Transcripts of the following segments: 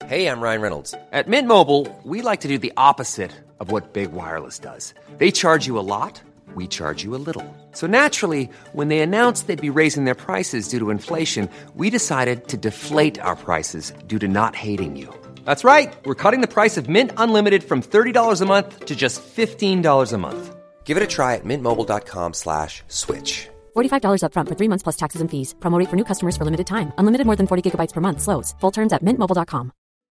Hey, I'm Ryan Reynolds. At Mint Mobile, we like to do the opposite of what Big Wireless does. They charge you a lot, we charge you a little. So naturally, when they announced they'd be raising their prices due to inflation, we decided to deflate our prices due to not hating you. That's right. We're cutting the price of Mint Unlimited from $30 a month to just $15 a month. Give it a try at mintmobile.com/switch. $45 up front for 3 months plus taxes and fees. Promo rate for new customers for limited time. Unlimited more than 40 gigabytes per month. Slows full terms at mintmobile.com.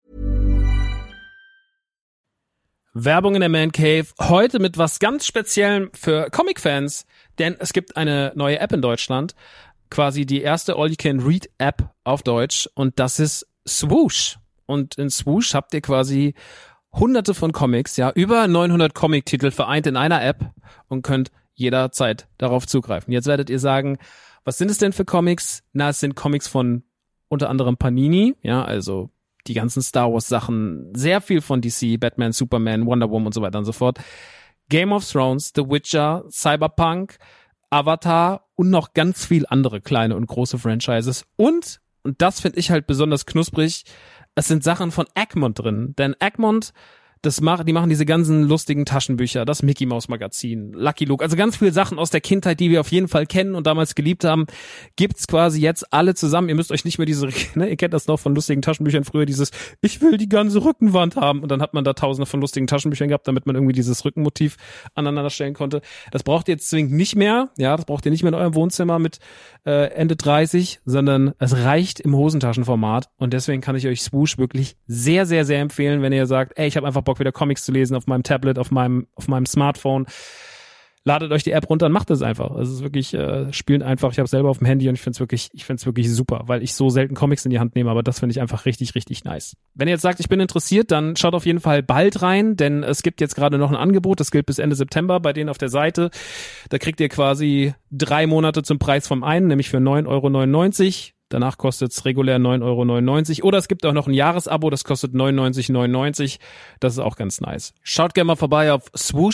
Werbung in der Man Cave. Heute mit was ganz Speziellem für Comic-Fans. Denn es gibt eine neue App in Deutschland. Quasi die erste All-You-Can-Read-App auf Deutsch. Und das ist Swoosh. Und in Swoosh habt ihr quasi hunderte von Comics, ja, über 900 Comic-Titel vereint in einer App und könnt jederzeit darauf zugreifen. Jetzt werdet ihr sagen, was sind es denn für Comics? Na, es sind Comics von unter anderem Panini, ja, also die ganzen Star Wars Sachen, sehr viel von DC, Batman, Superman, Wonder Woman und so weiter und so fort. Game of Thrones, The Witcher, Cyberpunk, Avatar und noch ganz viel andere kleine und große Franchises. Und das finde ich halt besonders knusprig, es sind Sachen von Egmont drin, denn Egmont, die machen diese ganzen lustigen Taschenbücher, das Mickey Mouse Magazin, Lucky Luke, also ganz viele Sachen aus der Kindheit, die wir auf jeden Fall kennen und damals geliebt haben, gibt's quasi jetzt alle zusammen. Ihr müsst euch nicht mehr ihr kennt das noch von lustigen Taschenbüchern früher, dieses, ich will die ganze Rückenwand haben und dann hat man da tausende von lustigen Taschenbüchern gehabt, damit man irgendwie dieses Rückenmotiv aneinander stellen konnte. Das braucht ihr jetzt zwingend nicht mehr, ja, das braucht ihr nicht mehr in eurem Wohnzimmer mit Ende 30, sondern es reicht im Hosentaschenformat und deswegen kann ich euch Swoosh wirklich sehr, sehr, sehr empfehlen, wenn ihr sagt, ey, ich habe einfach Bock wieder Comics zu lesen auf meinem Tablet, auf meinem Smartphone. Ladet euch die App runter und macht es einfach. Es ist wirklich spielend einfach. Ich habe es selber auf dem Handy und ich finde es wirklich super, weil ich so selten Comics in die Hand nehme, aber das finde ich einfach richtig, richtig nice. Wenn ihr jetzt sagt, ich bin interessiert, dann schaut auf jeden Fall bald rein, denn es gibt jetzt gerade noch ein Angebot, das gilt bis Ende September bei denen auf der Seite. Da kriegt ihr quasi 3 Monate zum Preis vom einen, nämlich für 9,99 €. Danach kostet es regulär 9,99 € oder es gibt auch noch ein Jahresabo, das kostet 99,99 €. Das ist auch ganz nice. Schaut gerne mal vorbei auf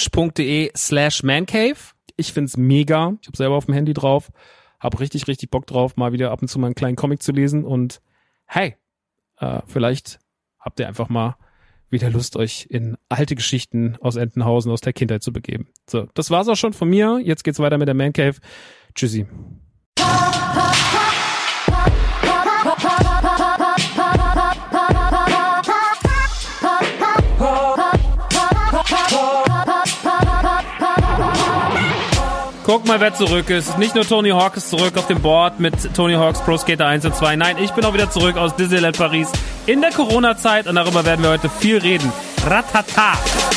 swoosh.de/mancave. Ich find's mega. Ich habe selber auf dem Handy drauf. Hab richtig, richtig Bock drauf, mal wieder ab und zu mal einen kleinen Comic zu lesen und hey, vielleicht habt ihr einfach mal wieder Lust, euch in alte Geschichten aus Entenhausen, aus der Kindheit zu begeben. So, das war's auch schon von mir. Jetzt geht's weiter mit der Man Cave. Tschüssi. Guck mal, wer zurück ist. Nicht nur Tony Hawk ist zurück auf dem Board mit Tony Hawk's Pro Skater 1 und 2. Nein, ich bin auch wieder zurück aus Disneyland Paris in der Corona-Zeit und darüber werden wir heute viel reden. Ratata!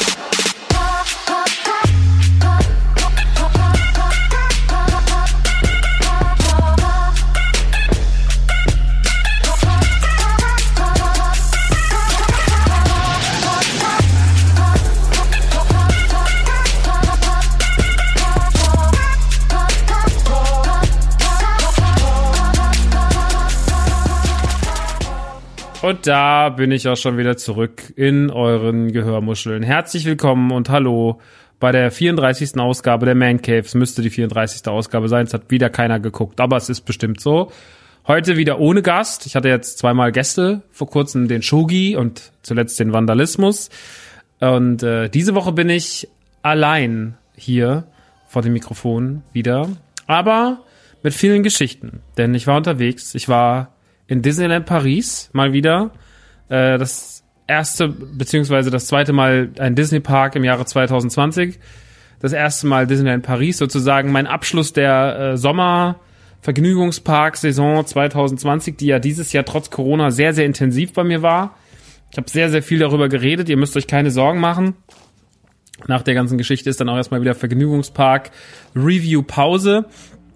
Und da bin ich auch schon wieder zurück in euren Gehörmuscheln. Herzlich willkommen und hallo bei der 34. Ausgabe der Man Cave. Es müsste die 34. Ausgabe sein, es hat wieder keiner geguckt, aber es ist bestimmt so. Heute wieder ohne Gast. Ich hatte jetzt 2-mal Gäste, vor kurzem den Shogi und zuletzt den Vandalismus. Und diese Woche bin ich allein hier vor dem Mikrofon wieder, aber mit vielen Geschichten. Denn ich war unterwegs, ich war in Disneyland Paris mal wieder. Das erste beziehungsweise das zweite Mal ein Disney-Park im Jahre 2020. Das erste Mal Disneyland Paris, sozusagen mein Abschluss der Sommer-Vergnügungspark-Saison 2020, die ja dieses Jahr trotz Corona sehr, sehr intensiv bei mir war. Ich habe sehr, sehr viel darüber geredet. Ihr müsst euch keine Sorgen machen. Nach der ganzen Geschichte ist dann auch erstmal wieder Vergnügungspark-Review-Pause.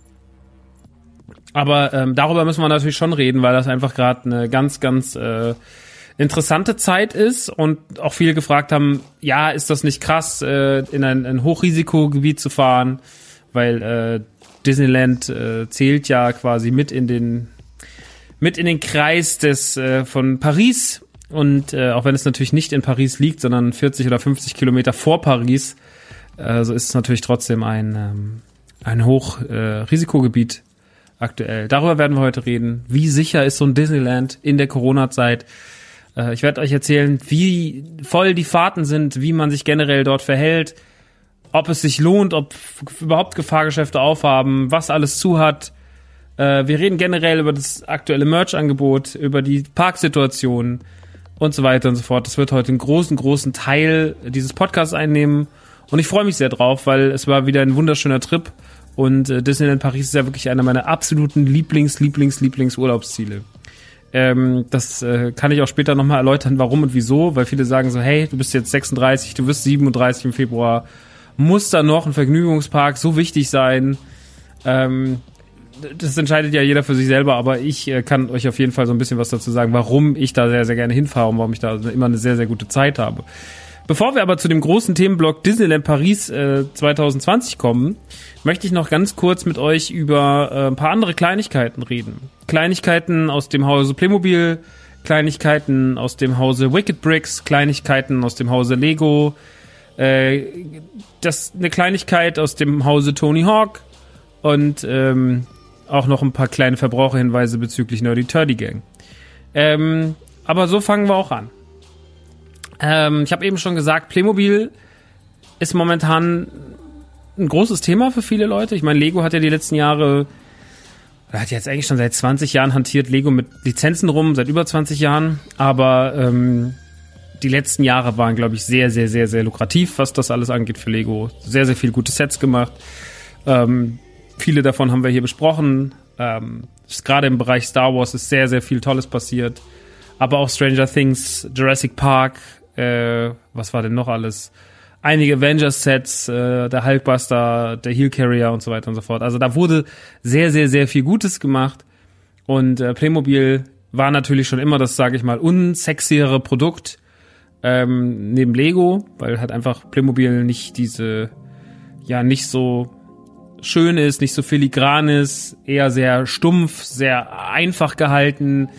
Aber darüber müssen wir natürlich schon reden, weil das einfach gerade eine ganz, ganz interessante Zeit ist und auch viele gefragt haben, ja, ist das nicht krass, in ein Hochrisikogebiet zu fahren, weil Disneyland zählt ja quasi mit in den Kreis von Paris und auch wenn es natürlich nicht in Paris liegt, sondern 40 oder 50 Kilometer vor Paris, so ist es natürlich trotzdem ein Hochrisikogebiet aktuell. Darüber werden wir heute reden. Wie sicher ist so ein Disneyland in der Corona-Zeit? Ich werde euch erzählen, wie voll die Fahrten sind, wie man sich generell dort verhält, ob es sich lohnt, ob überhaupt Gefahrgeschäfte aufhaben, was alles zu hat. Wir reden generell über das aktuelle Merch-Angebot, über die Parksituation und so weiter und so fort. Das wird heute einen großen Teil dieses Podcasts einnehmen. Und ich freue mich sehr drauf, weil es war wieder ein wunderschöner Trip. Und Disneyland Paris ist ja wirklich einer meiner absoluten Lieblings-Urlaubsziele. Das kann ich auch später nochmal erläutern, warum und wieso. Weil viele sagen so, hey, du bist jetzt 36, du wirst 37 im Februar. Muss da noch ein Vergnügungspark so wichtig sein? Das entscheidet ja jeder für sich selber, aber ich kann euch auf jeden Fall so ein bisschen was dazu sagen, warum ich da sehr, sehr gerne hinfahre und warum ich da immer eine sehr, sehr gute Zeit habe. Bevor wir aber zu dem großen Themenblock Disneyland Paris 2020 kommen, möchte ich noch ganz kurz mit euch über ein paar andere Kleinigkeiten reden. Kleinigkeiten aus dem Hause Playmobil, Kleinigkeiten aus dem Hause Wicked Bricks, Kleinigkeiten aus dem Hause Lego, eine Kleinigkeit aus dem Hause Tony Hawk und auch noch ein paar kleine Verbraucherhinweise bezüglich Nerdy Turdy Gang. Aber so fangen wir auch an. Ich habe eben schon gesagt, Playmobil ist momentan ein großes Thema für viele Leute. Ich meine, Lego hat ja die letzten Jahre, hat jetzt eigentlich schon seit 20 Jahren hantiert Lego mit Lizenzen rum, seit über 20 Jahren. Aber die letzten Jahre waren, glaube ich, sehr, sehr, sehr, sehr lukrativ, was das alles angeht für Lego. Sehr, sehr viele gute Sets gemacht. Viele davon haben wir hier besprochen. Gerade im Bereich Star Wars ist sehr, sehr viel Tolles passiert. Aber auch Stranger Things, Jurassic Park, was war denn noch alles? Einige Avengers-Sets, der Hulkbuster, der Heel Carrier und so weiter und so fort. Also da wurde sehr, sehr, sehr viel Gutes gemacht. Und Playmobil war natürlich schon immer das, sage ich mal, unsexiere Produkt neben Lego, weil halt einfach Playmobil nicht nicht so schön ist, nicht so filigran ist, eher sehr stumpf, sehr einfach gehalten,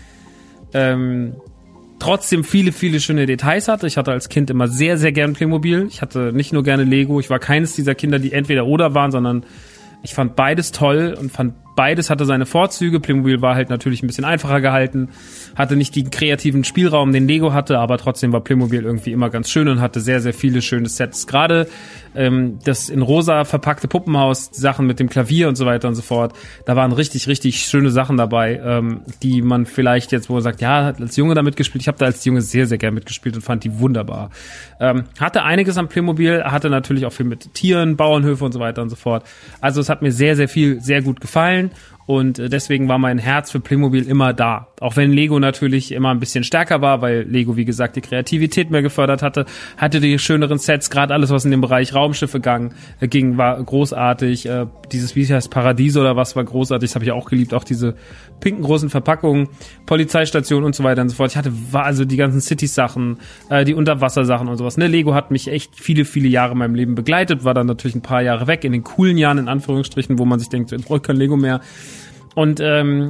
trotzdem viele, viele schöne Details hatte. Ich hatte als Kind immer sehr, sehr gern Playmobil. Ich hatte nicht nur gerne Lego. Ich war keines dieser Kinder, die entweder oder waren, sondern ich fand beides toll und fand beides hatte seine Vorzüge. Playmobil war halt natürlich ein bisschen einfacher gehalten, hatte nicht den kreativen Spielraum, den Lego hatte, aber trotzdem war Playmobil irgendwie immer ganz schön und hatte sehr, sehr viele schöne Sets. Gerade das in rosa verpackte Puppenhaus, Sachen mit dem Klavier und so weiter und so fort, da waren richtig, richtig schöne Sachen dabei, die man vielleicht jetzt, wo man sagt, ja, hat als Junge da mitgespielt. Ich habe da als Junge sehr, sehr gern mitgespielt und fand die wunderbar. Hatte einiges am Playmobil, hatte natürlich auch viel mit Tieren, Bauernhöfe und so weiter und so fort. Also es hat mir sehr, sehr viel, sehr gut gefallen. Und deswegen war mein Herz für Playmobil immer da. Auch wenn Lego natürlich immer ein bisschen stärker war, weil Lego, wie gesagt, die Kreativität mehr gefördert hatte die schöneren Sets, gerade alles, was in dem Bereich Raumschiffe ging, war großartig. Dieses, wie heißt, Paradiso oder was, war großartig, das habe ich auch geliebt. Auch diese pinken großen Verpackungen, Polizeistation und so weiter und so fort. War also die ganzen Cities-Sachen, die Unterwassersachen und sowas. Lego hat mich echt viele, viele Jahre in meinem Leben begleitet, war dann natürlich ein paar Jahre weg, in den coolen Jahren, in Anführungsstrichen, wo man sich denkt, ich brauche kein Lego mehr. Und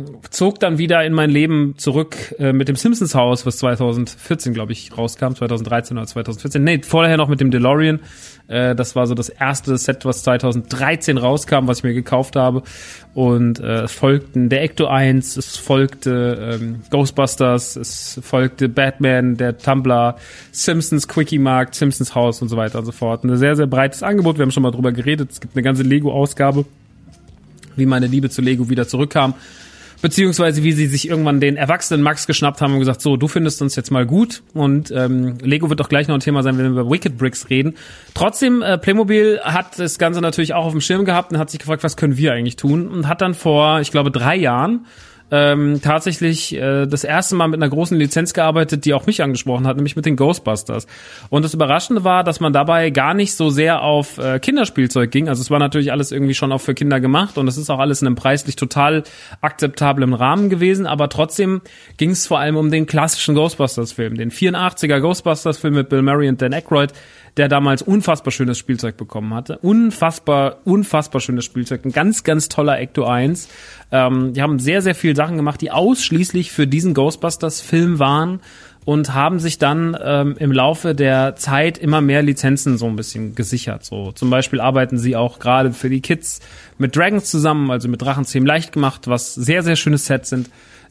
zog dann wieder in mein Leben zurück mit dem Simpsons-Haus, was 2014, glaube ich, rauskam, 2013 oder 2014. Nee, vorher noch mit dem DeLorean. Das war so das erste Set, was 2013 rauskam, was ich mir gekauft habe. Und es folgten der Ecto 1, es folgte Ghostbusters, es folgte Batman, der Tumblr, Simpsons Quickie-Markt, Simpsons Haus und so weiter und so fort. Ein sehr, sehr breites Angebot, wir haben schon mal drüber geredet. Es gibt eine ganze Lego-Ausgabe, wie meine Liebe zu Lego wieder zurückkam, beziehungsweise wie sie sich irgendwann den erwachsenen Max geschnappt haben und gesagt, so, du findest uns jetzt mal gut. Und Lego wird auch gleich noch ein Thema sein, wenn wir über Wicked Bricks reden. Trotzdem, Playmobil hat das Ganze natürlich auch auf dem Schirm gehabt und hat sich gefragt, was können wir eigentlich tun? Und hat dann vor, ich glaube, 3 Jahren tatsächlich das erste Mal mit einer großen Lizenz gearbeitet, die auch mich angesprochen hat, nämlich mit den Ghostbusters. Und das Überraschende war, dass man dabei gar nicht so sehr auf Kinderspielzeug ging. Also es war natürlich alles irgendwie schon auch für Kinder gemacht und es ist auch alles in einem preislich total akzeptablen Rahmen gewesen, aber trotzdem ging es vor allem um den klassischen Ghostbusters-Film, den 84er Ghostbusters-Film mit Bill Murray und Dan Aykroyd, der damals unfassbar schönes Spielzeug bekommen hatte. Unfassbar schönes Spielzeug. Ein ganz, ganz toller Ecto 1. Die haben sehr, sehr viele Sachen gemacht, die ausschließlich für diesen Ghostbusters-Film waren und haben sich dann im Laufe der Zeit immer mehr Lizenzen so ein bisschen gesichert. So zum Beispiel arbeiten sie auch gerade für die Kids mit Dragons zusammen, also mit Drachenzähmen leicht gemacht, was sehr, sehr schöne Sets sind.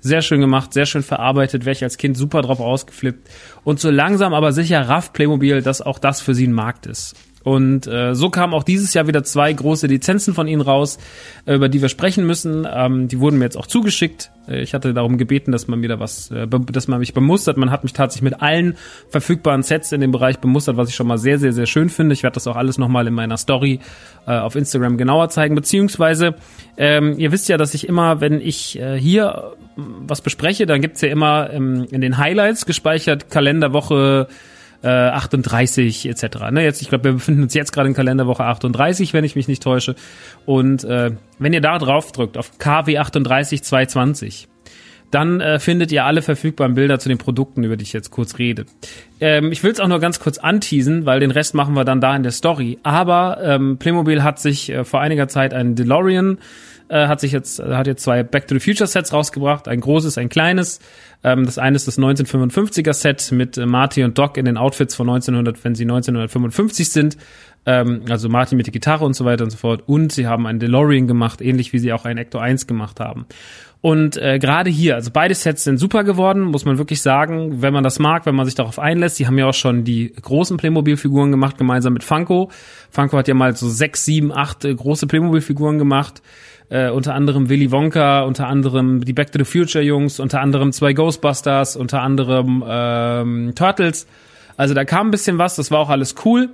Sehr schön gemacht, sehr schön verarbeitet, wäre ich als Kind super drauf ausgeflippt. Und so langsam aber sicher rafft Playmobil, dass auch das für sie ein Markt ist. Und so kamen auch dieses Jahr wieder 2 große Lizenzen von ihnen raus, über die wir sprechen müssen. Die wurden mir jetzt auch zugeschickt. Ich hatte darum gebeten, dass man wieder dass man mich bemustert. Man hat mich tatsächlich mit allen verfügbaren Sets in dem Bereich bemustert, was ich schon mal sehr, sehr, sehr schön finde. Ich werde das auch alles nochmal in meiner Story auf Instagram genauer zeigen. Beziehungsweise, ihr wisst ja, dass ich immer, wenn ich hier was bespreche, dann gibt's ja immer in den Highlights gespeichert Kalenderwoche 38 etc. Ne, jetzt, ich glaube, wir befinden uns jetzt gerade in Kalenderwoche 38, wenn ich mich nicht täusche. Und wenn ihr da drauf drückt, auf KW 38 220, dann findet ihr alle verfügbaren Bilder zu den Produkten, über die ich jetzt kurz rede. Ich will es auch nur ganz kurz anteasen, weil den Rest machen wir dann da in der Story. Aber Playmobil hat sich vor einiger Zeit einen DeLorean hat jetzt 2 Back to the Future Sets rausgebracht, ein großes, ein kleines. Das eine ist das 1955er Set mit Marty und Doc in den Outfits von wenn sie 1955 sind. Also Marty mit der Gitarre und so weiter und so fort. Und sie haben einen DeLorean gemacht, ähnlich wie sie auch einen Ecto 1 gemacht haben. Und gerade hier, also beide Sets sind super geworden, muss man wirklich sagen, wenn man das mag, wenn man sich darauf einlässt. Die haben ja auch schon die großen Playmobil-Figuren gemacht, gemeinsam mit Funko. Funko hat ja mal so 6, 7, 8 große Playmobil-Figuren gemacht. Unter anderem Willy Wonka, unter anderem die Back to the Future Jungs, unter anderem 2 Ghostbusters, unter anderem Turtles. Also da kam ein bisschen was, das war auch alles cool.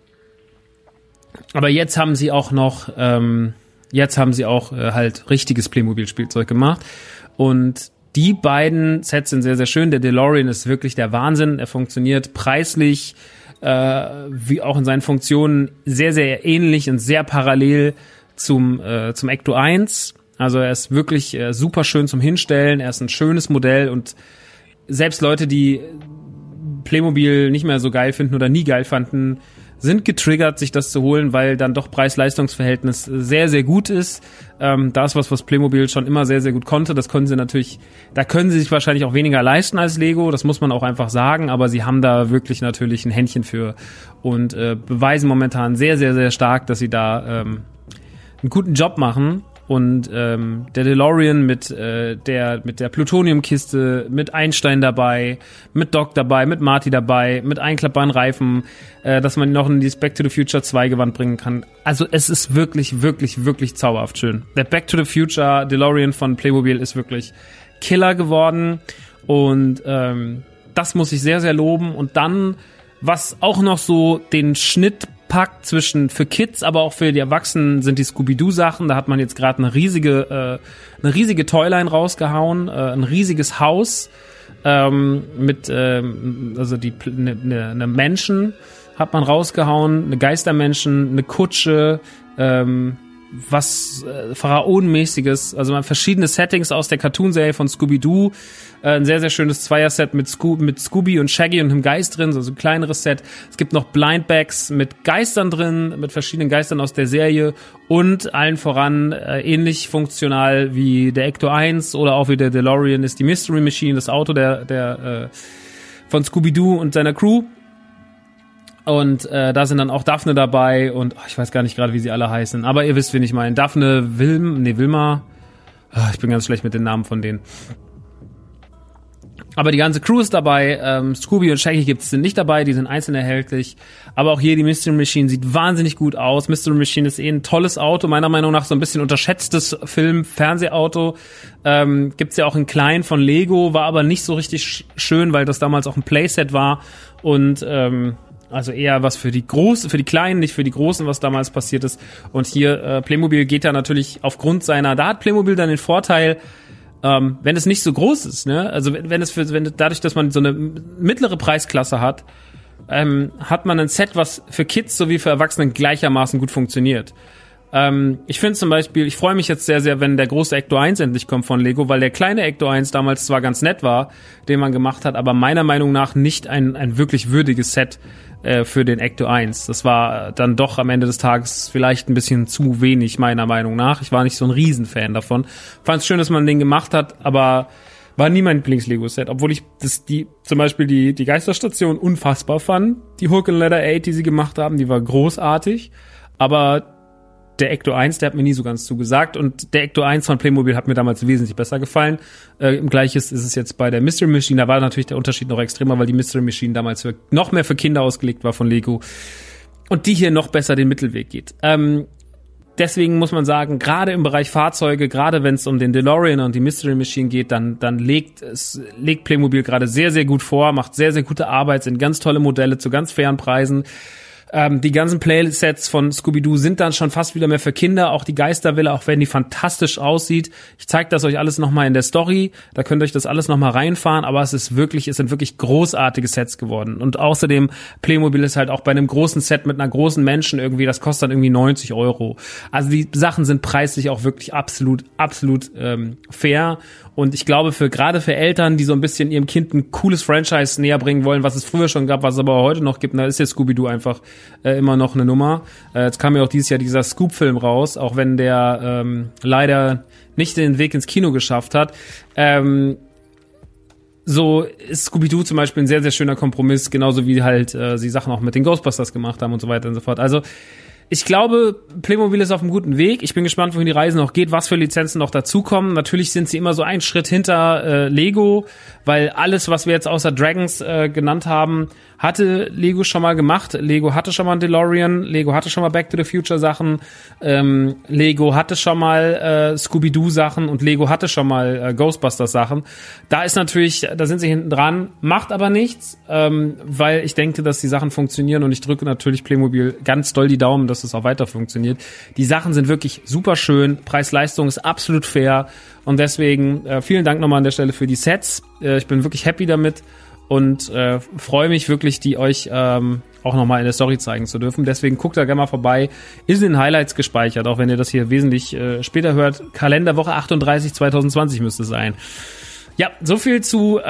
Aber jetzt haben sie auch noch, halt richtiges Playmobil-Spielzeug gemacht. Und die beiden Sets sind sehr, sehr schön. Der DeLorean ist wirklich der Wahnsinn. Er funktioniert preislich, wie auch in seinen Funktionen sehr, sehr ähnlich und sehr parallel zum Ecto 1. Also er ist wirklich super schön zum Hinstellen. Er ist ein schönes Modell und selbst Leute, die Playmobil nicht mehr so geil finden oder nie geil fanden, sind getriggert, sich das zu holen, weil dann doch Preis-Leistungs-Verhältnis sehr, sehr gut ist. Da ist was Playmobil schon immer sehr, sehr gut konnte. Das können sie natürlich, da können sie sich wahrscheinlich auch weniger leisten als Lego, das muss man auch einfach sagen, aber sie haben da wirklich natürlich ein Händchen für und beweisen momentan sehr, sehr, sehr stark, dass sie da einen guten Job machen. Und der DeLorean mit der Plutoniumkiste, mit Einstein dabei, mit Doc dabei, mit Marty dabei, mit einklappbaren Reifen, dass man noch in die Back to the Future 2 Gewand bringen kann. Also es ist wirklich, wirklich, wirklich zauberhaft schön. Der Back to the Future DeLorean von Playmobil ist wirklich Killer geworden und das muss ich sehr, sehr loben. Und dann, was auch noch so den Schnitt packt zwischen für Kids, aber auch für die Erwachsenen, sind die Scooby-Doo-Sachen. Da hat man jetzt gerade eine riesige Toyline rausgehauen, ein riesiges Haus mit also eine Menschen hat man rausgehauen, eine Geistermenschen, eine Kutsche, was Pharaonenmäßiges, also man verschiedene Settings aus der Cartoon-Serie von Scooby-Doo, ein sehr, sehr schönes Zweierset mit Scooby und Shaggy und einem Geist drin, so ein kleineres Set. Es gibt noch Blindbags mit Geistern drin, mit verschiedenen Geistern aus der Serie und allen voran ähnlich funktional wie der Ecto 1 oder auch wie der DeLorean ist die Mystery Machine, das Auto der von Scooby-Doo und seiner Crew. Und da sind dann auch Daphne dabei und ich weiß gar nicht gerade, wie sie alle heißen, aber ihr wisst, wen ich meine. Daphne, Wilma. Ich bin ganz schlecht mit den Namen von denen. Aber die ganze Crew ist dabei. Scooby und Shaggy sind nicht dabei, die sind einzeln erhältlich. Aber auch hier die Mystery Machine sieht wahnsinnig gut aus. Mystery Machine ist ein tolles Auto, meiner Meinung nach so ein bisschen unterschätztes Fernsehauto. Gibt's ja auch in klein von Lego, war aber nicht so richtig schön, weil das damals auch ein Playset war. Und also eher was für die Kleinen, nicht für die Großen, was damals passiert ist. Und hier, Playmobil geht da natürlich aufgrund da hat Playmobil dann den Vorteil, wenn es nicht so groß ist, ne? Also dadurch, dass man so eine mittlere Preisklasse hat, hat man ein Set, was für Kids sowie für Erwachsene gleichermaßen gut funktioniert. Ich finde zum Beispiel, ich freue mich jetzt sehr, sehr, wenn der große Ecto 1 endlich kommt von Lego, weil der kleine Ecto 1 damals zwar ganz nett war, den man gemacht hat, aber meiner Meinung nach nicht ein wirklich würdiges Set für den Ecto 1. Das war dann doch am Ende des Tages vielleicht ein bisschen zu wenig, meiner Meinung nach. Ich war nicht so ein Riesenfan davon. Fand es schön, dass man den gemacht hat, aber war nie mein Lieblings-Lego-Set, obwohl ich zum Beispiel die Geisterstation unfassbar fand. Die Hook and Ladder 8, die sie gemacht haben, die war großartig, aber der Ecto 1, der hat mir nie so ganz zugesagt und der Ecto 1 von Playmobil hat mir damals wesentlich besser gefallen. Gleiches ist es jetzt bei der Mystery Machine, da war natürlich der Unterschied noch extremer, weil die Mystery Machine damals noch mehr für Kinder ausgelegt war von Lego und die hier noch besser den Mittelweg geht. Deswegen muss man sagen, gerade im Bereich Fahrzeuge, gerade wenn es um den DeLorean und die Mystery Machine geht, dann legt Playmobil gerade sehr, sehr gut vor, macht sehr, sehr gute Arbeit, sind ganz tolle Modelle zu ganz fairen Preisen. Die ganzen Playsets von Scooby-Doo sind dann schon fast wieder mehr für Kinder, auch die Geistervilla, auch wenn die fantastisch aussieht. Ich zeige das euch alles nochmal in der Story, da könnt ihr euch das alles nochmal reinfahren, aber es sind wirklich großartige Sets geworden. Und außerdem, Playmobil ist halt auch bei einem großen Set mit einer großen Menschen irgendwie, das kostet dann irgendwie 90 €. Also die Sachen sind preislich auch wirklich absolut fair. Und ich glaube, gerade für Eltern, die so ein bisschen ihrem Kind ein cooles Franchise näher bringen wollen, was es früher schon gab, was es aber heute noch gibt, da ist jetzt Scooby-Doo einfach immer noch eine Nummer. Jetzt kam ja auch dieses Jahr dieser Scoop-Film raus, auch wenn der leider nicht den Weg ins Kino geschafft hat. So ist Scooby-Doo zum Beispiel ein sehr, sehr schöner Kompromiss, genauso wie halt sie Sachen auch mit den Ghostbusters gemacht haben und so weiter und so fort. Also ich glaube, Playmobil ist auf einem guten Weg. Ich bin gespannt, wohin die Reise noch geht, was für Lizenzen noch dazukommen. Natürlich sind sie immer so einen Schritt hinter Lego, weil alles, was wir jetzt außer Dragons genannt haben, hatte Lego schon mal gemacht. Lego hatte schon mal einen DeLorean, Lego hatte schon mal Back to the Future Sachen, Lego hatte schon mal Scooby-Doo Sachen und Lego hatte schon mal Ghostbusters Sachen. Da sind sie hinten dran, macht aber nichts, weil ich denke, dass die Sachen funktionieren und ich drücke natürlich Playmobil ganz doll die Daumen, dass es auch weiter funktioniert. Die Sachen sind wirklich super schön, Preis-Leistung ist absolut fair und deswegen vielen Dank nochmal an der Stelle für die Sets. Ich bin wirklich happy damit und freue mich wirklich, die euch auch nochmal in der Story zeigen zu dürfen. Deswegen guckt da gerne mal vorbei. Ist in den Highlights gespeichert, auch wenn ihr das hier wesentlich später hört. Kalenderwoche 38 2020 müsste es sein. Ja, so viel zu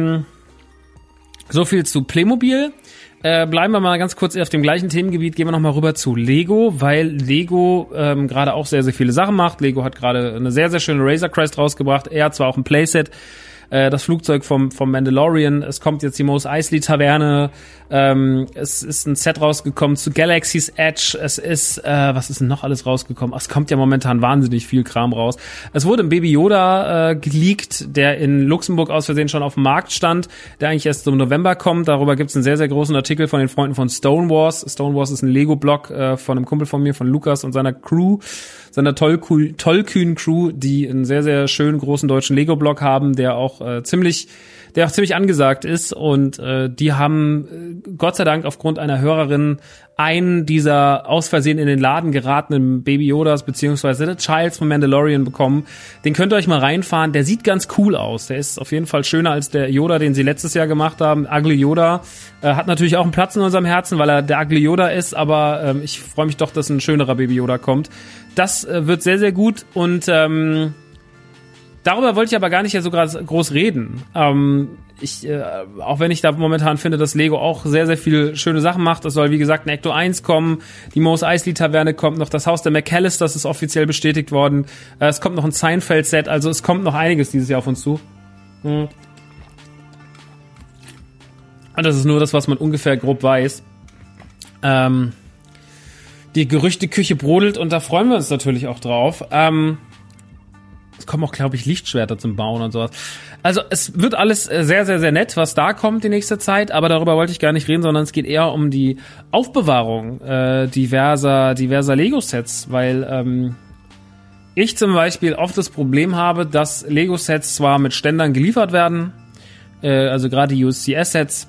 Playmobil. Bleiben wir mal ganz kurz auf dem gleichen Themengebiet, gehen wir nochmal rüber zu Lego, weil Lego gerade auch sehr, sehr viele Sachen macht. Lego hat gerade eine sehr, sehr schöne Razor Crest rausgebracht. Er hat zwar auch ein Playset, das Flugzeug vom Mandalorian. Es kommt jetzt die Mos Eisley Taverne. Es ist ein Set rausgekommen zu Galaxy's Edge. Es ist, was ist denn noch alles rausgekommen? Es kommt ja momentan wahnsinnig viel Kram raus. Es wurde ein Baby Yoda geleakt, der in Luxemburg aus Versehen schon auf dem Markt stand, der eigentlich erst im November kommt. Darüber gibt es einen sehr, sehr großen Artikel von den Freunden von Stone Wars. Stone Wars ist ein Lego-Blog von einem Kumpel von mir, von Lukas und seiner Crew, seiner tollkühnen Crew, die einen sehr, sehr schönen großen deutschen Lego-Blog haben, der auch ziemlich angesagt ist und die haben Gott sei Dank aufgrund einer Hörerin einen dieser aus Versehen in den Laden geratenen Baby Yodas beziehungsweise The Childs von Mandalorian bekommen. Den könnt ihr euch mal reinfahren, der sieht ganz cool aus, der ist auf jeden Fall schöner als der Yoda, den sie letztes Jahr gemacht haben. Ugly Yoda hat natürlich auch einen Platz in unserem Herzen, weil er der Ugly Yoda ist, aber ich freue mich doch, dass ein schönerer Baby Yoda kommt. Das wird sehr, sehr gut und darüber wollte ich aber gar nicht so groß reden. Auch wenn ich da momentan finde, dass Lego auch sehr, sehr viele schöne Sachen macht. Es soll, wie gesagt, ein Ecto 1 kommen, die Mos Eisley Taverne kommt noch, das Haus der McAllisters ist offiziell bestätigt worden. Es kommt noch ein Seinfeld-Set, also es kommt noch einiges dieses Jahr auf uns zu. Und das ist nur das, was man ungefähr grob weiß. Die Gerüchteküche brodelt und da freuen wir uns natürlich auch drauf. Es kommen auch, glaube ich, Lichtschwerter zum Bauen und sowas. Also es wird alles sehr, sehr, sehr nett, was da kommt die nächste Zeit, aber darüber wollte ich gar nicht reden, sondern es geht eher um die Aufbewahrung diverser Lego-Sets, weil ich zum Beispiel oft das Problem habe, dass Lego-Sets zwar mit Ständern geliefert werden, also gerade die USCS-Sets,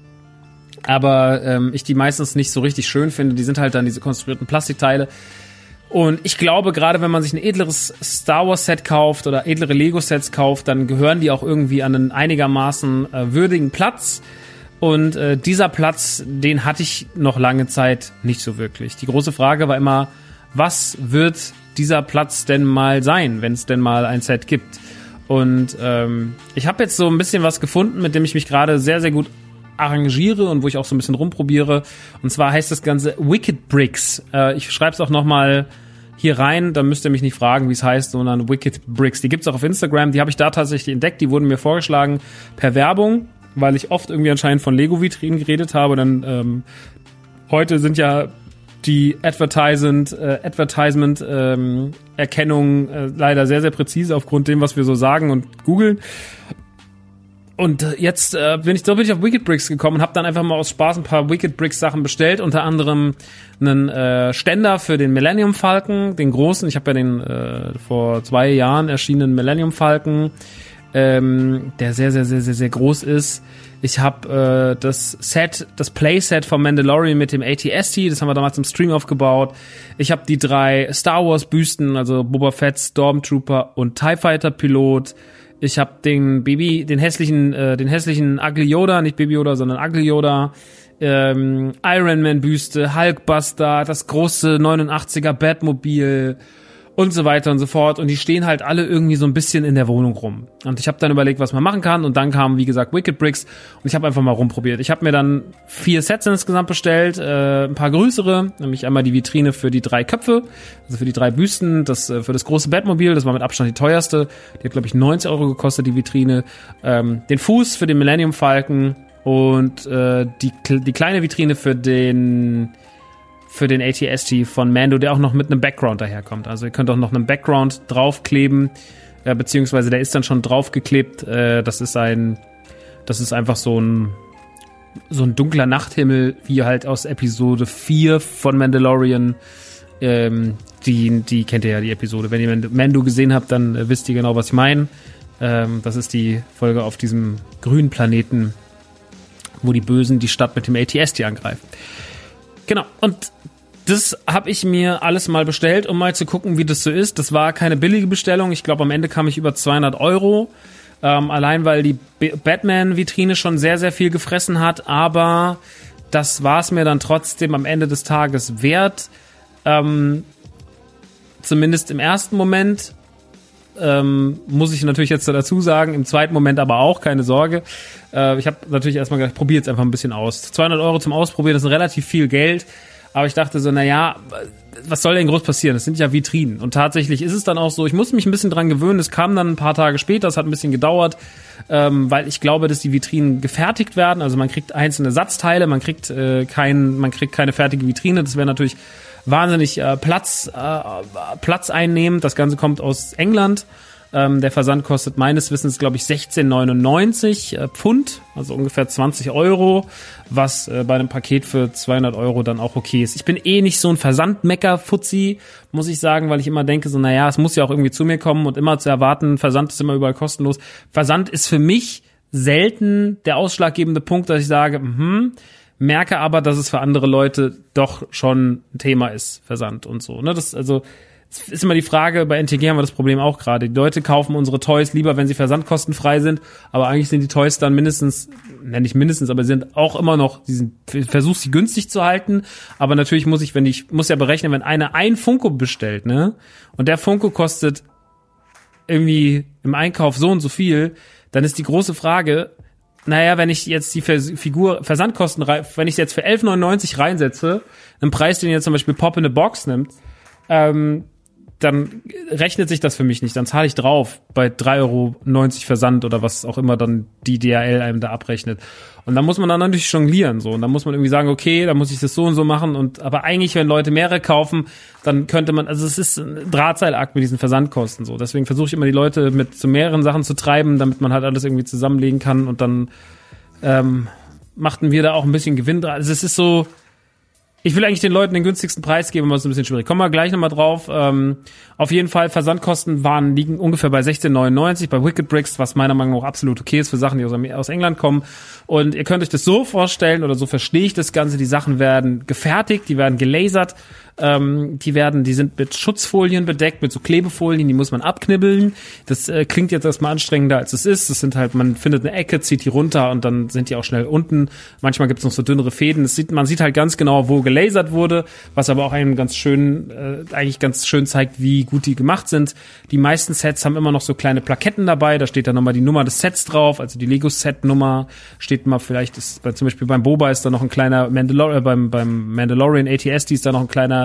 aber ich die meistens nicht so richtig schön finde. Die sind halt dann diese konstruierten Plastikteile. Und ich glaube, gerade wenn man sich ein edleres Star Wars Set kauft oder edlere Lego Sets kauft, dann gehören die auch irgendwie an einen einigermaßen würdigen Platz. Und dieser Platz, den hatte ich noch lange Zeit nicht so wirklich. Die große Frage war immer, was wird dieser Platz denn mal sein, wenn es denn mal ein Set gibt? Und ich habe jetzt so ein bisschen was gefunden, mit dem ich mich gerade sehr, sehr gut arrangiere und wo ich auch so ein bisschen rumprobiere. Und zwar heißt das Ganze Wicked Bricks. Ich schreibe es auch nochmal hier rein, da müsst ihr mich nicht fragen, wie es heißt, sondern Wicked Bricks. Die gibt's auch auf Instagram, die habe ich da tatsächlich entdeckt, die wurden mir vorgeschlagen per Werbung, weil ich oft irgendwie anscheinend von Lego-Vitrinen geredet habe. Dann heute sind ja die Advertisement-Erkennung leider sehr, sehr präzise aufgrund dem, was wir so sagen und googeln. Und jetzt bin ich auf Wicked Bricks gekommen und habe dann einfach mal aus Spaß ein paar Wicked Bricks Sachen bestellt, unter anderem einen Ständer für den Millennium Falcon, den großen. Ich habe ja den vor 2 Jahren erschienenen Millennium Falcon, der sehr, sehr, sehr, sehr, sehr groß ist. Ich habe das Playset vom Mandalorian mit dem AT-ST, das haben wir damals im Stream aufgebaut. Ich habe die 3 Star Wars Büsten, also Boba Fett, Stormtrooper und TIE Fighter Pilot. Ich habe den hässlichen Ugly Yoda, nicht Baby Yoda, sondern Ugly Yoda, Iron Man Büste, Hulkbuster, das große 89er Batmobil und so weiter und so fort. Und die stehen halt alle irgendwie so ein bisschen in der Wohnung rum. Und ich habe dann überlegt, was man machen kann. Und dann kamen, wie gesagt, Wicked Bricks. Und ich habe einfach mal rumprobiert. Ich habe mir dann 4 Sets insgesamt bestellt. Ein paar größere. Nämlich einmal die Vitrine für die 3 Köpfe. Also für die 3 Büsten. Für das große Batmobil. Das war mit Abstand die teuerste. Die hat, glaube ich, 90 € gekostet, die Vitrine. Den Fuß für den Millennium Falcon. Und die kleine Vitrine für den AT-ST von Mando, der auch noch mit einem Background daherkommt. Also ihr könnt auch noch einen Background draufkleben, beziehungsweise der ist dann schon draufgeklebt. Das ist einfach so ein dunkler Nachthimmel, wie halt aus Episode 4 von Mandalorian. Die kennt ihr ja, die Episode. Wenn ihr Mando gesehen habt, dann wisst ihr genau, was ich meine. Das ist die Folge auf diesem grünen Planeten, wo die Bösen die Stadt mit dem AT-ST angreifen. Genau, und das habe ich mir alles mal bestellt, um mal zu gucken, wie das so ist. Das war keine billige Bestellung. Ich glaube, am Ende kam ich über 200 €. Allein, weil die Batman-Vitrine schon sehr, sehr viel gefressen hat. Aber das war es mir dann trotzdem am Ende des Tages wert. Zumindest im ersten Moment. Muss ich natürlich jetzt dazu sagen, im zweiten Moment aber auch, keine Sorge. Ich habe natürlich erstmal gedacht, ich probiere jetzt einfach ein bisschen aus. 200 € zum Ausprobieren, das ist relativ viel Geld. Aber ich dachte so, naja, was soll denn groß passieren? Das sind ja Vitrinen. Und tatsächlich ist es dann auch so, ich musste mich ein bisschen dran gewöhnen. Es kam dann ein paar Tage später, es hat ein bisschen gedauert, weil ich glaube, dass die Vitrinen gefertigt werden. Also man kriegt einzelne Satzteile, man kriegt keine fertige Vitrine. Das wäre natürlich wahnsinnig Platz einnehmen. Das Ganze kommt aus England. Der Versand kostet meines Wissens, glaube ich, 16,99 Pfund, also ungefähr 20 €, was bei einem Paket für 200 € dann auch okay ist. Ich bin nicht so ein Versandmecker-Fuzzi, muss ich sagen, weil ich immer denke, so, naja, es muss ja auch irgendwie zu mir kommen und immer zu erwarten, Versand ist immer überall kostenlos. Versand ist für mich selten der ausschlaggebende Punkt, dass ich sage, merke aber, dass es für andere Leute doch schon ein Thema ist, Versand und so. Ne? Es ist immer die Frage, bei NTG haben wir das Problem auch gerade. Die Leute kaufen unsere Toys lieber, wenn sie versandkostenfrei sind, aber eigentlich sind die Toys dann nicht mindestens, aber sind auch immer noch, versuchst sie günstig zu halten, aber natürlich muss ja berechnen, wenn einer ein Funko bestellt, ne, und der Funko kostet irgendwie im Einkauf so und so viel, dann ist die große Frage, naja, wenn ich jetzt die Figur Versandkosten, wenn ich jetzt für 11,99 € reinsetze, einen Preis, den ihr zum Beispiel Pop in a Box nimmt, dann rechnet sich das für mich nicht. Dann zahle ich drauf bei 3,90 € Versand oder was auch immer dann die DHL einem da abrechnet. Und dann muss man dann natürlich jonglieren, so. Und dann muss man irgendwie sagen, okay, dann muss ich das so und so machen. Aber eigentlich, wenn Leute mehrere kaufen, dann könnte man, also es ist ein Drahtseilakt mit diesen Versandkosten, so. Deswegen versuche ich immer die Leute mit zu mehreren Sachen zu treiben, damit man halt alles irgendwie zusammenlegen kann und dann, machten wir da auch ein bisschen Gewinn dran. Also es ist so, ich will eigentlich den Leuten den günstigsten Preis geben, aber es ist ein bisschen schwierig. Kommen wir gleich nochmal drauf. Auf jeden Fall, Versandkosten liegen ungefähr bei 16,99 € bei Wicked Bricks, was meiner Meinung nach absolut okay ist für Sachen, die aus England kommen. Und ihr könnt euch das so vorstellen, oder so verstehe ich das Ganze, die Sachen werden gefertigt, die werden gelasert, die sind mit Schutzfolien bedeckt, mit so Klebefolien, die muss man abknibbeln. Das klingt jetzt erstmal anstrengender, als es ist. Das sind halt, man findet eine Ecke, zieht die runter und dann sind die auch schnell unten. Manchmal gibt's noch so dünnere Fäden. Man sieht halt ganz genau, wo gelasert wurde, was aber auch einem eigentlich ganz schön zeigt, wie gut die gemacht sind. Die meisten Sets haben immer noch so kleine Plaketten dabei, da steht dann nochmal die Nummer des Sets drauf, also die Lego-Set-Nummer steht mal, vielleicht ist zum Beispiel beim Boba ist da noch ein kleiner beim Mandalorian AT-ST ist da noch ein kleiner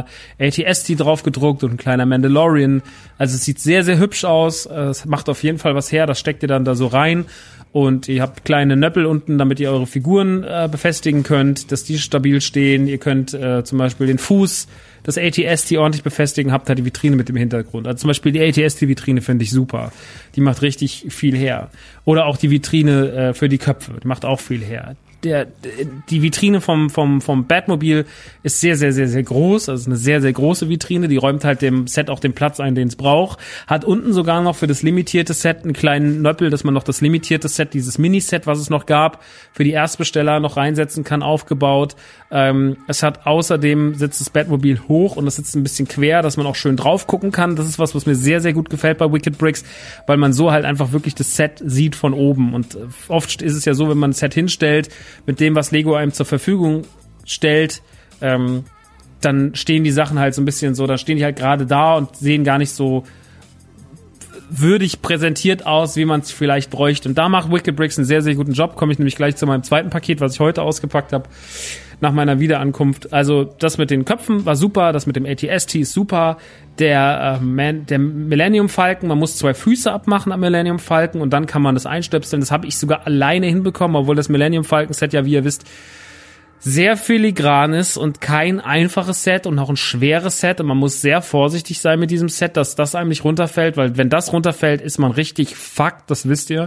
kleiner AT-ST drauf gedruckt und ein kleiner Mandalorian. Also es sieht sehr, sehr hübsch aus. Es macht auf jeden Fall was her. Das steckt ihr dann da so rein. Und ihr habt kleine Nöppel unten, damit ihr eure Figuren befestigen könnt, dass die stabil stehen. Ihr könnt zum Beispiel den Fuß, das AT-ST ordentlich befestigen, habt da die Vitrine mit dem Hintergrund. Also zum Beispiel die AT-ST-Vitrine finde ich super. Die macht richtig viel her. Oder auch die Vitrine für die Köpfe, die macht auch viel her. Die Vitrine vom Batmobil ist sehr, sehr, sehr, sehr groß. Also eine sehr, sehr große Vitrine. Die räumt halt dem Set auch den Platz ein, den es braucht. Hat unten sogar noch für das limitierte Set einen kleinen Nöppel, dass man noch das limitierte Set, dieses Miniset, was es noch gab, für die Erstbesteller noch reinsetzen kann, aufgebaut. Es hat außerdem, sitzt das Batmobil hoch und es sitzt ein bisschen quer, dass man auch schön drauf gucken kann. Das ist was mir sehr, sehr gut gefällt bei Wicked Bricks, weil man so halt einfach wirklich das Set sieht von oben. Und oft ist es ja so, wenn man ein Set hinstellt, mit dem, was Lego einem zur Verfügung stellt, dann stehen die Sachen halt so ein bisschen so, dann stehen die halt gerade da und sehen gar nicht so würdig präsentiert aus, wie man es vielleicht bräuchte. Und da macht Wicked Bricks einen sehr, sehr guten Job. Komme ich nämlich gleich zu meinem zweiten Paket, was ich heute ausgepackt habe, nach meiner Wiederankunft. Also das mit den Köpfen war super, das mit dem AT-ST ist super. Der Millennium Falcon, man muss 2 Füße abmachen am Millennium Falcon und dann kann man das einstöpseln. Das habe ich sogar alleine hinbekommen, obwohl das Millennium Falcon Set ja, wie ihr wisst, sehr filigran ist und kein einfaches Set und auch ein schweres Set. Und man muss sehr vorsichtig sein mit diesem Set, dass das einem nicht runterfällt, weil wenn das runterfällt, ist man richtig fucked, das wisst ihr.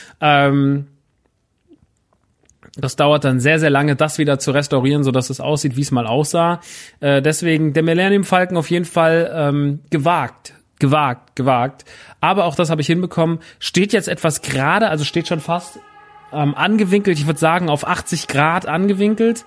Das dauert dann sehr, sehr lange, das wieder zu restaurieren, sodass es aussieht, wie es mal aussah. Deswegen der Millennium Falcon auf jeden Fall gewagt. Aber auch das habe ich hinbekommen. Steht jetzt etwas gerade, also steht schon fast angewinkelt. Ich würde sagen auf 80 Grad angewinkelt.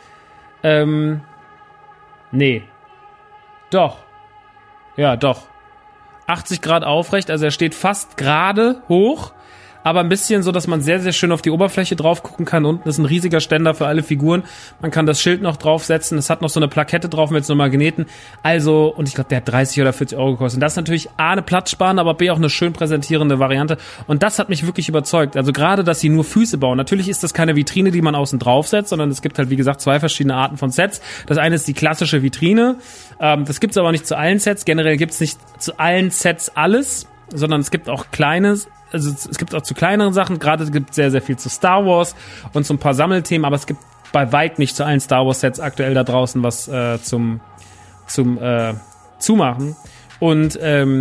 Nee. Doch. Ja, doch. 80 Grad aufrecht, also er steht fast gerade hoch. Aber ein bisschen so, dass man sehr, sehr schön auf die Oberfläche drauf gucken kann. Unten ist ein riesiger Ständer für alle Figuren. Man kann das Schild noch draufsetzen. Es hat noch so eine Plakette drauf mit so Magneten. Also, und ich glaube, der hat 30 oder 40 Euro gekostet. Und das ist natürlich A, eine Platzsparende, aber B, auch eine schön präsentierende Variante. Und das hat mich wirklich überzeugt. Also gerade, dass sie nur Füße bauen. Natürlich ist das keine Vitrine, die man außen draufsetzt, sondern es gibt halt, wie gesagt, 2 verschiedene Arten von Sets. Das eine ist die klassische Vitrine. Das gibt's aber nicht zu allen Sets. Generell gibt's nicht zu allen Sets alles, sondern es gibt auch kleines. Also es gibt auch zu kleineren Sachen, gerade gibt es sehr, sehr viel zu Star Wars und so ein paar Sammelthemen, aber es gibt bei weit nicht zu allen Star Wars Sets aktuell da draußen was zum Zumachen. Und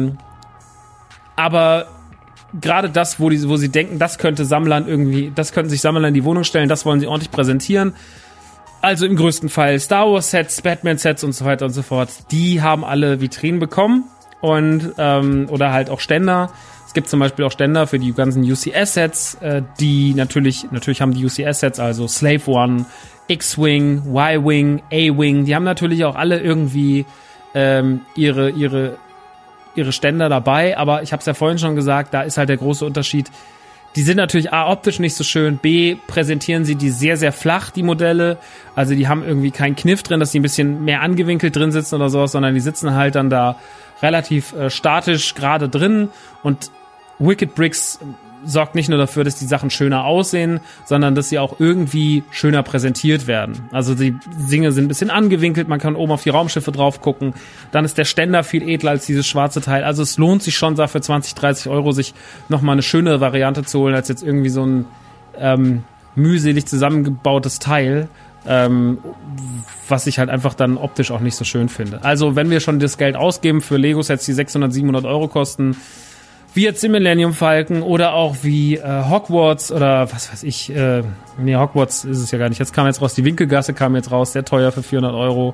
aber gerade das, wo sie denken, das könnten sich Sammler in die Wohnung stellen, das wollen sie ordentlich präsentieren. Also im größten Fall Star Wars Sets, Batman Sets und so weiter und so fort, die haben alle Vitrinen bekommen und oder halt auch Ständer. Es gibt zum Beispiel auch Ständer für die ganzen UCS-Sets, die natürlich haben die UCS-Sets, also Slave One, X-Wing, Y-Wing, A-Wing, die haben natürlich auch alle irgendwie ihre Ständer dabei, aber ich habe es ja vorhin schon gesagt, da ist halt der große Unterschied. Die sind natürlich A, optisch nicht so schön, B, präsentieren sie die sehr, sehr flach, die Modelle. Also die haben irgendwie keinen Kniff drin, dass die ein bisschen mehr angewinkelt drin sitzen oder sowas, sondern die sitzen halt dann da relativ statisch gerade drin. Und Wicked Bricks sorgt nicht nur dafür, dass die Sachen schöner aussehen, sondern dass sie auch irgendwie schöner präsentiert werden. Also die Dinge sind ein bisschen angewinkelt, man kann oben auf die Raumschiffe drauf gucken. Dann ist der Ständer viel edler als dieses schwarze Teil. Also es lohnt sich schon, da für 20, 30 Euro sich nochmal eine schönere Variante zu holen, als jetzt irgendwie so ein mühselig zusammengebautes Teil, was ich halt einfach dann optisch auch nicht so schön finde. Also wenn wir schon das Geld ausgeben für Lego-Sets, die 600, 700 Euro kosten, wie jetzt im Millennium Falcon oder auch wie Hogwarts oder was weiß ich, Hogwarts ist es ja gar nicht. Jetzt kam jetzt raus, die Winkelgasse kam jetzt raus, sehr teuer für 400 Euro.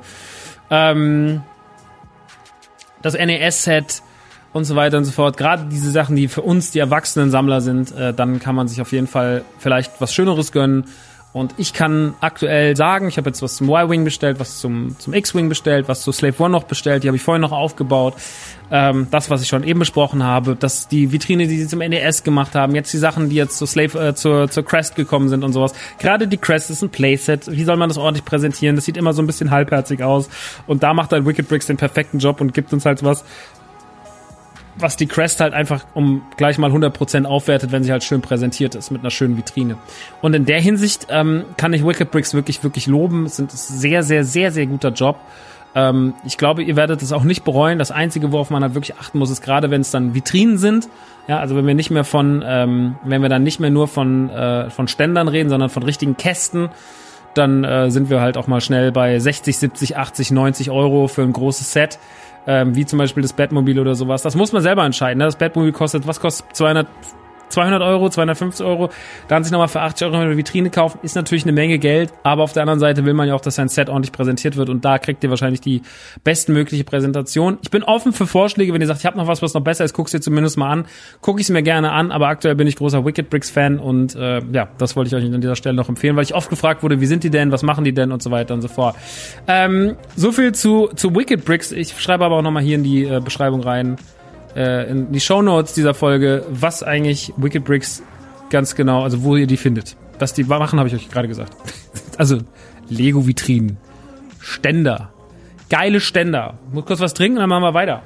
Das NES-Set und so weiter und so fort. Gerade diese Sachen, die für uns die erwachsenen Sammler sind, dann kann man sich auf jeden Fall vielleicht was Schöneres gönnen. Und ich kann aktuell sagen, ich habe jetzt was zum Y-Wing bestellt, was zum X-Wing bestellt, was zu Slave One noch bestellt, die habe ich vorhin noch aufgebaut. Das, was ich schon eben besprochen habe, dass die Vitrine, die sie zum NES gemacht haben, jetzt die Sachen, die jetzt zur Crest gekommen sind und sowas. Gerade die Crest ist ein Playset. Wie soll man das ordentlich präsentieren? Das sieht immer so ein bisschen halbherzig aus. Und da macht halt Wicked Bricks den perfekten Job und gibt uns halt was die Crest halt einfach um gleich mal 100% aufwertet, wenn sie halt schön präsentiert ist, mit einer schönen Vitrine. Und in der Hinsicht kann ich Wicked Bricks wirklich, wirklich loben. Es ist ein sehr, sehr, sehr, sehr guter Job. Ich glaube, ihr werdet es auch nicht bereuen. Das Einzige, worauf man halt wirklich achten muss, ist gerade, wenn es dann Vitrinen sind. Ja, also wenn wir nicht mehr wenn wir dann nicht mehr nur von Ständern reden, sondern von richtigen Kästen, dann sind wir halt auch mal schnell bei 60, 70, 80, 90 Euro für ein großes Set. Wie zum Beispiel das Batmobil oder sowas. Das muss man selber entscheiden. Ne? Das Batmobil kostet 200 Euro, 250 Euro, dann sich nochmal für 80 Euro eine Vitrine kaufen, ist natürlich eine Menge Geld, aber auf der anderen Seite will man ja auch, dass sein Set ordentlich präsentiert wird und da kriegt ihr wahrscheinlich die bestmögliche Präsentation. Ich bin offen für Vorschläge, wenn ihr sagt, ich habe noch was noch besser ist, guck's dir zumindest mal an, gucke ich es mir gerne an, aber aktuell bin ich großer Wicked Bricks Fan und das wollte ich euch an dieser Stelle noch empfehlen, weil ich oft gefragt wurde, wie sind die denn, was machen die denn und so weiter und so fort. So viel zu Wicked Bricks, ich schreibe aber auch nochmal hier in die Beschreibung rein, in die Shownotes dieser Folge, was eigentlich Wicked Bricks ganz genau, also wo ihr die findet. Was die machen, habe ich euch gerade gesagt. Also Lego-Vitrinen, Ständer, geile Ständer. Muss kurz was trinken, dann machen wir weiter.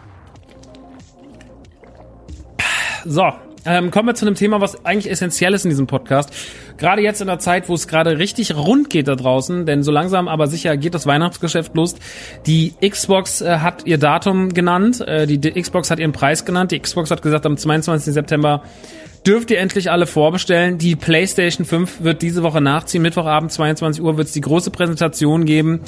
So, kommen wir zu einem Thema, was eigentlich essentiell ist in diesem Podcast. Gerade jetzt in der Zeit, wo es gerade richtig rund geht da draußen, denn so langsam aber sicher geht das Weihnachtsgeschäft los. Die Xbox hat ihr Datum genannt, die Xbox hat ihren Preis genannt, die Xbox hat gesagt, am 22. September dürft ihr endlich alle vorbestellen. Die PlayStation 5 wird diese Woche nachziehen. Mittwochabend 22 Uhr wird es die große Präsentation geben.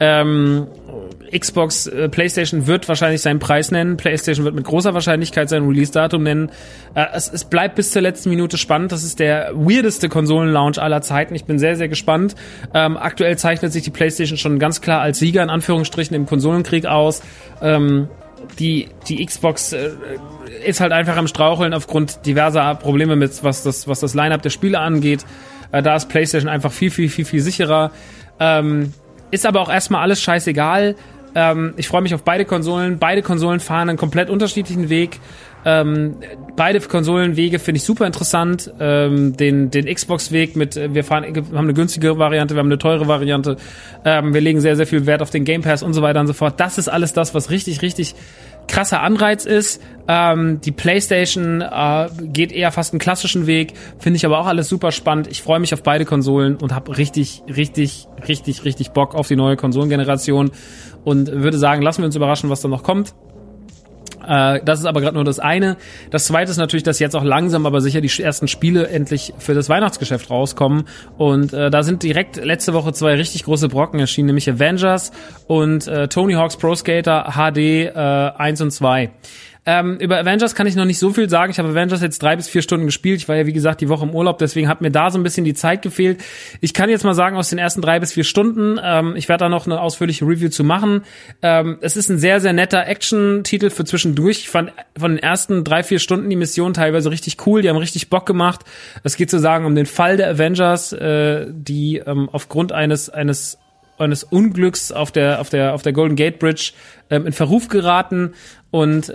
Xbox, PlayStation wird wahrscheinlich seinen Preis nennen. PlayStation wird mit großer Wahrscheinlichkeit sein Release-Datum nennen. Es bleibt bis zur letzten Minute spannend. Das ist der weirdeste Konsolen-Launch aller Zeiten. Ich bin sehr, sehr gespannt. Aktuell zeichnet sich die PlayStation schon ganz klar als Sieger in Anführungsstrichen im Konsolenkrieg aus. Die Xbox ist halt einfach am Straucheln aufgrund diverser Probleme mit was das Line-Up der Spiele angeht. Da ist PlayStation einfach viel sicherer. Ist aber auch erstmal alles scheißegal. Ich freue mich auf beide Konsolen. Beide Konsolen fahren einen komplett unterschiedlichen Weg. Beide Konsolenwege finde ich super interessant. Den Xbox-Weg wir haben eine günstige Variante, wir haben eine teure Variante. Wir legen sehr, sehr viel Wert auf den Game Pass und so weiter und so fort. Das ist alles das, was richtig krasser Anreiz ist. Die PlayStation geht eher fast einen klassischen Weg, finde ich aber auch alles super spannend. Ich freue mich auf beide Konsolen und habe richtig Bock auf die neue Konsolengeneration und würde sagen, lassen wir uns überraschen, was da noch kommt. Das ist aber gerade nur das eine. Das zweite ist natürlich, dass jetzt auch langsam aber sicher die ersten Spiele endlich für das Weihnachtsgeschäft rauskommen. Und da sind direkt letzte Woche 2 richtig große Brocken erschienen, nämlich Avengers und Tony Hawk's Pro Skater HD 1 und 2. Über Avengers kann ich noch nicht so viel sagen. Ich habe Avengers jetzt 3 bis 4 Stunden gespielt. Ich war ja, wie gesagt, die Woche im Urlaub, deswegen hat mir da so ein bisschen die Zeit gefehlt. Ich kann jetzt mal sagen, aus den ersten 3 bis 4 Stunden, ich werde da noch eine ausführliche Review zu machen. Es ist ein sehr, sehr netter Action-Titel für zwischendurch. Ich fand von den ersten 3, 4 Stunden die Mission teilweise richtig cool. Die haben richtig Bock gemacht. Es geht sozusagen um den Fall der Avengers, die aufgrund eines Unglücks auf der Golden Gate Bridge in Verruf geraten und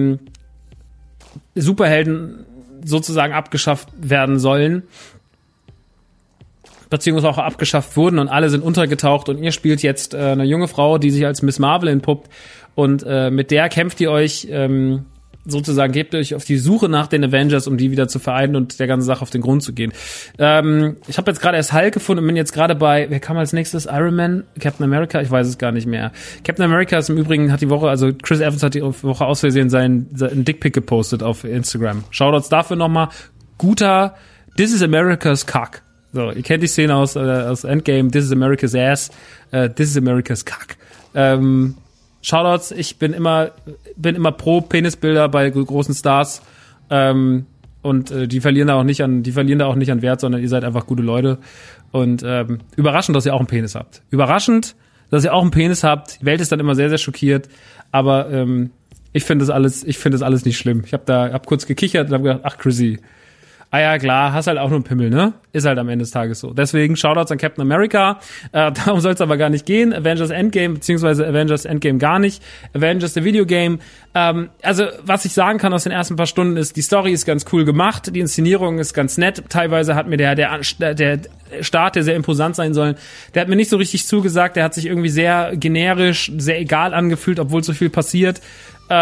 Superhelden sozusagen abgeschafft werden sollen, beziehungsweise auch abgeschafft wurden und alle sind untergetaucht und ihr spielt jetzt eine junge Frau, die sich als Miss Marvel entpuppt und mit der kämpft ihr euch sozusagen, gebt euch auf die Suche nach den Avengers, um die wieder zu vereinen und der ganzen Sache auf den Grund zu gehen. Ich habe jetzt gerade erst Hulk gefunden und bin jetzt gerade bei, wer kam als nächstes? Iron Man? Captain America? Ich weiß es gar nicht mehr. Captain America ist im Übrigen, hat die Woche, also Chris Evans hat die Woche aus Versehen seinen Dickpick gepostet auf Instagram. Shoutouts dafür nochmal. Guter This is America's Cock. So, ihr kennt die Szene aus Endgame. This is America's Ass. This is America's Cock. Shoutouts, ich bin immer pro Penisbilder bei großen Stars und die verlieren da auch nicht an Wert, sondern ihr seid einfach gute Leute und überraschend, dass ihr auch einen Penis habt. Überraschend, dass ihr auch einen Penis habt. Die Welt ist dann immer sehr, sehr schockiert, aber ich finde das alles nicht schlimm. Ich hab kurz gekichert und hab gedacht, ach Chrissy, ah ja, klar, hast halt auch nur einen Pimmel, ne? Ist halt am Ende des Tages so. Deswegen Shoutouts an Captain America. Darum soll es aber gar nicht gehen. Avengers Endgame, beziehungsweise Avengers Endgame gar nicht. Avengers the Video Game. Also, was ich sagen kann aus den ersten paar Stunden ist, die Story ist ganz cool gemacht, die Inszenierung ist ganz nett. Teilweise hat mir der Start, der sehr imposant sein soll, der hat mir nicht so richtig zugesagt. Der hat sich irgendwie sehr generisch, sehr egal angefühlt, obwohl so viel passiert.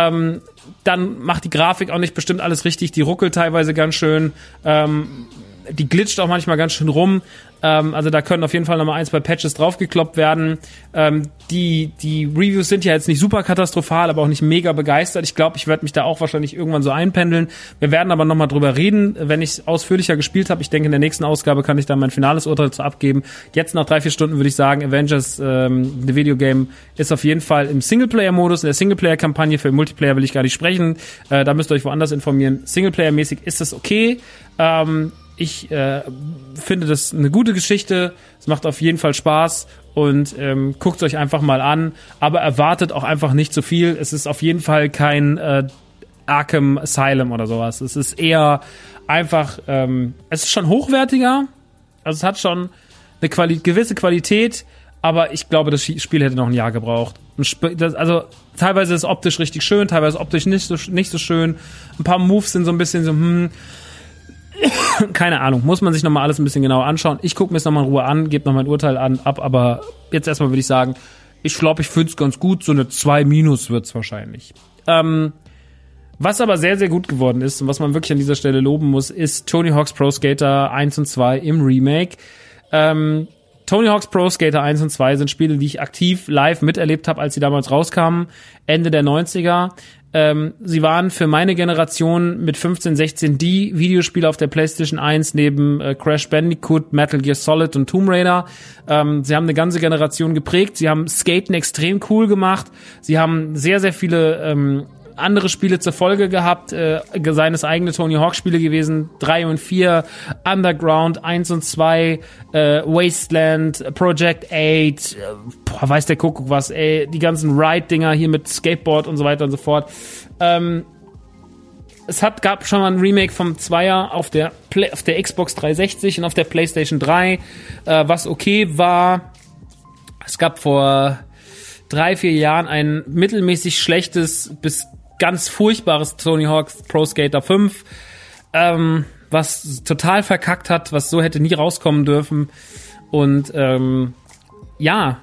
Dann macht die Grafik auch nicht bestimmt alles richtig, die ruckelt teilweise ganz schön. Die glitscht auch manchmal ganz schön rum. Also da können auf jeden Fall nochmal 1, 2 Patches draufgekloppt werden. Die Reviews sind ja jetzt nicht super katastrophal, aber auch nicht mega begeistert. Ich glaube, ich werde mich da auch wahrscheinlich irgendwann so einpendeln. Wir werden aber nochmal drüber reden, wenn ich ausführlicher gespielt habe. Ich denke, in der nächsten Ausgabe kann ich dann mein finales Urteil zu abgeben. Jetzt nach 3-4 Stunden würde ich sagen, Avengers The Video Game ist auf jeden Fall im Singleplayer-Modus. In der Singleplayer-Kampagne, für Multiplayer will ich gar nicht sprechen. Da müsst ihr euch woanders informieren. Singleplayer-mäßig ist das okay. Ich finde das eine gute Geschichte. Es macht auf jeden Fall Spaß und guckt es euch einfach mal an. Aber erwartet auch einfach nicht zu viel. Es ist auf jeden Fall kein Arkham Asylum oder sowas. Es ist eher einfach, es ist schon hochwertiger. Also es hat schon eine gewisse Qualität. Aber ich glaube, das Spiel hätte noch ein Jahr gebraucht. Also teilweise ist es optisch richtig schön, teilweise optisch nicht so schön. Ein paar Moves sind so ein bisschen so, keine Ahnung, muss man sich nochmal alles ein bisschen genauer anschauen. Ich gucke mir es nochmal in Ruhe an, gebe noch mein Urteil ab, aber jetzt erstmal würde ich sagen, ich glaube, ich finde es ganz gut, so eine 2- wird es wahrscheinlich. Was aber sehr, sehr gut geworden ist und was man wirklich an dieser Stelle loben muss, ist Tony Hawk's Pro Skater 1 und 2 im Remake. Tony Hawk's Pro Skater 1 und 2 sind Spiele, die ich aktiv live miterlebt habe, als sie damals rauskamen, Ende der 90er. Sie waren für meine Generation mit 15, 16 die Videospiele auf der PlayStation 1 neben Crash Bandicoot, Metal Gear Solid und Tomb Raider. Sie haben eine ganze Generation geprägt. Sie haben Skaten extrem cool gemacht. Sie haben sehr, sehr viele andere Spiele zur Folge gehabt, seien es eigene Tony Hawk Spiele gewesen, 3 und 4, Underground 1 und 2, Wasteland, Project 8, weiß der Kuckuck was, die ganzen Ride-Dinger hier mit Skateboard und so weiter und so fort. Es gab schon mal ein Remake vom 2er auf der Xbox 360 und auf der PlayStation 3, was okay war. Es gab vor 3-4 Jahren ein mittelmäßig schlechtes bis ganz furchtbares Tony Hawk's Pro Skater 5, was total verkackt hat, was so hätte nie rauskommen dürfen. Und ja,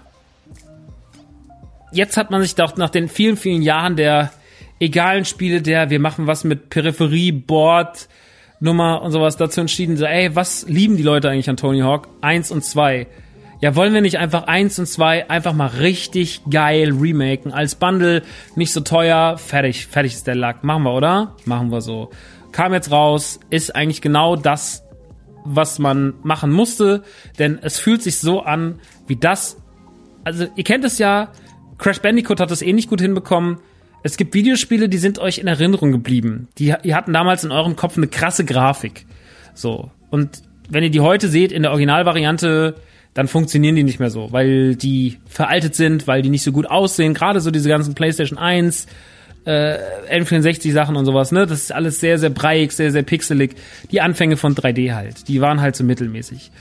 jetzt hat man sich doch nach den vielen, vielen Jahren der egalen Spiele, wir machen was mit Peripherie, Board, Nummer und sowas dazu entschieden, so, was lieben die Leute eigentlich an Tony Hawk? 1 und 2. Ja, wollen wir nicht einfach 1 und 2 einfach mal richtig geil remaken, als Bundle, nicht so teuer, fertig ist der Lack. Machen wir, oder? Machen wir so. Kam jetzt raus, ist eigentlich genau das, was man machen musste, denn es fühlt sich so an, wie das, also ihr kennt es ja, Crash Bandicoot hat das nicht gut hinbekommen. Es gibt Videospiele, die sind euch in Erinnerung geblieben. Die hatten damals in eurem Kopf eine krasse Grafik. So. Und wenn ihr die heute seht, in der Originalvariante, dann funktionieren die nicht mehr so, weil die veraltet sind, weil die nicht so gut aussehen. Gerade so diese ganzen PlayStation 1, N64-Sachen und sowas, ne? Das ist alles sehr, sehr breiig, sehr, sehr pixelig. Die Anfänge von 3D halt, die waren halt so mittelmäßig.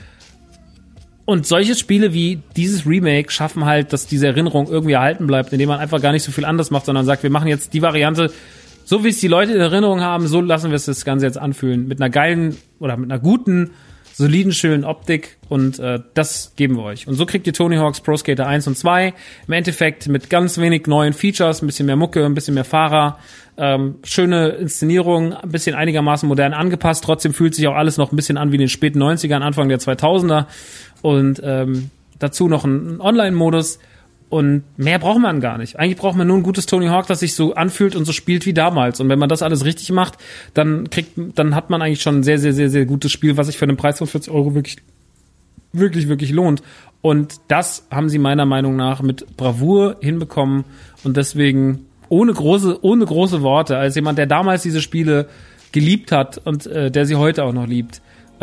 Und solche Spiele wie dieses Remake schaffen halt, dass diese Erinnerung irgendwie erhalten bleibt, indem man einfach gar nicht so viel anders macht, sondern sagt, wir machen jetzt die Variante, so wie es die Leute in Erinnerung haben, so lassen wir es das Ganze jetzt anfühlen. Mit einer geilen oder mit einer guten, soliden, schönen Optik und das geben wir euch. Und so kriegt ihr Tony Hawk's Pro Skater 1 und 2 im Endeffekt mit ganz wenig neuen Features, ein bisschen mehr Mucke, ein bisschen mehr Fahrer, schöne Inszenierung, ein bisschen einigermaßen modern angepasst. Trotzdem fühlt sich auch alles noch ein bisschen an wie in den späten 90ern, Anfang der 2000er und dazu noch ein Online-Modus. Und mehr braucht man gar nicht. Eigentlich braucht man nur ein gutes Tony Hawk, das sich so anfühlt und so spielt wie damals. Und wenn man das alles richtig macht, dann hat man eigentlich schon ein sehr, sehr, sehr, sehr gutes Spiel, was sich für einen Preis von 40 € wirklich, wirklich, wirklich lohnt. Und das haben sie meiner Meinung nach mit Bravour hinbekommen. Und deswegen ohne große Worte, als jemand, der damals diese Spiele geliebt hat und der sie heute auch noch liebt.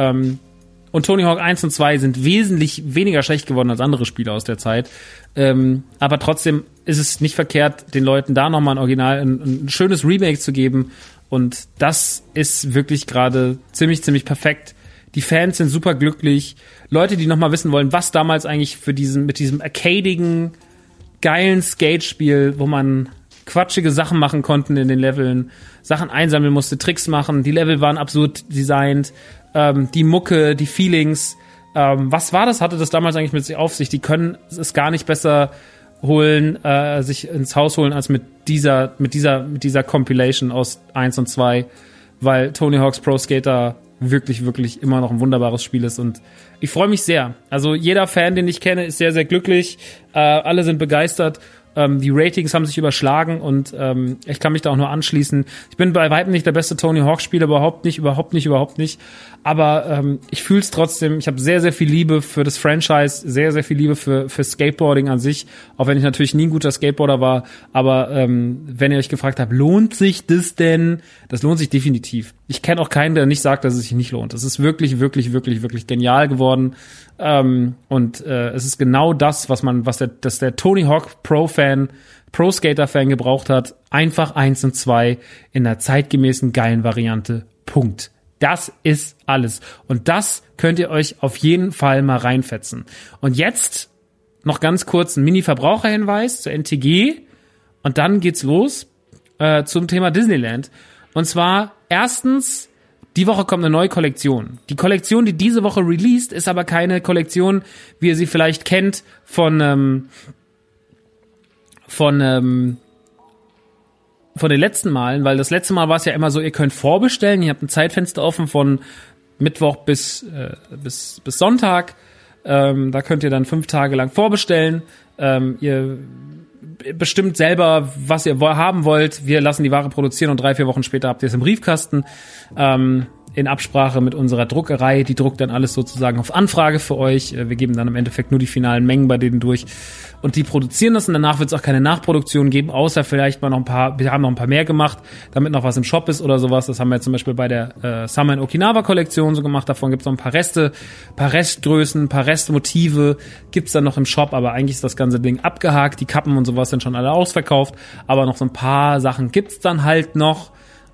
Und Tony Hawk 1 und 2 sind wesentlich weniger schlecht geworden als andere Spiele aus der Zeit. Aber trotzdem ist es nicht verkehrt, den Leuten da nochmal ein schönes Remake zu geben. Und das ist wirklich gerade ziemlich, ziemlich perfekt. Die Fans sind super glücklich. Leute, die nochmal wissen wollen, was damals eigentlich mit diesem arcadigen, geilen Skate-Spiel, wo man quatschige Sachen machen konnten in den Leveln, Sachen einsammeln musste, Tricks machen. Die Level waren absurd designt. Die Mucke, die Feelings. Was war das? Hatte das damals eigentlich mit sich auf sich? Die können es gar nicht besser holen, sich ins Haus holen, als mit dieser Compilation aus 1 und 2, weil Tony Hawk's Pro Skater wirklich, wirklich immer noch ein wunderbares Spiel ist und ich freue mich sehr. Also jeder Fan, den ich kenne, ist sehr, sehr glücklich. Alle sind begeistert. Die Ratings haben sich überschlagen und ich kann mich da auch nur anschließen. Ich bin bei weitem nicht der beste Tony Hawk-Spieler, überhaupt nicht. Aber ich fühle es trotzdem. Ich habe sehr, sehr viel Liebe für das Franchise, sehr, sehr viel Liebe für Skateboarding an sich, auch wenn ich natürlich nie ein guter Skateboarder war. Aber wenn ihr euch gefragt habt, lohnt sich das denn? Das lohnt sich definitiv. Ich kenne auch keinen, der nicht sagt, dass es sich nicht lohnt. Es ist wirklich, wirklich, wirklich, wirklich genial geworden. Und es ist genau das, was der Tony Hawk Pro Skater Fan gebraucht hat. Einfach 1 und 2 in einer zeitgemäßen geilen Variante. Punkt. Das ist alles. Und das könnt ihr euch auf jeden Fall mal reinfetzen. Und jetzt noch ganz kurz ein Mini-Verbraucherhinweis zur NTG. Und dann geht's los zum Thema Disneyland. Und zwar erstens, die Woche kommt eine neue Kollektion. Die Kollektion, die diese Woche released, ist aber keine Kollektion, wie ihr sie vielleicht kennt von den letzten Malen, weil das letzte Mal war es ja immer so, ihr könnt vorbestellen, ihr habt ein Zeitfenster offen von Mittwoch bis Sonntag, da könnt ihr dann 5 Tage lang vorbestellen, ihr bestimmt selber, was ihr haben wollt, wir lassen die Ware produzieren und 3-4 Wochen später habt ihr es im Briefkasten, in Absprache mit unserer Druckerei, die druckt dann alles sozusagen auf Anfrage für euch. Wir geben dann im Endeffekt nur die finalen Mengen bei denen durch und die produzieren das und danach wird es auch keine Nachproduktion geben, außer vielleicht mal wir haben noch ein paar mehr gemacht, damit noch was im Shop ist oder sowas. Das haben wir zum Beispiel bei der Summer in Okinawa Kollektion so gemacht, davon gibt es noch ein paar Reste, paar Restgrößen, paar Restmotive gibt's dann noch im Shop, aber eigentlich ist das ganze Ding abgehakt, die Kappen und sowas sind schon alle ausverkauft, aber noch so ein paar Sachen gibt's dann halt noch.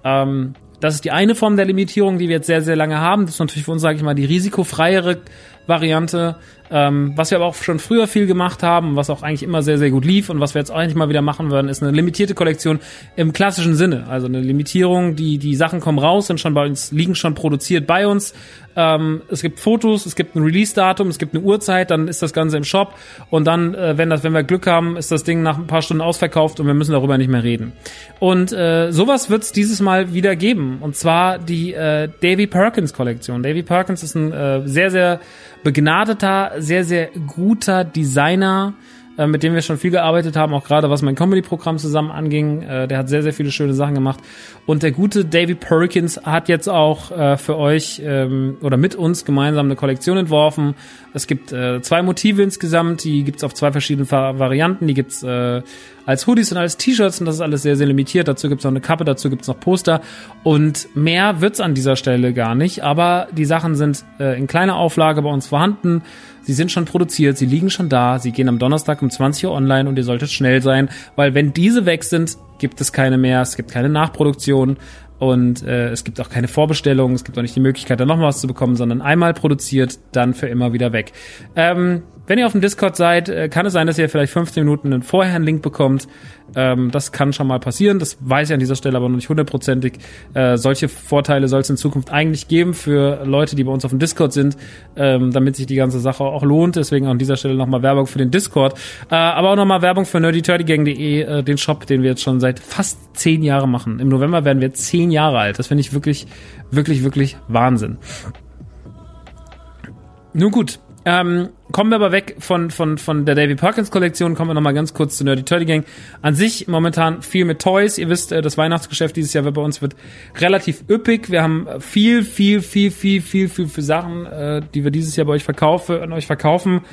Das ist die eine Form der Limitierung, die wir jetzt sehr, sehr lange haben. Das ist natürlich für uns, sage ich mal, die risikofreiere Variante, was wir aber auch schon früher viel gemacht haben, was auch eigentlich immer sehr, sehr gut lief und was wir jetzt auch eigentlich mal wieder machen würden, ist eine limitierte Kollektion im klassischen Sinne. Also eine Limitierung, die Sachen kommen raus, sind schon bei uns, liegen schon produziert bei uns. Es gibt Fotos, es gibt ein Release-Datum, es gibt eine Uhrzeit, dann ist das Ganze im Shop und dann, wenn wir Glück haben, ist das Ding nach ein paar Stunden ausverkauft und wir müssen darüber nicht mehr reden. Und sowas wird es dieses Mal wieder geben und zwar die Davy Perkins Kollektion. Davy Perkins ist ein sehr, sehr begnadeter, sehr, sehr guter Designer, mit dem wir schon viel gearbeitet haben, auch gerade was mein Comedy-Programm zusammen anging. Der hat sehr, sehr viele schöne Sachen gemacht. Und der gute Davy Perkins hat jetzt auch für euch oder mit uns gemeinsam eine Kollektion entworfen. Es gibt 2 Motive insgesamt, die gibt's auf 2 verschiedenen Varianten. Die gibt's als Hoodies und als T-Shirts und das ist alles sehr, sehr limitiert. Dazu gibt's noch eine Kappe, dazu gibt's noch Poster und mehr wird's an dieser Stelle gar nicht. Aber die Sachen sind in kleiner Auflage bei uns vorhanden. Sie sind schon produziert, sie liegen schon da, sie gehen am Donnerstag um 20 Uhr online und ihr solltet schnell sein, weil wenn diese weg sind, gibt es keine mehr, es gibt keine Nachproduktion und es gibt auch keine Vorbestellung, es gibt auch nicht die Möglichkeit, da noch mal was zu bekommen, sondern einmal produziert, dann für immer wieder weg. Wenn ihr auf dem Discord seid, kann es sein, dass ihr vielleicht 15 Minuten vorher einen Link bekommt. Das kann schon mal passieren. Das weiß ich an dieser Stelle aber noch nicht 100%ig. Solche Vorteile soll es in Zukunft eigentlich geben für Leute, die bei uns auf dem Discord sind, damit sich die ganze Sache auch lohnt. Deswegen an dieser Stelle nochmal Werbung für den Discord. Aber auch nochmal Werbung für nerdyturdygang.de, den Shop, den wir jetzt schon seit fast 10 Jahren machen. Im November werden wir 10 Jahre alt. Das finde ich wirklich, wirklich, wirklich Wahnsinn. Nun gut. Kommen wir aber weg von der Davy Perkins Kollektion, kommen wir nochmal ganz kurz zu Nerdy Turdy Gang. An sich momentan viel mit Toys. Ihr wisst, das Weihnachtsgeschäft dieses Jahr bei uns wird relativ üppig. Wir haben viel für Sachen, die wir dieses Jahr bei euch verkaufen.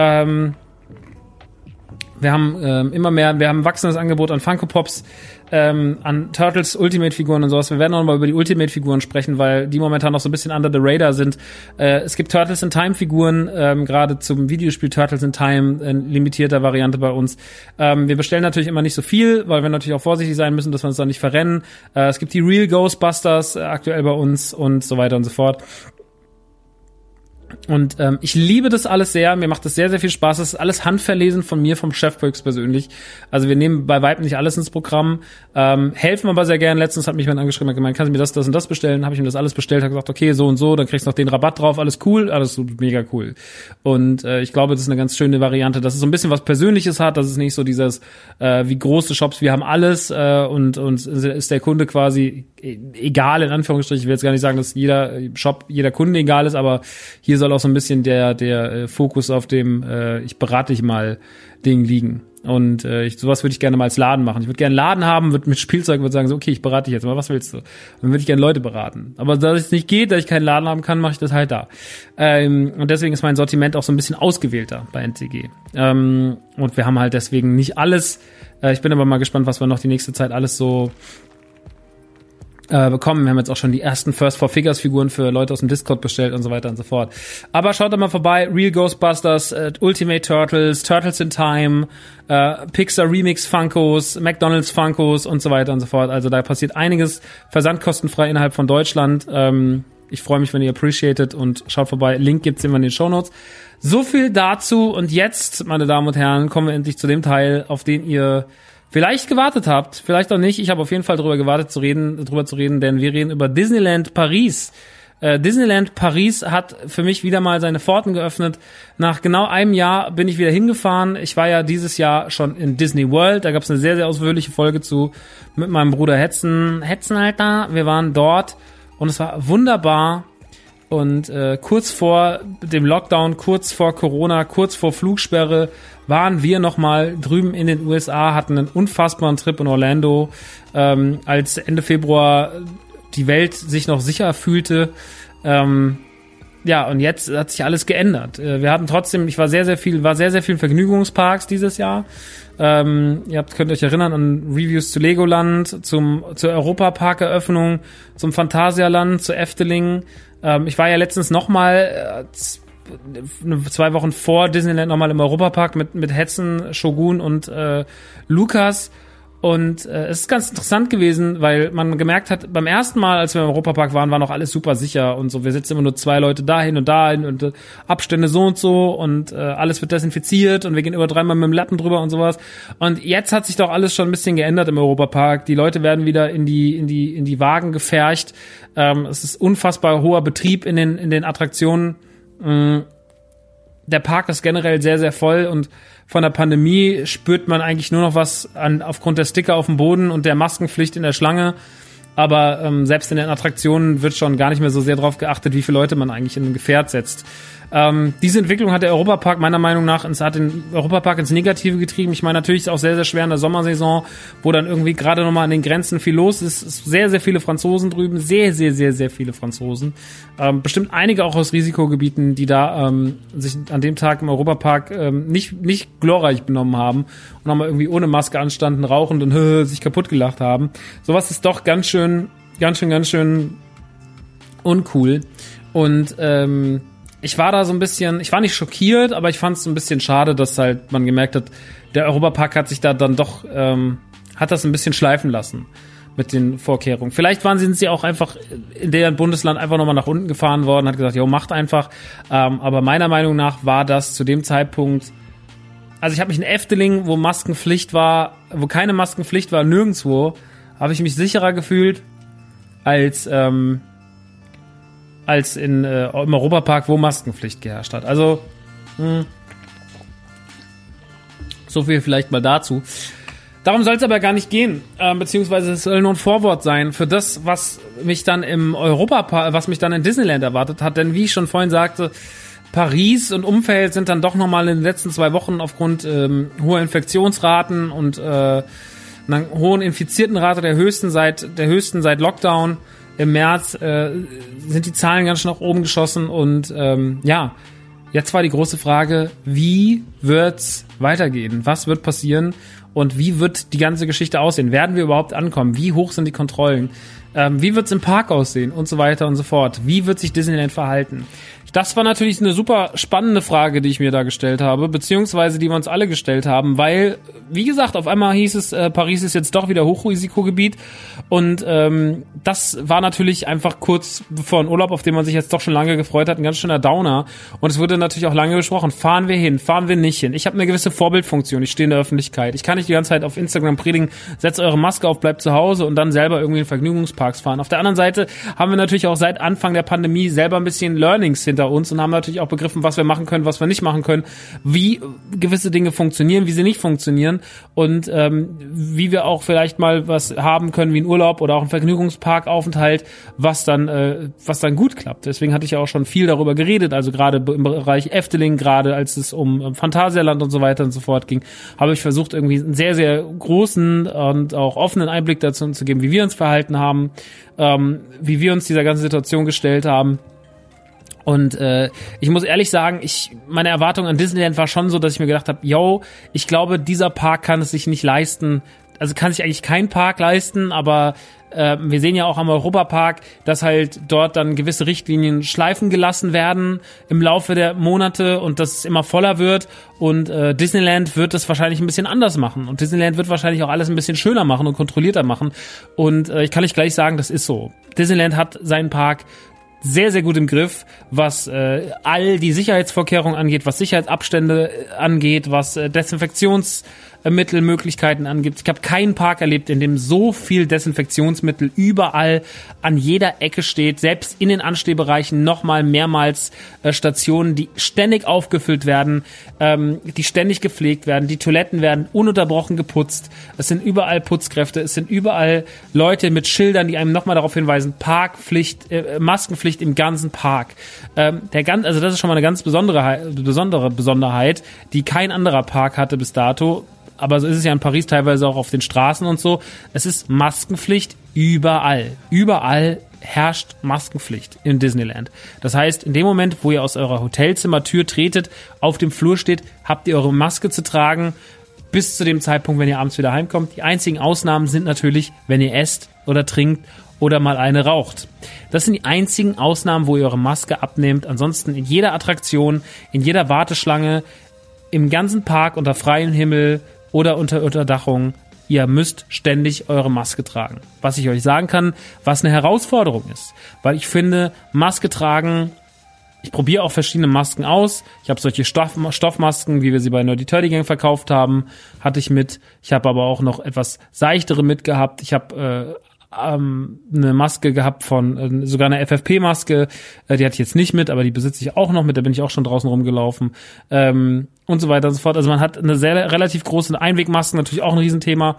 Wir haben immer mehr, wir haben ein wachsendes Angebot an Funko Pops, an Turtles Ultimate-Figuren und sowas. Wir werden auch noch mal über die Ultimate-Figuren sprechen, weil die momentan noch so ein bisschen under the radar sind. Es gibt Turtles in Time-Figuren, gerade zum Videospiel Turtles in Time, in limitierter Variante bei uns. Wir bestellen natürlich immer nicht so viel, weil wir natürlich auch vorsichtig sein müssen, dass wir uns da nicht verrennen. Es gibt die Real Ghostbusters aktuell bei uns und so weiter und so fort. Und ich liebe das alles sehr, mir macht das sehr, sehr viel Spaß. Das ist alles handverlesen von mir, vom Chef höchstpersönlich. Also wir nehmen bei weitem nicht alles ins Programm, helfen aber sehr gern. Letztens hat mich jemand angeschrieben und gemeint, kannst du mir das und das bestellen? Habe ich ihm das alles bestellt, habe gesagt, okay, so und so, dann kriegst du noch den Rabatt drauf, alles cool, alles mega cool. Und ich glaube, das ist eine ganz schöne Variante, dass es so ein bisschen was Persönliches hat, dass es nicht so dieses, wie große Shops, wir haben alles und ist der Kunde quasi egal, in Anführungsstrichen. Ich will jetzt gar nicht sagen, dass jeder Shop, jeder Kunde egal ist, aber hier soll auch so ein bisschen der Fokus auf dem ich berate dich mal Ding liegen. Und sowas würde ich gerne mal als Laden machen. Ich würde gerne einen Laden haben, würde mit Spielzeug würde sagen, so, okay, ich berate dich jetzt mal, was willst du? Dann würde ich gerne Leute beraten. Aber da es nicht geht, da ich keinen Laden haben kann, mache ich das halt da. Und deswegen ist mein Sortiment auch so ein bisschen ausgewählter bei NCG. Und wir haben halt deswegen nicht alles. Ich bin aber mal gespannt, was wir noch die nächste Zeit alles so bekommen. Wir haben jetzt auch schon die ersten First Four Figures Figuren für Leute aus dem Discord bestellt und so weiter und so fort. Aber schaut da mal vorbei. Real Ghostbusters, Ultimate Turtles, Turtles in Time, Pixar Remix Funkos, McDonald's Funkos und so weiter und so fort. Also da passiert einiges versandkostenfrei innerhalb von Deutschland. Ich freue mich, wenn ihr appreciated und schaut vorbei. Link gibt's immer in den Shownotes. So viel dazu und jetzt, meine Damen und Herren, kommen wir endlich zu dem Teil, auf den ihr vielleicht gewartet habt, vielleicht auch nicht. Ich habe auf jeden Fall drüber zu reden, denn wir reden über Disneyland Paris. Disneyland Paris hat für mich wieder mal seine Pforten geöffnet. Nach genau einem Jahr bin ich wieder hingefahren. Ich war ja dieses Jahr schon in Disney World. Da gab es eine sehr, sehr ausführliche Folge zu mit meinem Bruder Hetzen, Alter. Wir waren dort und es war wunderbar. Und kurz vor dem Lockdown, kurz vor Corona, kurz vor Flugsperre waren wir nochmal drüben in den USA, hatten einen unfassbaren Trip in Orlando, als Ende Februar die Welt sich noch sicher fühlte. Ja, und jetzt hat sich alles geändert. Wir hatten trotzdem, ich war sehr, sehr viel in Vergnügungsparks dieses Jahr. Könnt euch erinnern an Reviews zu Legoland, zur Europapark-Eröffnung, zum Phantasialand, zu Efteling. Ich war ja letztens nochmal 2 Wochen vor Disneyland nochmal im Europapark mit Hetzen, Shogun und Lukas. Und es ist ganz interessant gewesen, weil man gemerkt hat, beim ersten Mal, als wir im Europapark waren, war noch alles super sicher und so. Wir sitzen immer nur 2 Leute dahin und Abstände so und alles wird desinfiziert und wir gehen über 3-mal mit dem Lappen drüber und sowas. Und jetzt hat sich doch alles schon ein bisschen geändert im Europapark. Die Leute werden wieder in die Wagen gefercht. Es ist unfassbar hoher Betrieb in den Attraktionen. Der Park ist generell sehr, sehr voll und von der Pandemie spürt man eigentlich nur noch was aufgrund der Sticker auf dem Boden und der Maskenpflicht in der Schlange. Aber selbst in den Attraktionen wird schon gar nicht mehr so sehr drauf geachtet, wie viele Leute man eigentlich in ein Gefährt setzt. Diese Entwicklung hat der Europapark meiner Meinung nach hat den Europapark ins Negative getrieben. Ich meine, natürlich ist es auch sehr, sehr schwer in der Sommersaison, wo dann irgendwie gerade nochmal an den Grenzen viel los ist. Es ist sehr, sehr viele Franzosen drüben. Sehr, sehr, sehr, sehr viele Franzosen. Bestimmt einige auch aus Risikogebieten, die da sich an dem Tag im Europapark nicht glorreich benommen haben und nochmal irgendwie ohne Maske anstanden, rauchend und sich kaputt gelacht haben. Sowas ist doch ganz schön uncool. Und ich war da so ein bisschen, ich war nicht schockiert, aber ich fand es so ein bisschen schade, dass halt man gemerkt hat, der Europapark hat sich da dann doch, hat das ein bisschen schleifen lassen mit den Vorkehrungen. Vielleicht sind sie auch einfach in deren Bundesland einfach nochmal nach unten gefahren worden, hat gesagt, jo, macht einfach. Aber meiner Meinung nach war das zu dem Zeitpunkt, also ich habe mich in Efteling, wo Maskenpflicht war, wo keine Maskenpflicht war, nirgendwo, habe ich mich sicherer gefühlt als im Europapark, wo Maskenpflicht geherrscht hat. Also, so viel vielleicht mal dazu. Darum soll es aber gar nicht gehen, beziehungsweise es soll nur ein Vorwort sein für das, was mich dann im Europapark, was mich dann in Disneyland erwartet hat. Denn wie ich schon vorhin sagte, Paris und Umfeld sind dann doch nochmal in den letzten 2 Wochen aufgrund hoher Infektionsraten und einer hohen Infiziertenrate der höchsten seit Lockdown im März sind die Zahlen ganz schön nach oben geschossen und jetzt war die große Frage, wie wird's weitergehen? Was wird passieren und wie wird die ganze Geschichte aussehen? Werden wir überhaupt ankommen? Wie hoch sind die Kontrollen? Wie wird's im Park aussehen? Und so weiter und so fort. Wie wird sich Disneyland verhalten? Das war natürlich eine super spannende Frage, die ich mir da gestellt habe, beziehungsweise die wir uns alle gestellt haben, weil, wie gesagt, auf einmal hieß es, Paris ist jetzt doch wieder Hochrisikogebiet und das war natürlich einfach kurz bevor ein Urlaub, auf den man sich jetzt doch schon lange gefreut hat, ein ganz schöner Downer und es wurde natürlich auch lange besprochen, fahren wir hin, fahren wir nicht hin. Ich habe eine gewisse Vorbildfunktion, ich stehe in der Öffentlichkeit, ich kann nicht die ganze Zeit auf Instagram predigen, setzt eure Maske auf, bleibt zu Hause und dann selber irgendwie in Vergnügungsparks fahren. Auf der anderen Seite haben wir natürlich auch seit Anfang der Pandemie selber ein bisschen Learnings hinter hinter uns und haben natürlich auch begriffen, was wir machen können, was wir nicht machen können, wie gewisse Dinge funktionieren, wie sie nicht funktionieren und wie wir auch vielleicht mal was haben können wie ein Urlaub oder auch ein Vergnügungsparkaufenthalt, was dann gut klappt. Deswegen hatte ich ja auch schon viel darüber geredet, also gerade im Bereich Efteling, gerade als es um Phantasialand und so weiter und so fort ging, habe ich versucht, irgendwie einen sehr, sehr großen und auch offenen Einblick dazu zu geben, wie wir uns verhalten haben, wie wir uns dieser ganzen Situation gestellt haben. Und ich muss ehrlich sagen, meine Erwartung an Disneyland war schon so, dass ich mir gedacht habe, ich glaube, dieser Park kann es sich nicht leisten, also kann sich eigentlich kein Park leisten, aber wir sehen ja auch am Europapark, dass halt dort dann gewisse Richtlinien schleifen gelassen werden im Laufe der Monate und dass es immer voller wird und Disneyland wird das wahrscheinlich ein bisschen anders machen und Disneyland wird wahrscheinlich auch alles ein bisschen schöner machen und kontrollierter machen und ich kann euch gleich sagen, das ist so. Disneyland hat seinen Park sehr, sehr gut im Griff, was all die Sicherheitsvorkehrungen angeht, was Sicherheitsabstände angeht, was Desinfektionsmittelmöglichkeiten angeht. Ich habe keinen Park erlebt, in dem so viel Desinfektionsmittel überall an jeder Ecke steht, selbst in den Anstehbereichen nochmal mehrmals Stationen, die ständig aufgefüllt werden, die ständig gepflegt werden, die Toiletten werden ununterbrochen geputzt, es sind überall Putzkräfte, es sind überall Leute mit Schildern, die einem nochmal darauf hinweisen, Parkpflicht, Maskenpflicht im ganzen Park. Also das ist schon mal eine ganz besondere Besonderheit, die kein anderer Park hatte bis dato. Aber so ist es ja in Paris teilweise auch auf den Straßen und so. Es ist Maskenpflicht überall. Überall herrscht Maskenpflicht in Disneyland. Das heißt, in dem Moment, wo ihr aus eurer Hotelzimmertür tretet, auf dem Flur steht, habt ihr eure Maske zu tragen, bis zu dem Zeitpunkt, wenn ihr abends wieder heimkommt. Die einzigen Ausnahmen sind natürlich, wenn ihr esst oder trinkt oder mal eine raucht. Das sind die einzigen Ausnahmen, wo ihr eure Maske abnehmt. Ansonsten in jeder Attraktion, in jeder Warteschlange, im ganzen Park unter freiem Himmel oder unter Unterdachung, ihr müsst ständig eure Maske tragen. Was ich euch sagen kann, was eine Herausforderung ist. Weil ich finde, Maske tragen, ich probiere auch verschiedene Masken aus. Ich habe solche Stoffmasken, wie wir sie bei Nerdy Turdy Gang verkauft haben, hatte ich mit. Ich habe aber auch noch etwas seichtere mitgehabt. Ich habe eine Maske gehabt von, sogar eine FFP-Maske, die hatte ich jetzt nicht mit, aber die besitze ich auch noch mit, da bin ich auch schon draußen rumgelaufen, und so weiter und so fort. Also man hat eine relativ große Einwegmasken, natürlich auch ein Riesenthema.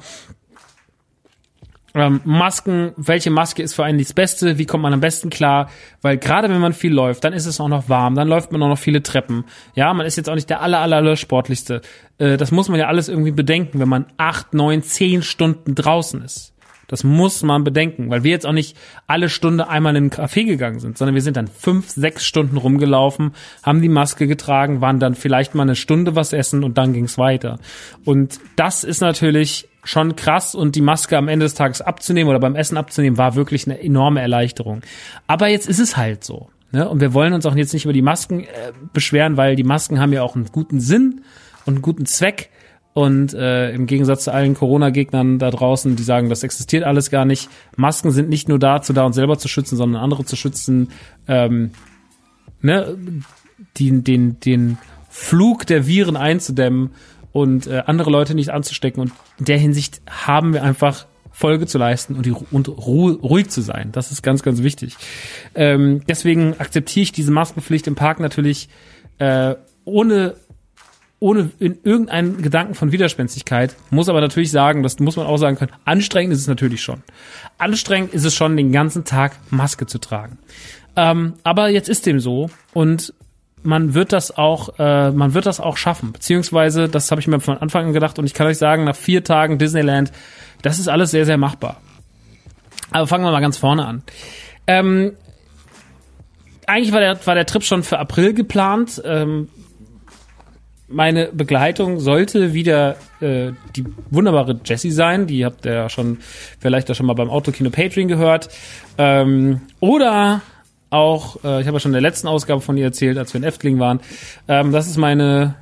Masken, welche Maske ist für einen das Beste, wie kommt man am besten klar, weil gerade wenn man viel läuft, dann ist es auch noch warm, dann läuft man auch noch viele Treppen, ja, man ist jetzt auch nicht der aller sportlichste, das muss man ja alles irgendwie bedenken, wenn man 8, 9, 10 Stunden draußen ist. Das muss man bedenken, weil wir jetzt auch nicht alle Stunde einmal in einen Café gegangen sind, sondern wir sind dann 5, 6 Stunden rumgelaufen, haben die Maske getragen, waren dann vielleicht mal eine Stunde was essen und dann ging's weiter. Und das ist natürlich schon krass und die Maske am Ende des Tages abzunehmen oder beim Essen abzunehmen, war wirklich eine enorme Erleichterung. Aber jetzt ist es halt so, ne? Und wir wollen uns auch jetzt nicht über die Masken beschweren, weil die Masken haben ja auch einen guten Sinn und einen guten Zweck. Und im Gegensatz zu allen Corona-Gegnern da draußen, die sagen, das existiert alles gar nicht. Masken sind nicht nur dazu da, uns selber zu schützen, sondern andere zu schützen, den Flug der Viren einzudämmen und andere Leute nicht anzustecken. Und in der Hinsicht haben wir einfach Folge zu leisten und ruhig zu sein. Das ist ganz, ganz wichtig. Deswegen akzeptiere ich diese Maskenpflicht im Park natürlich ohne in irgendeinen Gedanken von Widerspenstigkeit, muss aber natürlich sagen, das muss man auch sagen können, anstrengend ist es natürlich schon. Anstrengend ist es schon, den ganzen Tag Maske zu tragen. Aber jetzt ist dem so und man wird das auch schaffen. Beziehungsweise, das habe ich mir von Anfang an gedacht und ich kann euch sagen, nach 4 Tagen Disneyland, das ist alles sehr, sehr machbar. Aber fangen wir mal ganz vorne an. Eigentlich war der Trip schon für April geplant. Meine Begleitung sollte wieder die wunderbare Jessie sein. Die habt ihr ja vielleicht schon mal beim Autokino Patreon gehört. Oder auch, ich habe ja schon in der letzten Ausgabe von ihr erzählt, als wir in Efteling waren. Das ist meine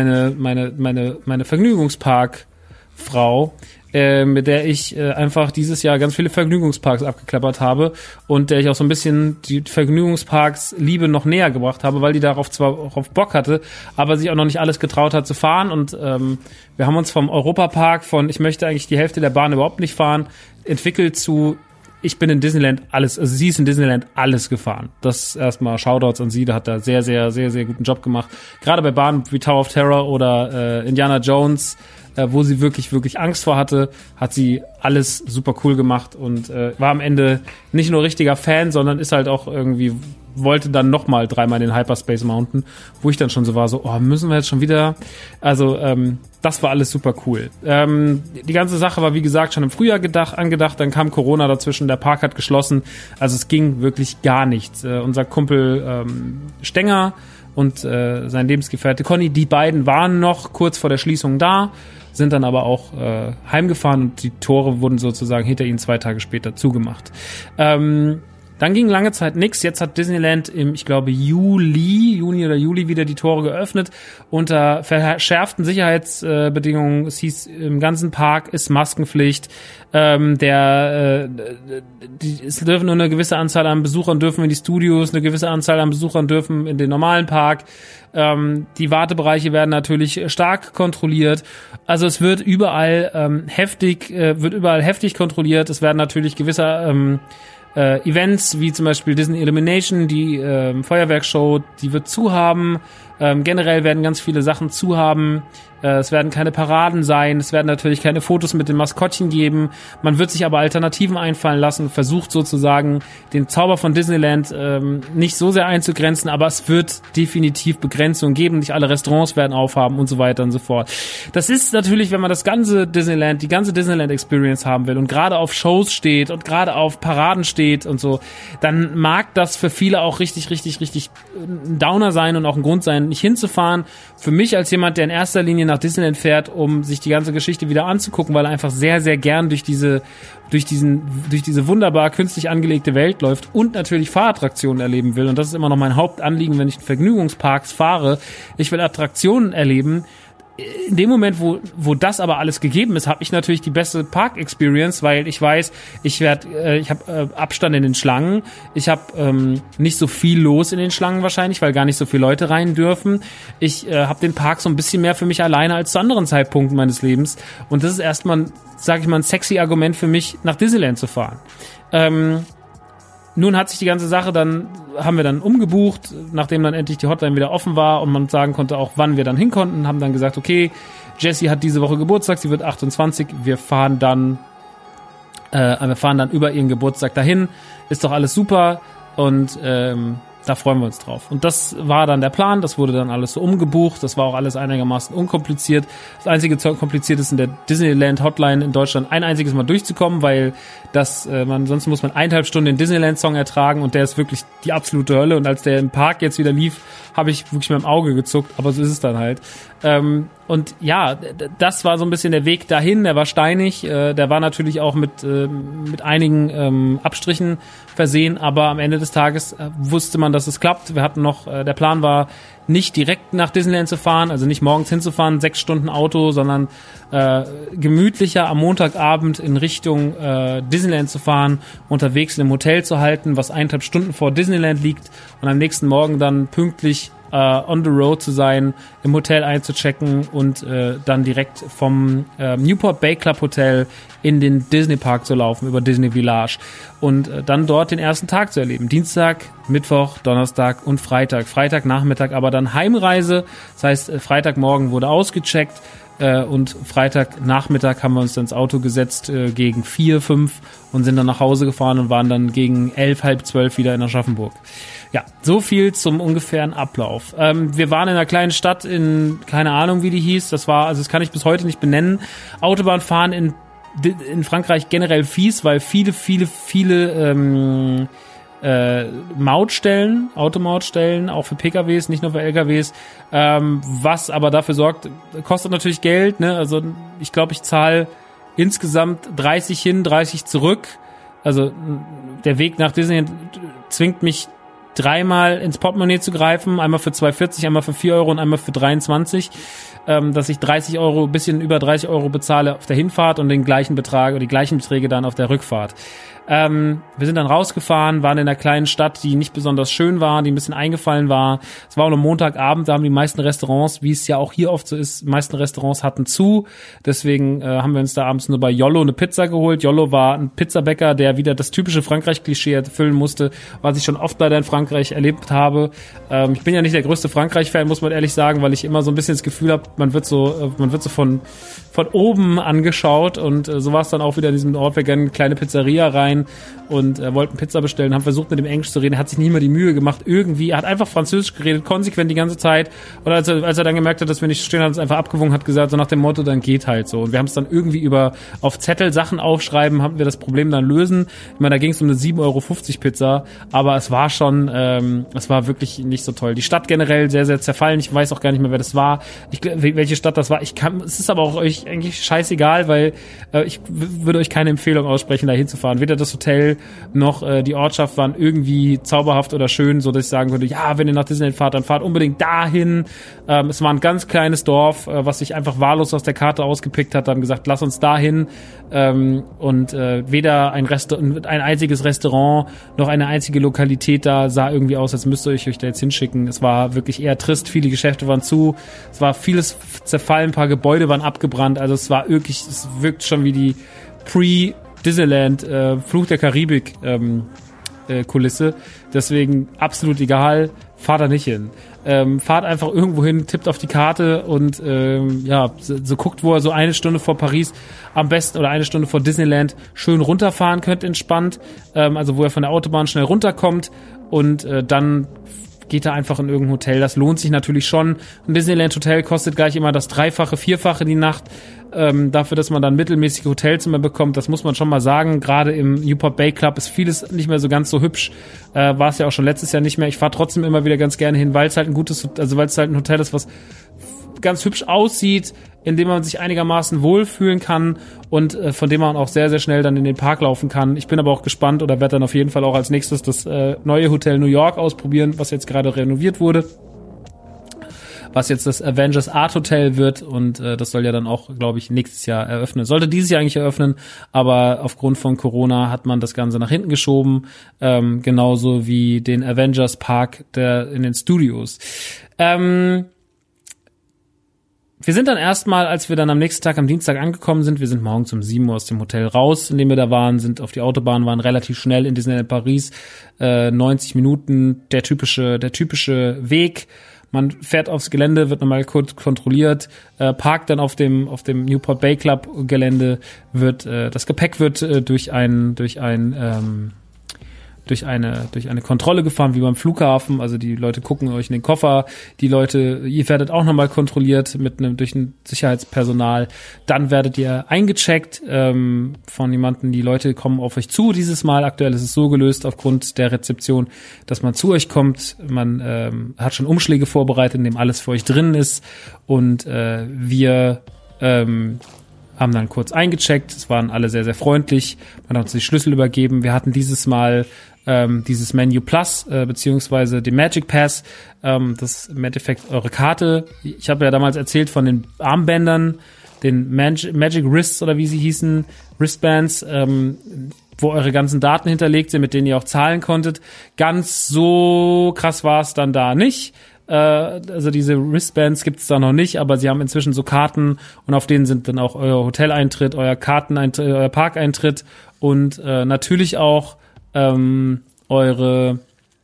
Vergnügungspark-Frau, mit der ich einfach dieses Jahr ganz viele Vergnügungsparks abgeklappert habe und der ich auch so ein bisschen die Vergnügungsparks Liebe noch näher gebracht habe, weil die darauf zwar auch auf Bock hatte, aber sich auch noch nicht alles getraut hat zu fahren und wir haben uns vom Europapark ich möchte eigentlich die Hälfte der Bahn überhaupt nicht fahren, entwickelt zu ich bin in Disneyland sie ist in Disneyland alles gefahren. Das erstmal Shoutouts an sie, da hat er sehr, sehr, sehr, sehr guten Job gemacht. Gerade bei Bahnen wie Tower of Terror oder Indiana Jones, wo sie wirklich, wirklich Angst vor hatte, hat sie alles super cool gemacht und war am Ende nicht nur richtiger Fan, sondern ist halt auch irgendwie, wollte dann nochmal 3-mal den Hyperspace Mountain, wo ich dann schon so war, so, müssen wir jetzt schon wieder, also das war alles super cool. Die ganze Sache war, wie gesagt, schon im Frühjahr angedacht, dann kam Corona dazwischen, der Park hat geschlossen, also es ging wirklich gar nichts. Unser Kumpel Stenger und sein Lebensgefährte Conny, die beiden waren noch kurz vor der Schließung da, sind dann aber auch heimgefahren und die Tore wurden sozusagen hinter ihnen 2 Tage später zugemacht. Dann ging lange Zeit nichts. Jetzt hat Disneyland im, ich glaube, Juni oder Juli wieder die Tore geöffnet. Unter verschärften Sicherheitsbedingungen. Es hieß, im ganzen Park ist Maskenpflicht. Es dürfen nur eine gewisse Anzahl an Besuchern dürfen in die Studios, eine gewisse Anzahl an Besuchern dürfen in den normalen Park. Die Wartebereiche werden natürlich stark kontrolliert. Also es wird überall heftig kontrolliert. Es werden natürlich gewisse Events wie zum Beispiel Disney Illumination, die Feuerwerksshow, die wird zu haben. Generell werden ganz viele Sachen zu haben. Es werden keine Paraden sein. Es werden natürlich keine Fotos mit den Maskottchen geben. Man wird sich aber Alternativen einfallen lassen, versucht sozusagen den Zauber von Disneyland nicht so sehr einzugrenzen, aber es wird definitiv Begrenzungen geben. Nicht alle Restaurants werden aufhaben und so weiter und so fort. Das ist natürlich, wenn man die ganze Disneyland-Experience haben will und gerade auf Shows steht und gerade auf Paraden steht und so, dann mag das für viele auch richtig, richtig, richtig ein Downer sein und auch ein Grund sein, nicht hinzufahren. Für mich als jemand, der in erster Linie nach Disneyland fährt, um sich die ganze Geschichte wieder anzugucken, weil er einfach sehr, sehr gern durch diese wunderbar künstlich angelegte Welt läuft und natürlich Fahrattraktionen erleben will. Und das ist immer noch mein Hauptanliegen, wenn ich in Vergnügungsparks fahre. Ich will Attraktionen erleben. In dem Moment, wo das aber alles gegeben ist, habe ich natürlich die beste Park-Experience, weil ich weiß, ich habe Abstand in den Schlangen, ich habe nicht so viel los in den Schlangen wahrscheinlich, weil gar nicht so viele Leute rein dürfen. Ich habe den Park so ein bisschen mehr für mich alleine als zu anderen Zeitpunkten meines Lebens und das ist erstmal, sage ich mal, ein sexy Argument für mich, nach Disneyland zu fahren. Nun hat sich die ganze Sache haben wir dann umgebucht, nachdem dann endlich die Hotline wieder offen war und man sagen konnte auch, wann wir dann hin konnten, haben dann gesagt, okay, Jessie hat diese Woche Geburtstag, sie wird 28, wir fahren dann über ihren Geburtstag dahin, ist doch alles super und da freuen wir uns drauf. Und das war dann der Plan, das wurde dann alles so umgebucht, das war auch alles einigermaßen unkompliziert. Das einzige kompliziert ist in der Disneyland Hotline in Deutschland ein einziges Mal durchzukommen, weil sonst muss man 1,5 Stunden den Disneyland-Song ertragen und der ist wirklich die absolute Hölle und als der im Park jetzt wieder lief, habe ich wirklich mit dem Auge gezuckt, aber so ist es dann halt. Und ja, das war so ein bisschen der Weg dahin, der war steinig, der war natürlich auch mit einigen Abstrichen versehen, aber am Ende des Tages wusste man, dass es klappt. Wir hatten noch, der Plan war, nicht direkt nach Disneyland zu fahren, also nicht morgens hinzufahren, 6 Stunden Auto, sondern gemütlicher am Montagabend in Richtung Disneyland zu fahren, unterwegs in einem Hotel zu halten, was 1,5 Stunden vor Disneyland liegt und am nächsten Morgen dann pünktlich on the road zu sein, im Hotel einzuchecken und dann direkt vom Newport Bay Club Hotel in den Disney Park zu laufen, über Disney Village und dann dort den ersten Tag zu erleben. Dienstag, Mittwoch, Donnerstag und Freitag. Freitagnachmittag aber dann Heimreise, das heißt Freitagmorgen wurde ausgecheckt und Freitagnachmittag haben wir uns dann ins Auto gesetzt gegen 4, 5 und sind dann nach Hause gefahren und waren dann gegen 11, halb 12 wieder in Aschaffenburg. Ja, so viel zum ungefähren Ablauf. Wir waren in einer kleinen Stadt in, keine Ahnung wie die hieß, das kann ich bis heute nicht benennen. Autobahnfahren in Frankreich generell fies, weil viele Automautstellen, auch für PKWs, nicht nur für LKWs, was aber dafür sorgt, kostet natürlich Geld, ne? Also ich glaube, ich zahle insgesamt 30 hin, 30 zurück. Also der Weg nach Disney zwingt mich 3-mal ins Portemonnaie zu greifen, einmal für 2,40, einmal für 4 Euro und einmal für 23, dass ich 30 Euro, bisschen über 30 Euro bezahle auf der Hinfahrt und den gleichen Betrag oder die gleichen Beträge dann auf der Rückfahrt. Wir sind dann rausgefahren, waren in einer kleinen Stadt, die nicht besonders schön war, die ein bisschen eingefallen war. Es war auch noch Montagabend, da haben die meisten Restaurants, wie es ja auch hier oft so ist, die meisten Restaurants hatten zu. Deswegen haben wir uns da abends nur bei Jollo eine Pizza geholt. Jollo war ein Pizzabäcker, der wieder das typische Frankreich-Klischee erfüllen musste, was ich schon oft leider in Frankreich erlebt habe. Ich bin ja nicht der größte Frankreich-Fan, muss man ehrlich sagen, weil ich immer so ein bisschen das Gefühl habe, man wird so von oben angeschaut, und so war es dann auch wieder in diesem Ort. Wir gehen in eine kleine Pizzeria rein und wollten Pizza bestellen, haben versucht mit dem Englisch zu reden, er hat sich nicht mal die Mühe gemacht, irgendwie, er hat einfach Französisch geredet, konsequent die ganze Zeit, und als er dann gemerkt hat, dass wir nicht stehen, hat er uns einfach abgewogen, hat gesagt, so nach dem Motto, dann geht halt so, und wir haben es dann irgendwie auf Zettel Sachen aufschreiben, haben wir das Problem dann lösen. Ich meine, da ging es um eine 7,50 Euro Pizza, aber es war schon, es war wirklich nicht so toll. Die Stadt generell sehr, sehr zerfallen, ich weiß auch gar nicht mehr, wer das war, welche Stadt das war, es ist aber auch euch eigentlich scheißegal, weil ich würde euch keine Empfehlung aussprechen, da hinzufahren. Weder das Hotel noch die Ortschaft waren irgendwie zauberhaft oder schön, so dass ich sagen würde, ja, wenn ihr nach Disneyland fahrt, dann fahrt unbedingt dahin. Es war ein ganz kleines Dorf, was sich einfach wahllos aus der Karte ausgepickt hat, haben gesagt, lass uns dahin. Und weder ein einziges Restaurant noch eine einzige Lokalität da sah irgendwie aus, als müsst ihr euch da jetzt hinschicken. Es war wirklich eher trist, viele Geschäfte waren zu, es war vieles zerfallen, ein paar Gebäude waren abgebrannt, also es war wirklich, es wirkt schon wie die Pre-Disneyland Fluch der Karibik Kulisse, deswegen absolut egal, fahrt da nicht hin. Fahrt einfach irgendwo hin, tippt auf die Karte und so guckt, wo ihr so eine Stunde vor Paris am besten oder eine Stunde vor Disneyland schön runterfahren könnt, entspannt, also wo ihr von der Autobahn schnell runterkommt, und dann geht da einfach in irgendein Hotel. Das lohnt sich natürlich schon. Ein Disneyland-Hotel kostet gleich immer das 3-fache, 4-fache die Nacht. Dafür, dass man dann mittelmäßige Hotelzimmer bekommt, das muss man schon mal sagen. Gerade im Newport Bay Club ist vieles nicht mehr so ganz so hübsch. War es ja auch schon letztes Jahr nicht mehr. Ich fahre trotzdem immer wieder ganz gerne hin, weil es halt weil es halt ein Hotel ist, was ganz hübsch aussieht, in dem man sich einigermaßen wohlfühlen kann und von dem man auch sehr, sehr schnell dann in den Park laufen kann. Ich bin aber auch gespannt oder werde dann auf jeden Fall auch als nächstes das neue Hotel New York ausprobieren, was jetzt gerade renoviert wurde, was jetzt das Avengers Art Hotel wird, und das soll ja dann auch, glaube ich, nächstes Jahr eröffnen. Sollte dieses Jahr eigentlich eröffnen, aber aufgrund von Corona hat man das Ganze nach hinten geschoben, genauso wie den Avengers Park in den Studios. Wir sind dann erstmal, als wir dann am nächsten Tag, am Dienstag angekommen sind, wir sind morgens um 7 Uhr aus dem Hotel raus, in dem wir da waren, sind auf die Autobahn, waren relativ schnell in Disneyland Paris, 90 Minuten, der typische Weg. Man fährt aufs Gelände, wird nochmal kurz kontrolliert, parkt dann auf dem Newport Bay Club Gelände, das Gepäck wird durch eine Kontrolle gefahren, wie beim Flughafen. Also die Leute gucken euch in den Koffer. Ihr werdet auch nochmal kontrolliert durch ein Sicherheitspersonal. Dann werdet ihr eingecheckt von jemandem. Die Leute kommen auf euch zu dieses Mal. Aktuell ist es so gelöst aufgrund der Rezeption, dass man zu euch kommt. Man hat schon Umschläge vorbereitet, in dem alles für euch drin ist. Und wir haben dann kurz eingecheckt. Es waren alle sehr, sehr freundlich. Man hat uns die Schlüssel übergeben. Wir hatten dieses Mal dieses Menu Plus, beziehungsweise den Magic Pass, das ist im Endeffekt eure Karte. Ich habe ja damals erzählt von den Armbändern, den Magic Wrists oder wie sie hießen, Wristbands, wo eure ganzen Daten hinterlegt sind, mit denen ihr auch zahlen konntet. Ganz so krass war es dann da nicht. Also diese Wristbands gibt es da noch nicht, aber sie haben inzwischen so Karten, und auf denen sind dann auch euer Hoteleintritt, euer Parkeintritt und natürlich auch eure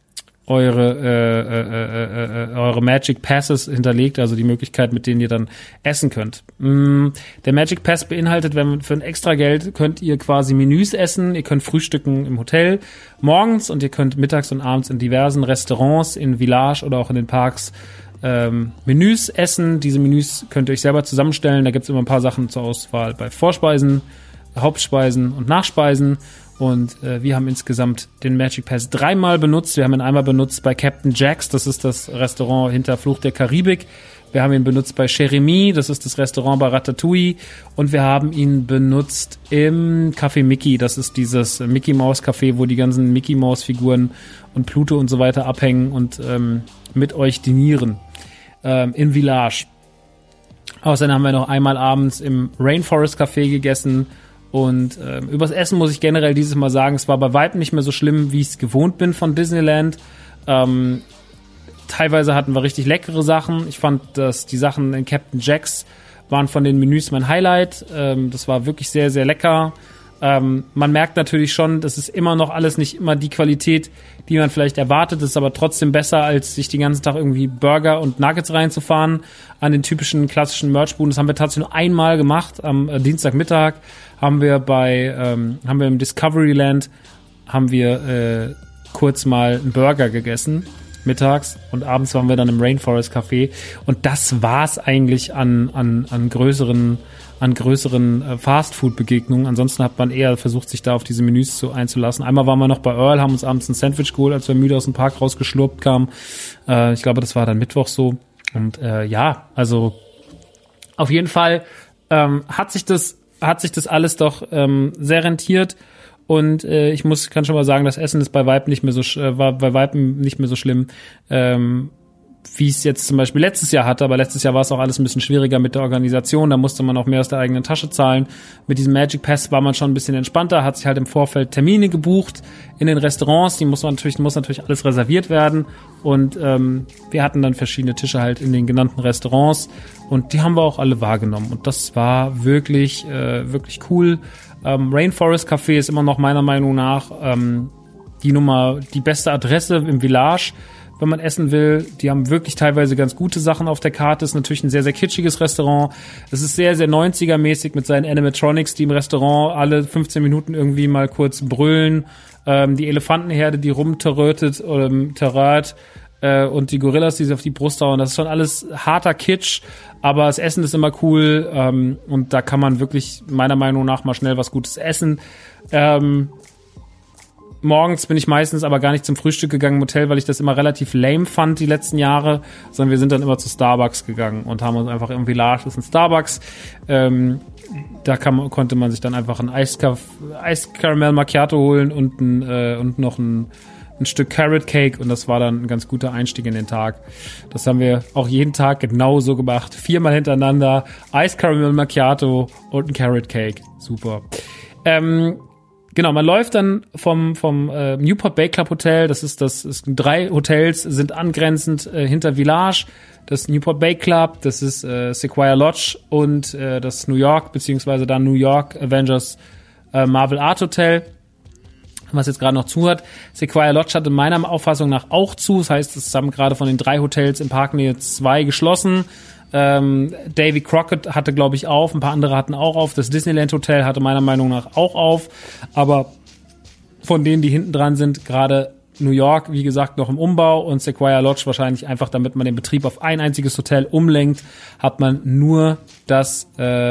Magic Passes hinterlegt, also die Möglichkeit, mit denen ihr dann essen könnt. Der Magic Pass beinhaltet, für ein extra Geld könnt ihr quasi Menüs essen, ihr könnt frühstücken im Hotel morgens und ihr könnt mittags und abends in diversen Restaurants, in Village oder auch in den Parks Menüs essen. Diese Menüs könnt ihr euch selber zusammenstellen, da gibt es immer ein paar Sachen zur Auswahl bei Vorspeisen, Hauptspeisen und Nachspeisen. Und wir haben insgesamt den Magic Pass 3-mal benutzt. Wir haben ihn einmal benutzt bei Captain Jack's, das ist das Restaurant hinter Fluch der Karibik. Wir haben ihn benutzt bei Cher-Ami, das ist das Restaurant bei Ratatouille. Und wir haben ihn benutzt im Café Mickey, das ist dieses Mickey Mouse Café, wo die ganzen Mickey Mouse Figuren und Pluto und so weiter abhängen und mit euch dinieren in Village. Außerdem haben wir noch einmal abends im Rainforest Café gegessen Und übers Essen muss ich generell dieses Mal sagen, es war bei weitem nicht mehr so schlimm, wie ich es gewohnt bin von Disneyland. Teilweise hatten wir richtig leckere Sachen. Ich fand, dass die Sachen in Captain Jack's waren von den Menüs mein Highlight. Das war wirklich sehr, sehr lecker. Man merkt natürlich schon, das ist immer noch alles nicht immer die Qualität, die man vielleicht erwartet. Das ist aber trotzdem besser, als sich den ganzen Tag irgendwie Burger und Nuggets reinzufahren an den typischen klassischen Merchbuden. Das haben wir tatsächlich nur einmal gemacht. Am Dienstagmittag haben wir im Discoveryland kurz mal einen Burger gegessen. Mittags, und abends waren wir dann im Rainforest Café, und das war's eigentlich an größeren Fastfood-Begegnungen. Ansonsten hat man eher versucht, sich da auf diese Menüs einzulassen. Einmal waren wir noch bei Earl, haben uns abends ein Sandwich geholt, als wir müde aus dem Park rausgeschlurpt kamen. Ich glaube, das war dann Mittwoch so. Und also auf jeden Fall hat sich das alles doch sehr rentiert. Und kann schon mal sagen, das Essen ist bei Weitem nicht mehr so schlimm, wie es jetzt zum Beispiel letztes Jahr hatte. Aber letztes Jahr war es auch alles ein bisschen schwieriger mit der Organisation. Da musste man auch mehr aus der eigenen Tasche zahlen. Mit diesem Magic Pass war man schon ein bisschen entspannter, hat sich halt im Vorfeld Termine gebucht in den Restaurants. Muss natürlich alles reserviert werden. Und wir hatten dann verschiedene Tische halt in den genannten Restaurants. Und die haben wir auch alle wahrgenommen. Und das war wirklich, wirklich cool. Rainforest Café ist immer noch meiner Meinung nach die beste Adresse im Village, wenn man essen will. Die haben wirklich teilweise ganz gute Sachen auf der Karte. Ist natürlich ein sehr, sehr kitschiges Restaurant. Es ist sehr, sehr 90er-mäßig mit seinen Animatronics, die im Restaurant alle 15 Minuten irgendwie mal kurz brüllen. Die Elefantenherde, die rumterrötet oder terrört. Und die Gorillas, die sich auf die Brust hauen. Das ist schon alles harter Kitsch, aber das Essen ist immer cool, und da kann man wirklich meiner Meinung nach mal schnell was Gutes essen. Morgens bin ich meistens aber gar nicht zum Frühstück gegangen im Hotel, weil ich das immer relativ lame fand die letzten Jahre, sondern wir sind dann immer zu Starbucks gegangen und haben uns einfach im Village, das ist ein Starbucks, da konnte man sich dann einfach ein Eiskaramell Macchiato holen und noch ein Stück Carrot Cake, und das war dann ein ganz guter Einstieg in den Tag. Das haben wir auch jeden Tag genauso gemacht. 4-mal hintereinander Eiskaramell Macchiato und ein Carrot Cake. Super. Genau, man läuft dann vom Newport Bay Club Hotel, das ist 3 Hotels, sind angrenzend hinter Village. Das Newport Bay Club, das ist Sequoia Lodge und das New York, beziehungsweise dann New York Avengers Marvel Art Hotel, was jetzt gerade noch zu hat. Sequoia Lodge hatte meiner Auffassung nach auch zu. Das heißt, es haben gerade von den 3 Hotels im Parknähe 2 geschlossen. Davy Crockett hatte, glaube ich, auf. Ein paar andere hatten auch auf. Das Disneyland Hotel hatte meiner Meinung nach auch auf. Aber von denen, die hinten dran sind, gerade New York, wie gesagt, noch im Umbau, und Sequoia Lodge wahrscheinlich einfach, damit man den Betrieb auf ein einziges Hotel umlenkt, hat man nur das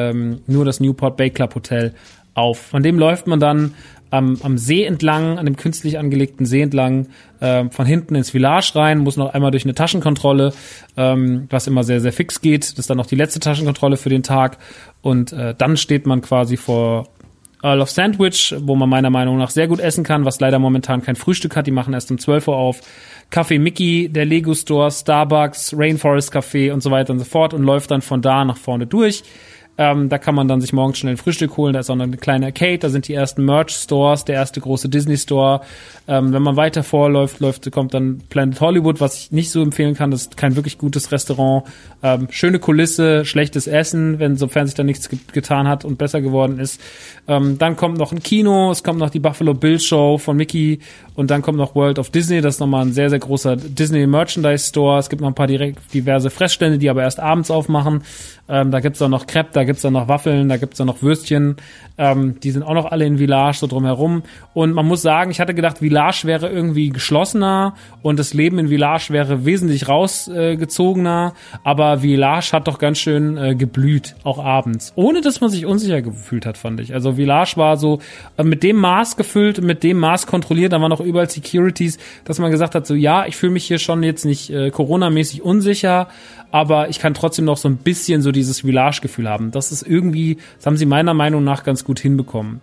Newport Bay Club Hotel auf. Von dem läuft man dann am See entlang, an dem künstlich angelegten See entlang, von hinten ins Village rein, muss noch einmal durch eine Taschenkontrolle, was immer sehr, sehr fix geht. Das ist dann noch die letzte Taschenkontrolle für den Tag. Und dann steht man quasi vor Earl of Sandwich, wo man meiner Meinung nach sehr gut essen kann, was leider momentan kein Frühstück hat. Die machen erst um 12 Uhr auf. Café Mickey, der Lego Store, Starbucks, Rainforest Café und so weiter und so fort, und läuft dann von da nach vorne durch. Da kann man dann sich morgens schnell ein Frühstück holen. Da ist auch noch eine kleine Arcade. Da sind die ersten Merch-Stores, der erste große Disney-Store. Wenn man weiter vorläuft, kommt dann Planet Hollywood, was ich nicht so empfehlen kann. Das ist kein wirklich gutes Restaurant. Schöne Kulisse, schlechtes Essen, sofern sich da nichts getan hat und besser geworden ist. Dann kommt noch ein Kino. Es kommt noch die Buffalo Bill Show von Mickey. Und dann kommt noch World of Disney. Das ist nochmal ein sehr, sehr großer Disney-Merchandise-Store. Es gibt noch ein paar diverse Fressstände, die aber erst abends aufmachen. Da gibt's dann noch Crepe, da gibt's dann noch Waffeln, da gibt's dann noch Würstchen. Die sind auch noch alle in Village so drumherum. Und man muss sagen, ich hatte gedacht, Village wäre irgendwie geschlossener und das Leben in Village wäre wesentlich rausgezogener. Aber Village hat doch ganz schön geblüht, auch abends. Ohne, dass man sich unsicher gefühlt hat, fand ich. Also Village war so mit dem Maß gefüllt, mit dem Maß kontrolliert. Da waren noch überall Securities, dass man gesagt hat, so ja, ich fühle mich hier schon jetzt nicht Corona-mäßig unsicher, aber ich kann trotzdem noch so ein bisschen so dieses Village-Gefühl haben. Das haben sie meiner Meinung nach ganz gut hinbekommen.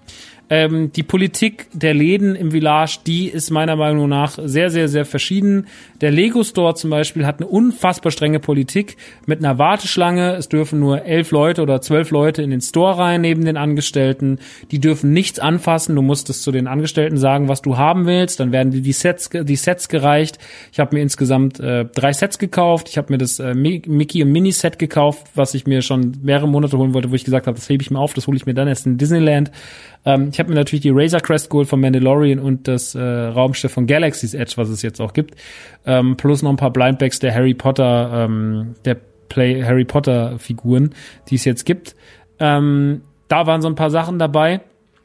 Die Politik der Läden im Village, die ist meiner Meinung nach sehr, sehr, sehr verschieden. Der Lego Store zum Beispiel hat eine unfassbar strenge Politik mit einer Warteschlange. Es dürfen nur 11 Leute oder 12 Leute in den Store rein neben den Angestellten. Die dürfen nichts anfassen. Du musst es zu den Angestellten sagen, was du haben willst. Dann werden die Sets gereicht. Ich habe mir insgesamt 3 Sets gekauft. Ich habe mir das Mickey und Minnie Set gekauft, was ich mir schon mehrere Monate holen wollte, wo ich gesagt habe, das hebe ich mir auf, das hole ich mir dann erst in Disneyland. Ich habe mir natürlich die Razor Crest geholt von Mandalorian und das Raumschiff von Galaxy's Edge, was es jetzt auch gibt. Plus noch ein paar Blindbags der Harry Potter Figuren, die es jetzt gibt. Da waren so ein paar Sachen dabei.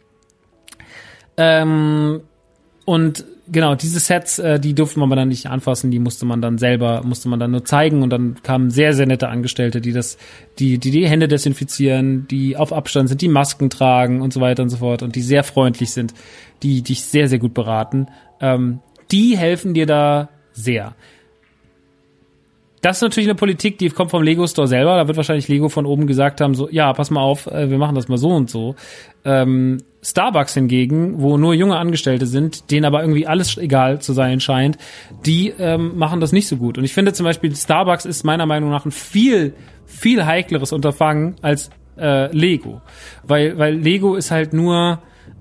Und genau, diese Sets, die durfte man dann nicht anfassen, die musste man dann nur zeigen, und dann kamen sehr, sehr nette Angestellte, die die Hände desinfizieren, die auf Abstand sind, die Masken tragen und so weiter und so fort und die sehr freundlich sind, die dich sehr, sehr gut beraten. Die helfen dir da sehr. Das ist natürlich eine Politik, die kommt vom Lego Store selber. Da wird wahrscheinlich Lego von oben gesagt haben, so, ja, pass mal auf, wir machen das mal so und so. Starbucks hingegen, wo nur junge Angestellte sind, denen aber irgendwie alles egal zu sein scheint, die machen das nicht so gut. Und ich finde zum Beispiel, Starbucks ist meiner Meinung nach ein viel, viel heikleres Unterfangen als Lego. Weil Lego ist halt nur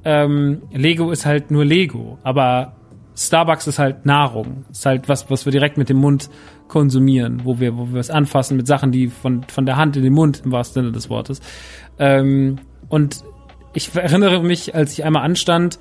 Lego. Aber Starbucks ist halt Nahrung. Ist halt was wir direkt mit dem Mund konsumieren, wo wir es anfassen mit Sachen, die von der Hand in den Mund, im wahrsten Sinne des Wortes. Und ich erinnere mich, als ich einmal anstand,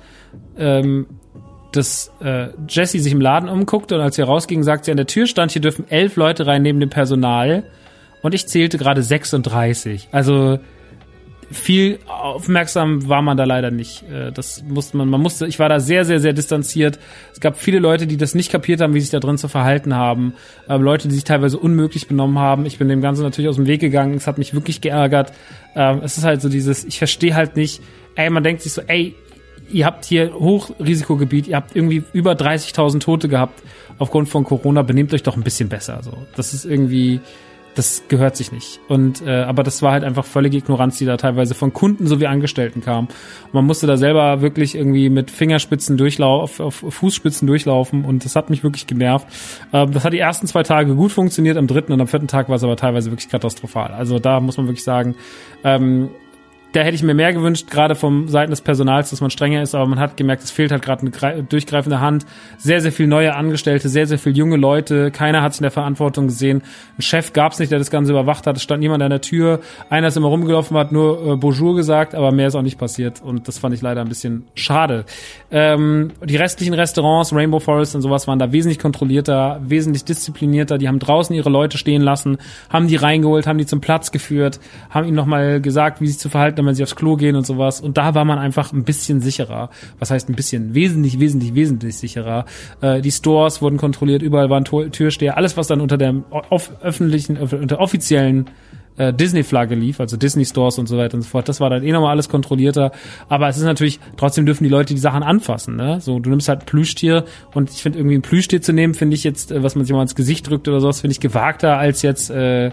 dass Jessie sich im Laden umguckte, und als sie rausging, sagt sie, an der Tür stand, hier dürfen 11 Leute rein neben dem Personal, und ich zählte gerade 36. Also viel aufmerksam war man da leider nicht. Ich war da sehr, sehr, sehr distanziert. Es gab viele Leute, die das nicht kapiert haben, wie sie sich da drin zu verhalten haben. Leute, die sich teilweise unmöglich benommen haben. Ich bin dem Ganzen natürlich aus dem Weg gegangen. Es hat mich wirklich geärgert. Es ist halt so dieses, ich verstehe halt nicht, man denkt sich so, ihr habt hier Hochrisikogebiet, ihr habt irgendwie über 30.000 Tote gehabt aufgrund von Corona, benehmt euch doch ein bisschen besser. So, das ist irgendwie, das gehört sich nicht. Und aber das war halt einfach völlige Ignoranz, die da teilweise von Kunden sowie Angestellten kam. Und man musste da selber wirklich irgendwie mit Fingerspitzen auf Fußspitzen durchlaufen, und das hat mich wirklich genervt. Das hat die ersten 2 Tage gut funktioniert, am 3. und am 4. Tag war es aber teilweise wirklich katastrophal. Also da muss man wirklich sagen, da hätte ich mir mehr gewünscht, gerade vom Seiten des Personals, dass man strenger ist, aber man hat gemerkt, es fehlt halt gerade eine durchgreifende Hand. Sehr, sehr viel neue Angestellte, sehr, sehr viel junge Leute. Keiner hat sich in der Verantwortung gesehen. Ein Chef gab's nicht, der das Ganze überwacht hat. Es stand niemand an der Tür. Einer ist immer rumgelaufen, hat nur Bonjour gesagt, aber mehr ist auch nicht passiert. Und das fand ich leider ein bisschen schade. Die restlichen Restaurants, Rainbow Forest und sowas, waren da wesentlich kontrollierter, wesentlich disziplinierter. Die haben draußen ihre Leute stehen lassen, haben die reingeholt, haben die zum Platz geführt, haben ihnen nochmal gesagt, wie sie zu verhalten, wenn sie aufs Klo gehen und sowas. Und da war man einfach ein bisschen sicherer. Was heißt ein bisschen? Wesentlich sicherer. Die Stores wurden kontrolliert, überall waren Türsteher. Alles, was dann unter der unter offiziellen Disney-Flagge lief, also Disney-Stores und so weiter und so fort, das war dann nochmal alles kontrollierter. Aber es ist natürlich, trotzdem dürfen die Leute die Sachen anfassen, ne? So, du nimmst halt ein Plüschtier, und ich finde, irgendwie ein Plüschtier zu nehmen, finde ich jetzt, was man sich mal ins Gesicht drückt oder sowas, finde ich gewagter als jetzt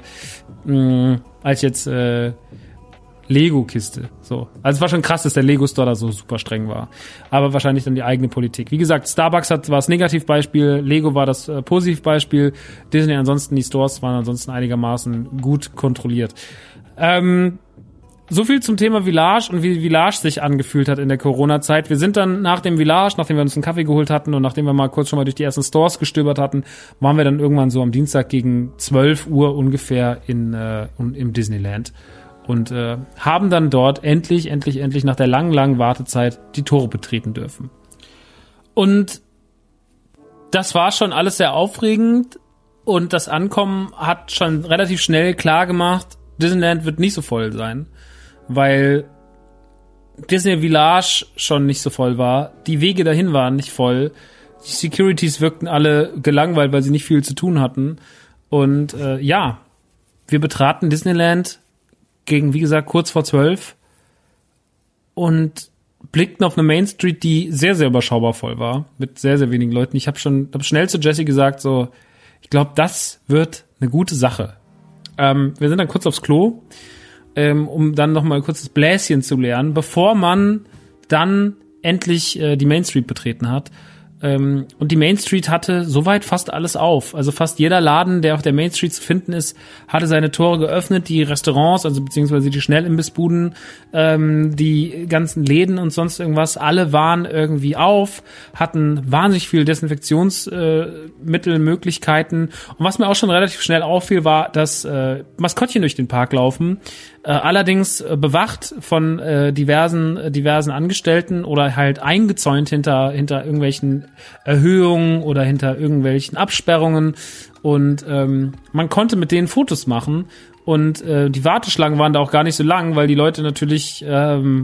Lego-Kiste. So. Also es war schon krass, dass der Lego-Store da so super streng war. Aber wahrscheinlich dann die eigene Politik. Wie gesagt, Starbucks war das Negativbeispiel, Lego war das Positivbeispiel, Disney ansonsten, die Stores waren ansonsten einigermaßen gut kontrolliert. So viel zum Thema Village und wie Village sich angefühlt hat in der Corona-Zeit. Wir sind dann nach dem Village, nachdem wir uns einen Kaffee geholt hatten und nachdem wir mal kurz schon mal durch die ersten Stores gestöbert hatten, waren wir dann irgendwann so am Dienstag gegen 12 Uhr ungefähr im Disneyland. Und haben dann dort endlich nach der langen Wartezeit die Tore betreten dürfen. Und das war schon alles sehr aufregend, und das Ankommen hat schon relativ schnell klar gemacht, Disneyland wird nicht so voll sein, weil Disney Village schon nicht so voll war, die Wege dahin waren nicht voll, die Securities wirkten alle gelangweilt, weil sie nicht viel zu tun hatten. Und wir betraten Disneyland gegen, wie gesagt, kurz vor 12 und blickten auf eine Main Street, die sehr, sehr überschaubar voll war, mit sehr, sehr wenigen Leuten. Ich habe schnell zu Jessie gesagt, so, ich glaube, das wird eine gute Sache. Wir sind dann kurz aufs Klo, um dann noch mal kurz das Bläschen zu leeren, bevor man dann endlich die Main Street betreten hat. Und die Main Street hatte soweit fast alles auf. Also fast jeder Laden, der auf der Main Street zu finden ist, hatte seine Tore geöffnet. Die Restaurants, also beziehungsweise die Schnellimbissbuden, die ganzen Läden und sonst irgendwas, alle waren irgendwie auf, hatten wahnsinnig viel Desinfektionsmittelmöglichkeiten. Und was mir auch schon relativ schnell auffiel, war, dass Maskottchen durch den Park laufen. Allerdings bewacht von diversen Angestellten oder halt eingezäunt hinter irgendwelchen Erhöhungen oder hinter irgendwelchen Absperrungen, und man konnte mit denen Fotos machen, und die Warteschlangen waren da auch gar nicht so lang, weil die Leute natürlich ist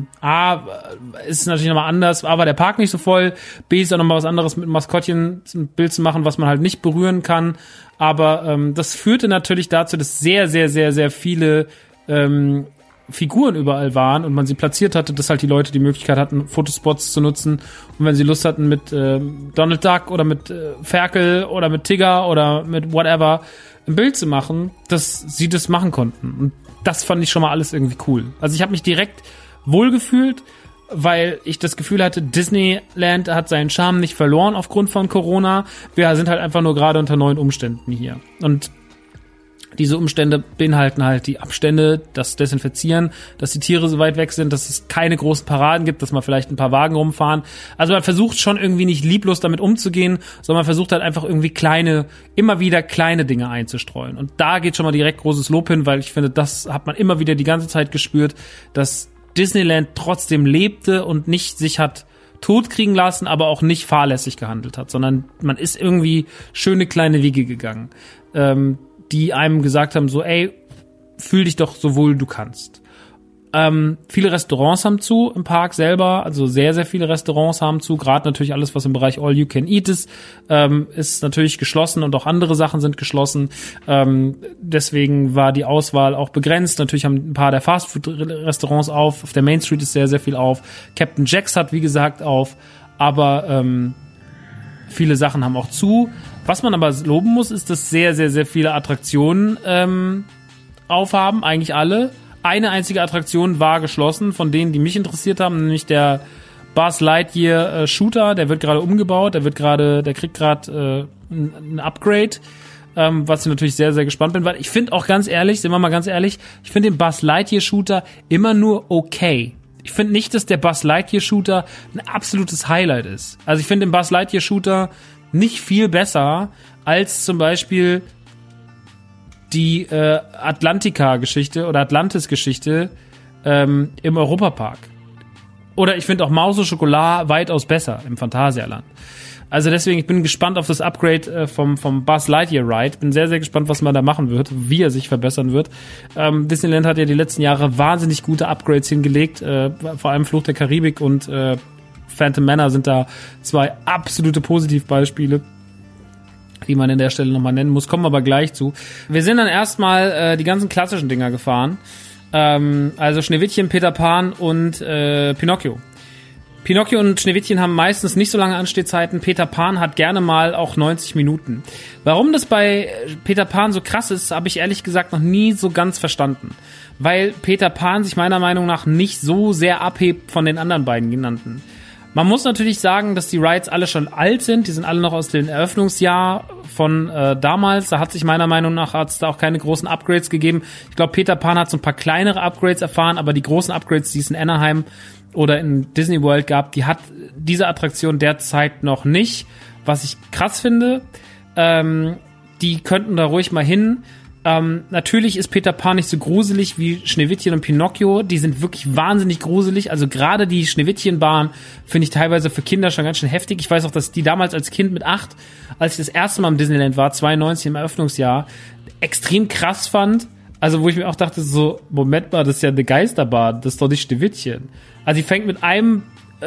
es natürlich nochmal anders, A, war der Park nicht so voll, B, ist auch nochmal was anderes, mit Maskottchen ein Bild zu machen, was man halt nicht berühren kann, aber das führte natürlich dazu, dass sehr, sehr, sehr, sehr viele Figuren überall waren und man sie platziert hatte, dass halt die Leute die Möglichkeit hatten, Fotospots zu nutzen, und wenn sie Lust hatten, mit Donald Duck oder mit Ferkel oder mit Tigger oder mit whatever ein Bild zu machen, dass sie das machen konnten. Und das fand ich schon mal alles irgendwie cool. Also ich habe mich direkt wohlgefühlt, weil ich das Gefühl hatte, Disneyland hat seinen Charme nicht verloren aufgrund von Corona. Wir sind halt einfach nur gerade unter neuen Umständen hier. Und diese Umstände beinhalten halt die Abstände, das Desinfizieren, dass die Tiere so weit weg sind, dass es keine großen Paraden gibt, dass man vielleicht ein paar Wagen rumfahren. Also man versucht schon irgendwie nicht lieblos damit umzugehen, sondern man versucht halt einfach irgendwie immer wieder kleine Dinge einzustreuen. Und da geht schon mal direkt großes Lob hin, weil ich finde, das hat man immer wieder die ganze Zeit gespürt, dass Disneyland trotzdem lebte und nicht sich hat totkriegen lassen, aber auch nicht fahrlässig gehandelt hat, sondern man ist irgendwie schöne kleine Wege gegangen, die einem gesagt haben, so, ey, fühl dich doch so wohl du kannst. Viele Restaurants haben zu im Park selber, also sehr, sehr viele Restaurants haben zu, gerade natürlich alles, was im Bereich All You Can Eat ist natürlich geschlossen, und auch andere Sachen sind geschlossen. Deswegen war die Auswahl auch begrenzt. Natürlich haben ein paar der Fastfood-Restaurants auf der Main Street ist sehr, sehr viel auf. Captain Jack's hat, wie gesagt, auf, aber viele Sachen haben auch zu. Was man aber loben muss, ist, dass sehr, sehr, sehr viele Attraktionen aufhaben, eigentlich alle. Eine einzige Attraktion war geschlossen, von denen, die mich interessiert haben, nämlich der Buzz Lightyear Shooter, der wird gerade umgebaut, der kriegt gerade ein Upgrade, was ich natürlich sehr, sehr gespannt bin, weil ich finde auch ganz ehrlich, sind wir mal ganz ehrlich, ich finde den Buzz Lightyear Shooter immer nur okay. Ich finde nicht, dass der Buzz Lightyear Shooter ein absolutes Highlight ist. Also ich finde den Buzz Lightyear Shooter nicht viel besser als zum Beispiel die Atlantica-Geschichte oder Atlantis-Geschichte im Europapark. Oder ich finde auch Maus und Schokolade weitaus besser im Phantasialand. Also deswegen, ich bin gespannt auf das Upgrade vom Buzz Lightyear Ride. Bin sehr, sehr gespannt, was man da machen wird, wie er sich verbessern wird. Disneyland hat ja die letzten Jahre wahnsinnig gute Upgrades hingelegt. Vor allem Fluch der Karibik und Phantom Manor sind da zwei absolute Positivbeispiele, die man an der Stelle nochmal nennen muss. Kommen wir aber gleich zu. Wir sind dann erstmal die ganzen klassischen Dinger gefahren. Also Schneewittchen, Peter Pan und Pinocchio. Pinocchio und Schneewittchen haben meistens nicht so lange Anstehzeiten. Peter Pan hat gerne mal auch 90 Minuten. Warum das bei Peter Pan so krass ist, habe ich ehrlich gesagt noch nie so ganz verstanden. Weil Peter Pan sich meiner Meinung nach nicht so sehr abhebt von den anderen beiden genannten. Man muss natürlich sagen, dass die Rides alle schon alt sind. Die sind alle noch aus dem Eröffnungsjahr von damals. Da hat sich meiner Meinung nach da auch keine großen Upgrades gegeben. Ich glaube, Peter Pan hat so ein paar kleinere Upgrades erfahren, aber die großen Upgrades, die es in Anaheim oder in Disney World gab, die hat diese Attraktion derzeit noch nicht. Was ich krass finde, die könnten da ruhig mal hin. Natürlich ist Peter Pan nicht so gruselig wie Schneewittchen und Pinocchio. Die sind wirklich wahnsinnig gruselig. Also gerade die Schneewittchenbahn finde ich teilweise für Kinder schon ganz schön heftig. Ich weiß auch, dass die damals als Kind mit 8, als ich das erste Mal im Disneyland war, 92 im Eröffnungsjahr, extrem krass fand. Also wo ich mir auch dachte, so, Moment mal, das ist ja eine Geisterbahn, das ist doch nicht Schneewittchen. Also die fängt mit einem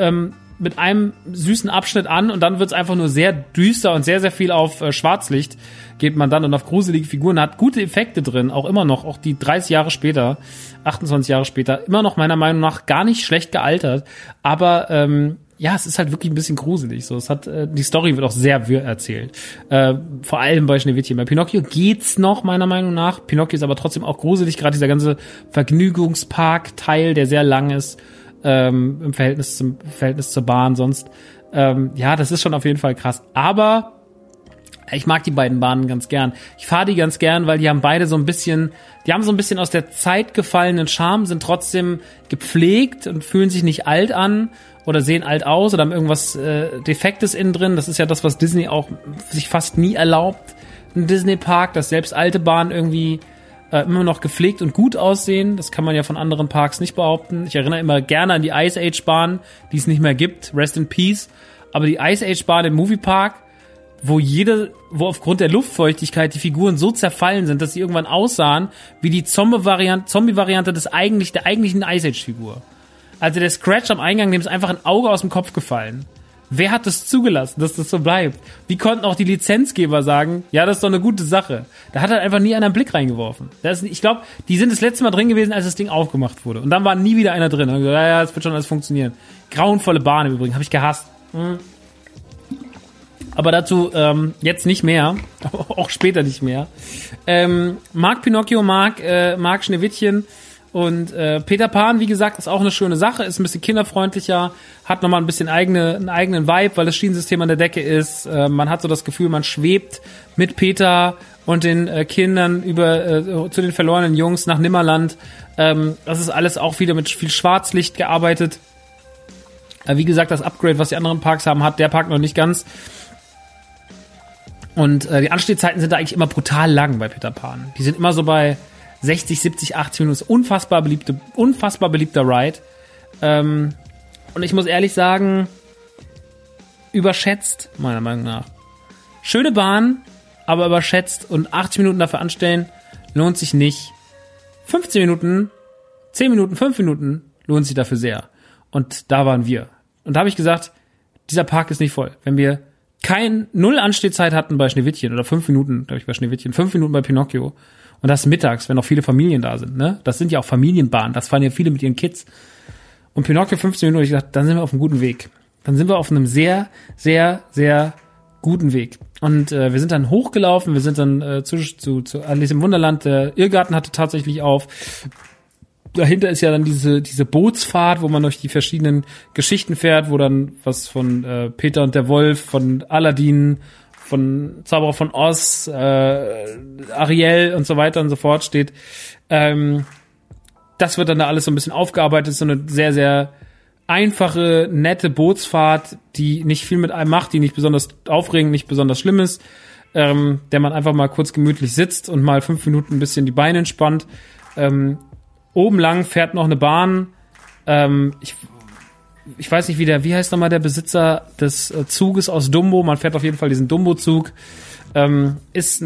süßen Abschnitt an und dann wird's einfach nur sehr düster und sehr, sehr viel auf Schwarzlicht geht man dann und auf gruselige Figuren, hat gute Effekte drin, auch immer noch, auch die 30 Jahre später, 28 Jahre später, immer noch meiner Meinung nach gar nicht schlecht gealtert, aber ja, es ist halt wirklich ein bisschen gruselig, so, es hat, die Story wird auch sehr wirr erzählt, vor allem bei Schneewittchen. Bei Pinocchio geht's noch, meiner Meinung nach, Pinocchio ist aber trotzdem auch gruselig, gerade dieser ganze Vergnügungspark-Teil, der sehr lang ist, im Verhältnis zur Bahn sonst. Ja, das ist schon auf jeden Fall krass. Aber ich mag die beiden Bahnen ganz gern. Ich fahre die ganz gern, weil die haben so ein bisschen aus der Zeit gefallenen Charme, sind trotzdem gepflegt und fühlen sich nicht alt an oder sehen alt aus oder haben irgendwas Defektes innen drin. Das ist ja das, was Disney auch sich fast nie erlaubt. Ein Disney-Park, dass selbst alte Bahnen irgendwie immer noch gepflegt und gut aussehen. Das kann man ja von anderen Parks nicht behaupten. Ich erinnere immer gerne an die Ice Age-Bahn, die es nicht mehr gibt. Rest in Peace. Aber die Ice Age-Bahn im Moviepark, wo aufgrund der Luftfeuchtigkeit die Figuren so zerfallen sind, dass sie irgendwann aussahen wie die Zombie-Variante der eigentlichen Ice Age-Figur. Also der Scratch am Eingang, dem ist einfach ein Auge aus dem Kopf gefallen. Wer hat das zugelassen, dass das so bleibt? Wie konnten auch die Lizenzgeber sagen, ja, das ist doch eine gute Sache? Da hat halt einfach nie einer einen Blick reingeworfen. Ich glaube, die sind das letzte Mal drin gewesen, als das Ding aufgemacht wurde. Und dann war nie wieder einer drin. Und gesagt, ja, das wird schon alles funktionieren. Grauenvolle Bahn im Übrigen, habe ich gehasst. Aber dazu jetzt nicht mehr, auch später nicht mehr. Mag Pinocchio, mag Schneewittchen und Peter Pan, wie gesagt, ist auch eine schöne Sache, ist ein bisschen kinderfreundlicher, hat nochmal ein bisschen einen eigenen Vibe, weil das Schienensystem an der Decke ist. Man hat so das Gefühl, man schwebt mit Peter und den Kindern zu den verlorenen Jungs nach Nimmerland. Das ist alles auch wieder mit viel Schwarzlicht gearbeitet. Wie gesagt, das Upgrade, was die anderen Parks haben, hat der Park noch nicht ganz. Und die Anstehzeiten sind da eigentlich immer brutal lang bei Peter Pan. Die sind immer so bei 60, 70, 80 Minuten. Unfassbar beliebter Ride. Und ich muss ehrlich sagen, überschätzt, meiner Meinung nach. Schöne Bahn, aber überschätzt. Und 80 Minuten dafür anstellen, lohnt sich nicht. 15 Minuten, 10 Minuten, 5 Minuten lohnt sich dafür sehr. Und da waren wir. Und da habe ich gesagt, dieser Park ist nicht voll. Wenn wir null Anstehzeit hatten bei Schneewittchen oder 5 Minuten, glaube ich, bei Schneewittchen, 5 Minuten bei Pinocchio und das mittags, wenn noch viele Familien da sind, ne? Das sind ja auch Familienbahnen, das fahren ja viele mit ihren Kids. Und Pinocchio 15 Minuten, ich dachte, dann sind wir auf einem guten Weg. Dann sind wir auf einem sehr, sehr, sehr guten Weg. Und wir sind dann hochgelaufen, wir sind dann zu Alice im Wunderland, der Irrgarten hatte tatsächlich auf. Dahinter ist ja dann diese Bootsfahrt, wo man durch die verschiedenen Geschichten fährt, wo dann was von Peter und der Wolf, von Aladdin, von Zauberer von Oz, Ariel und so weiter und so fort steht. Das wird dann da alles so ein bisschen aufgearbeitet, so eine sehr, sehr einfache, nette Bootsfahrt, die nicht viel mit einem macht, die nicht besonders aufregend, nicht besonders schlimm ist, der man einfach mal kurz gemütlich sitzt und mal 5 Minuten ein bisschen die Beine entspannt. Oben lang fährt noch eine Bahn. Ich weiß nicht, wie heißt nochmal der Besitzer des Zuges aus Dumbo? Man fährt auf jeden Fall diesen Dumbo-Zug. Eigentlich ist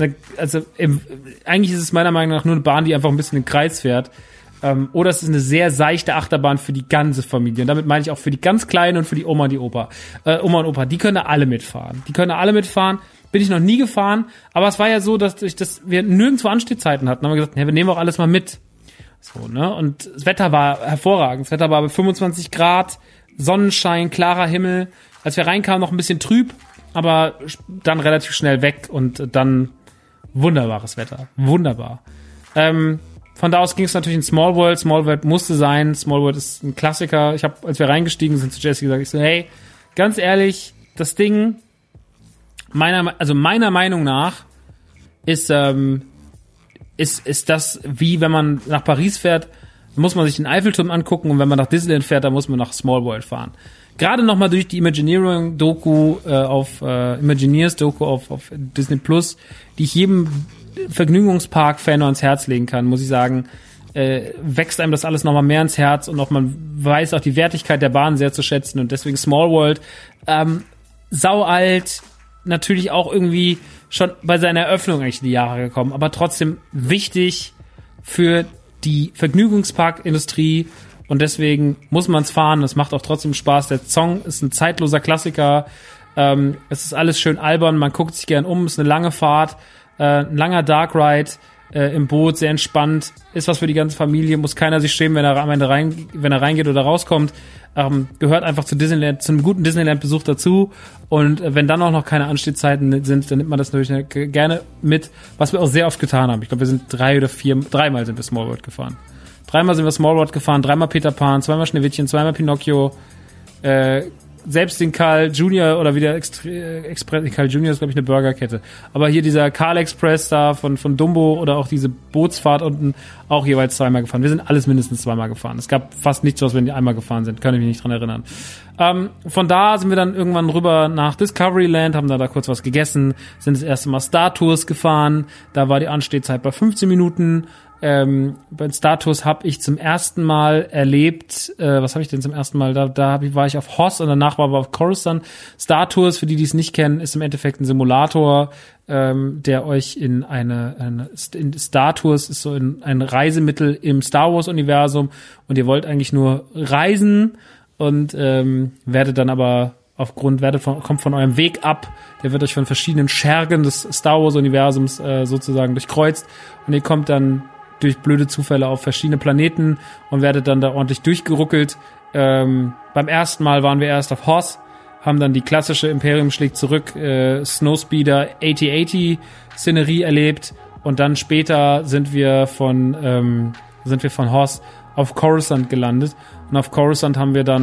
es meiner Meinung nach nur eine Bahn, die einfach ein bisschen im Kreis fährt. Oder es ist eine sehr seichte Achterbahn für die ganze Familie. Und damit meine ich auch für die ganz Kleinen und für die Oma und Opa. Die können da alle mitfahren. Bin ich noch nie gefahren. Aber es war ja so, dass wir nirgendwo Anstehzeiten hatten. Dann haben wir gesagt, wir nehmen auch alles mal mit. So, ne? Und das Wetter war hervorragend. Das Wetter war bei 25 Grad, Sonnenschein, klarer Himmel. Als wir reinkamen, noch ein bisschen trüb, aber dann relativ schnell weg und dann wunderbares Wetter. Wunderbar. Von da aus ging es natürlich in Small World. Small World musste sein. Small World ist ein Klassiker. Ich habe, als wir reingestiegen sind, zu Jessie gesagt, ich so, hey, ganz ehrlich, das Ding, meiner Meinung nach, ist das, wie wenn man nach Paris fährt, muss man sich den Eiffelturm angucken und wenn man nach Disneyland fährt, dann muss man nach Small World fahren. Gerade nochmal durch die Imagineers-Doku auf Disney Plus, die ich jedem Vergnügungspark-Fan nur ans Herz legen kann, muss ich sagen, wächst einem das alles nochmal mehr ins Herz und auch man weiß auch die Wertigkeit der Bahn sehr zu schätzen und deswegen Small World, saualt, natürlich auch irgendwie schon bei seiner Eröffnung eigentlich in die Jahre gekommen, aber trotzdem wichtig für die Vergnügungsparkindustrie und deswegen muss man es fahren. Es macht auch trotzdem Spaß. Der Song ist ein zeitloser Klassiker. Es ist alles schön albern. Man guckt sich gern um. Es ist eine lange Fahrt, ein langer Dark Ride im Boot, sehr entspannt. Ist was für die ganze Familie. Muss keiner sich schämen, wenn er am Ende reingeht oder rauskommt. Gehört einfach zu Disneyland, zu einem guten Disneyland-Besuch dazu. Und wenn dann auch noch keine Anstehzeiten sind, dann nimmt man das natürlich gerne mit, was wir auch sehr oft getan haben. Ich glaube, wir sind dreimal sind wir Small World gefahren. 3-mal sind wir Small World gefahren, 3-mal Peter Pan, 2-mal Schneewittchen, 2-mal Pinocchio, selbst den Carl Junior oder wieder Express, Carl Junior ist, glaube ich, eine Burgerkette. Aber hier dieser Carl Express da von Dumbo oder auch diese Bootsfahrt unten auch jeweils 2-mal gefahren. Wir sind alles mindestens 2-mal gefahren. Es gab fast nichts, was wir nicht einmal gefahren sind. Kann ich mich nicht dran erinnern. Von da sind wir dann irgendwann rüber nach Discoveryland, haben da kurz was gegessen, sind das erste Mal Star Tours gefahren. Da war die Anstehzeit bei 15 Minuten. Bei Star Tours habe ich zum ersten Mal erlebt, was habe ich denn zum ersten Mal? War ich auf Hoth und danach war wir auf Coruscant. Star Tours, für die es nicht kennen, ist im Endeffekt ein Simulator, der euch in Star Tours ist so ein Reisemittel im Star Wars Universum und ihr wollt eigentlich nur reisen und werdet dann aber kommt von eurem Weg ab, der wird euch von verschiedenen Schergen des Star Wars Universums sozusagen durchkreuzt und ihr kommt dann durch blöde Zufälle auf verschiedene Planeten und werdet dann da ordentlich durchgeruckelt. Beim ersten Mal waren wir erst auf Hoth, haben dann die klassische Imperium schlägt zurück Snowspeeder 8080 Szenerie erlebt und dann später sind wir von Hoth auf Coruscant gelandet und auf Coruscant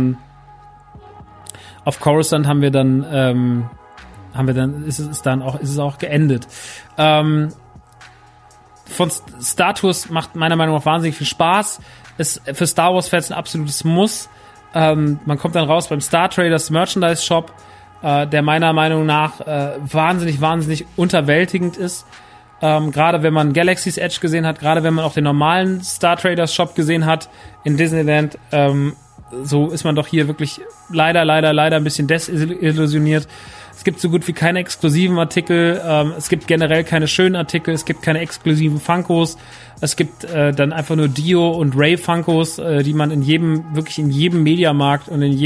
ist es auch geendet. Von Star Tours macht meiner Meinung nach wahnsinnig viel Spaß. Ist für Star Wars Fans ein absolutes Muss. Man kommt dann raus beim Star Traders Merchandise Shop, der meiner Meinung nach wahnsinnig unterwältigend ist. Gerade wenn man Galaxy's Edge gesehen hat, gerade wenn man auch den normalen Star Traders Shop gesehen hat in Disneyland, so ist man doch hier wirklich leider ein bisschen desillusioniert. Es gibt so gut wie keine exklusiven Artikel, es gibt generell keine schönen Artikel, es gibt keine exklusiven Funkos, es gibt dann einfach nur Dio und Ray Funkos, die man in jedem Mediamarkt und in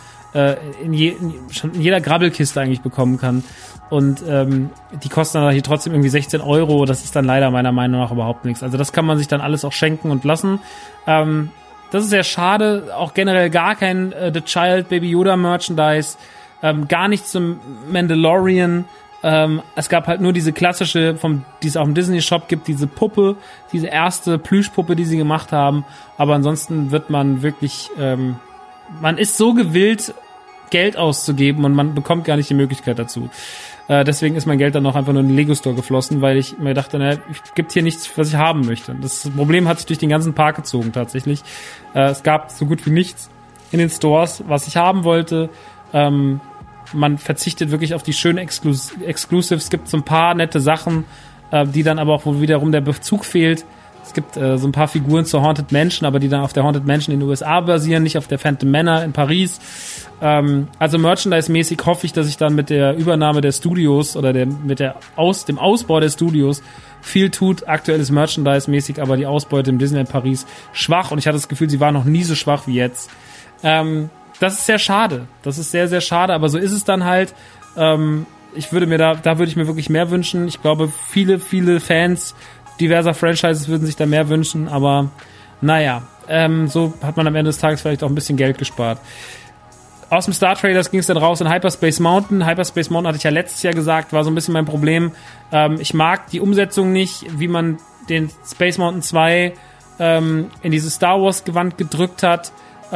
jeder Grabbelkiste eigentlich bekommen kann. Und die kosten dann hier trotzdem irgendwie 16 €, das ist dann leider meiner Meinung nach überhaupt nichts. Also das kann man sich dann alles auch schenken und lassen. Das ist sehr schade, auch generell gar kein The Child Baby Yoda Merchandise, gar nichts zum Mandalorian. Es gab halt nur diese klassische, die es auch im Disney Shop gibt, diese Puppe, diese erste Plüschpuppe, die sie gemacht haben. Aber ansonsten wird man wirklich, man ist so gewillt, Geld auszugeben und man bekommt gar nicht die Möglichkeit dazu. Deswegen ist mein Geld dann auch einfach nur in den Lego Store geflossen, weil ich mir dachte, es gibt hier nichts, was ich haben möchte. Das Problem hat sich durch den ganzen Park gezogen tatsächlich. Es gab so gut wie nichts in den Stores, was ich haben wollte. Man verzichtet wirklich auf die schönen Exclusives. Es gibt so ein paar nette Sachen, die dann aber auch, wo wiederum der Bezug fehlt. Es gibt so ein paar Figuren zur Haunted Mansion, aber die dann auf der Haunted Mansion in den USA basieren, nicht auf der Phantom Manor in Paris. Also Merchandise-mäßig hoffe ich, dass ich dann mit der Übernahme der Studios oder dem Ausbau der Studios viel tut. Aktuell ist Merchandise-mäßig, aber die Ausbeute im Disneyland Paris schwach und ich hatte das Gefühl, sie war noch nie so schwach wie jetzt. Das ist sehr schade. Das ist sehr, sehr schade, aber so ist es dann halt. Ich würde mir da würde ich mir wirklich mehr wünschen. Ich glaube, viele Fans diverser Franchises würden sich da mehr wünschen, aber naja, so hat man am Ende des Tages vielleicht auch ein bisschen Geld gespart. Aus dem Star Traders ging es dann raus in Hyperspace Mountain. Hyperspace Mountain hatte ich ja letztes Jahr gesagt, war so ein bisschen mein Problem. Ich mag die Umsetzung nicht, wie man den Space Mountain 2 in dieses Star Wars Gewand gedrückt hat.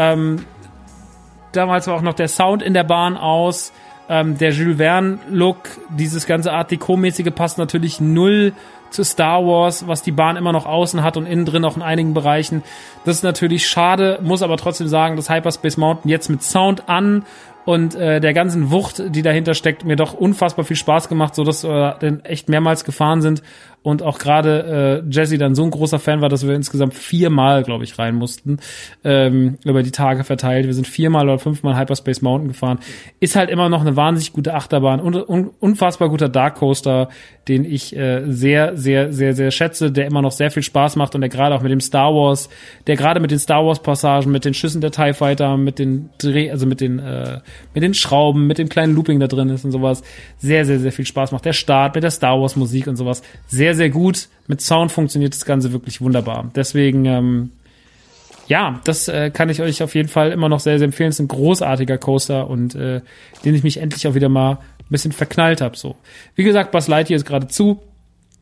Damals war auch noch der Sound in der Bahn aus. Der Jules Verne Look, dieses ganze Art Deco-mäßige passt natürlich null zu Star Wars, was die Bahn immer noch außen hat und innen drin auch in einigen Bereichen. Das ist natürlich schade, muss aber trotzdem sagen, dass Hyperspace Mountain jetzt mit Sound an und der ganzen Wucht, die dahinter steckt, mir doch unfassbar viel Spaß gemacht, so dass wir dann echt mehrmals gefahren sind und auch gerade Jesse dann so ein großer Fan war, dass wir insgesamt 4-mal, glaube ich, rein mussten, über die Tage verteilt. Wir sind 4-mal oder 5-mal Hyperspace Mountain gefahren. Ist halt immer noch eine wahnsinnig gute Achterbahn und unfassbar guter Dark Coaster, den ich sehr, sehr, sehr, sehr schätze, der immer noch sehr viel Spaß macht und der gerade auch mit dem Star Wars, der gerade mit den Star Wars Passagen, mit den Schüssen der TIE Fighter, mit den mit den Schrauben, mit dem kleinen Looping da drin ist und sowas, sehr, sehr, sehr viel Spaß macht. Der Start mit der Star Wars Musik und sowas, sehr, sehr gut. Mit Sound funktioniert das Ganze wirklich wunderbar. Deswegen, das kann ich euch auf jeden Fall immer noch sehr, sehr empfehlen. Es ist ein großartiger Coaster und den ich mich endlich auch wieder mal ein bisschen verknallt habe. So, wie gesagt, Buzz Lightyear ist gerade zu.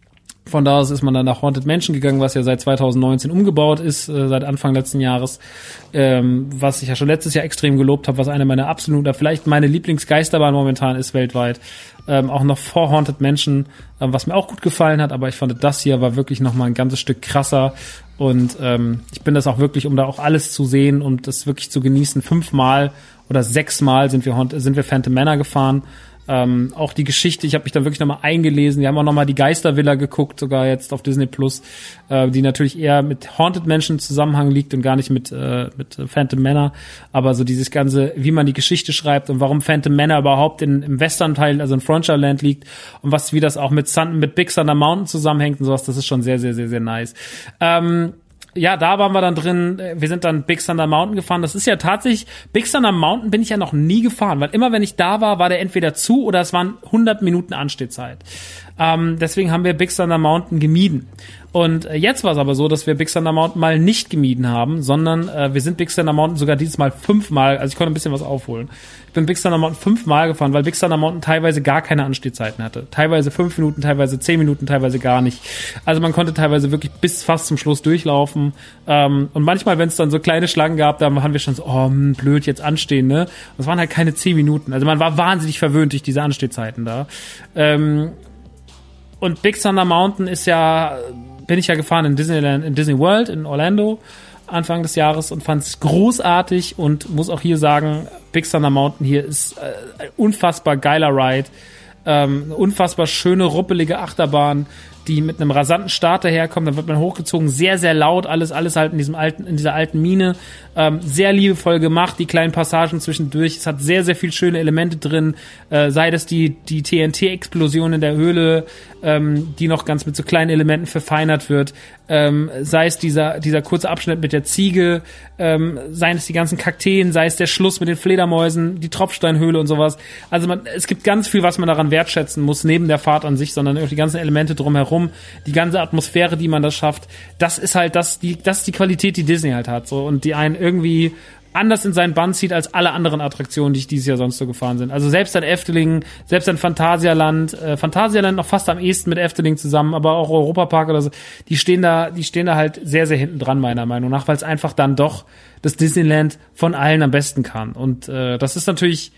Von da aus ist man dann nach Haunted Mansion gegangen, was ja seit 2019 umgebaut ist, seit Anfang letzten Jahres, was ich ja schon letztes Jahr extrem gelobt habe, was eine meiner absoluten, vielleicht meine Lieblingsgeisterbahn momentan ist weltweit, auch noch vor Haunted Mansion, was mir auch gut gefallen hat, aber ich fand, das hier war wirklich nochmal ein ganzes Stück krasser und ich bin das auch wirklich, um da auch alles zu sehen und das wirklich zu genießen, 5-mal oder 6-mal sind wir Phantom Manor gefahren. Auch die Geschichte, ich habe mich dann wirklich nochmal eingelesen. Wir haben auch nochmal die Geistervilla geguckt, sogar jetzt auf Disney Plus, die natürlich eher mit Haunted Mansion in Zusammenhang liegt und gar nicht mit Phantom Manor. Aber so dieses ganze, wie man die Geschichte schreibt und warum Phantom Manor überhaupt im Western-Teil, also in Frontierland liegt und wie das auch mit Big Thunder Mountain zusammenhängt und sowas, das ist schon sehr, sehr, sehr, sehr nice. Ja, da waren wir dann drin, wir sind dann Big Thunder Mountain gefahren. Das ist ja tatsächlich, Big Thunder Mountain bin ich ja noch nie gefahren, weil immer wenn ich da war der entweder zu oder es waren 100 Minuten Anstehzeit. Deswegen haben wir Big Thunder Mountain gemieden. Und jetzt war es aber so, dass wir Big Thunder Mountain mal nicht gemieden haben, sondern wir sind Big Thunder Mountain sogar dieses Mal 5-mal, also ich konnte ein bisschen was aufholen. Ich bin Big Thunder Mountain 5-mal gefahren, weil Big Thunder Mountain teilweise gar keine Anstehzeiten hatte. Teilweise 5 Minuten, teilweise 10 Minuten, teilweise gar nicht. Also man konnte teilweise wirklich bis fast zum Schluss durchlaufen. Und manchmal, wenn es dann so kleine Schlangen gab, da waren wir schon so, blöd, jetzt anstehen, ne? Das waren halt keine 10 Minuten. Also man war wahnsinnig verwöhnt durch diese Anstehzeiten da. Und Big Thunder Mountain bin ich ja gefahren in Disney World in Orlando Anfang des Jahres und fand es großartig und muss auch hier sagen, Big Thunder Mountain hier ist ein unfassbar geiler Ride, eine unfassbar schöne, ruppelige Achterbahn, die mit einem rasanten Start daherkommt, dann wird man hochgezogen, sehr, sehr laut, alles halt in dieser alten Mine, sehr liebevoll gemacht, die kleinen Passagen zwischendurch, es hat sehr, sehr viel schöne Elemente drin, sei das die TNT-Explosion in der Höhle, die noch ganz mit so kleinen Elementen verfeinert wird, sei es dieser kurze Abschnitt mit der Ziege, seien es die ganzen Kakteen, sei es der Schluss mit den Fledermäusen, die Tropfsteinhöhle und sowas. Also es gibt ganz viel, was man daran wertschätzen muss, neben der Fahrt an sich, sondern auch die ganzen Elemente drumherum, die ganze Atmosphäre, die man da schafft. Das ist halt das ist die Qualität, die Disney halt hat, so, und die einen irgendwie anders in seinen Bann zieht als alle anderen Attraktionen, die ich dieses Jahr sonst so gefahren sind. Also selbst an Efteling, selbst an Phantasialand noch fast am ehesten mit Efteling zusammen, aber auch Europapark oder so, die stehen da halt sehr, sehr hinten dran, meiner Meinung nach, weil es einfach dann doch das Disneyland von allen am besten kann. Und das ist natürlich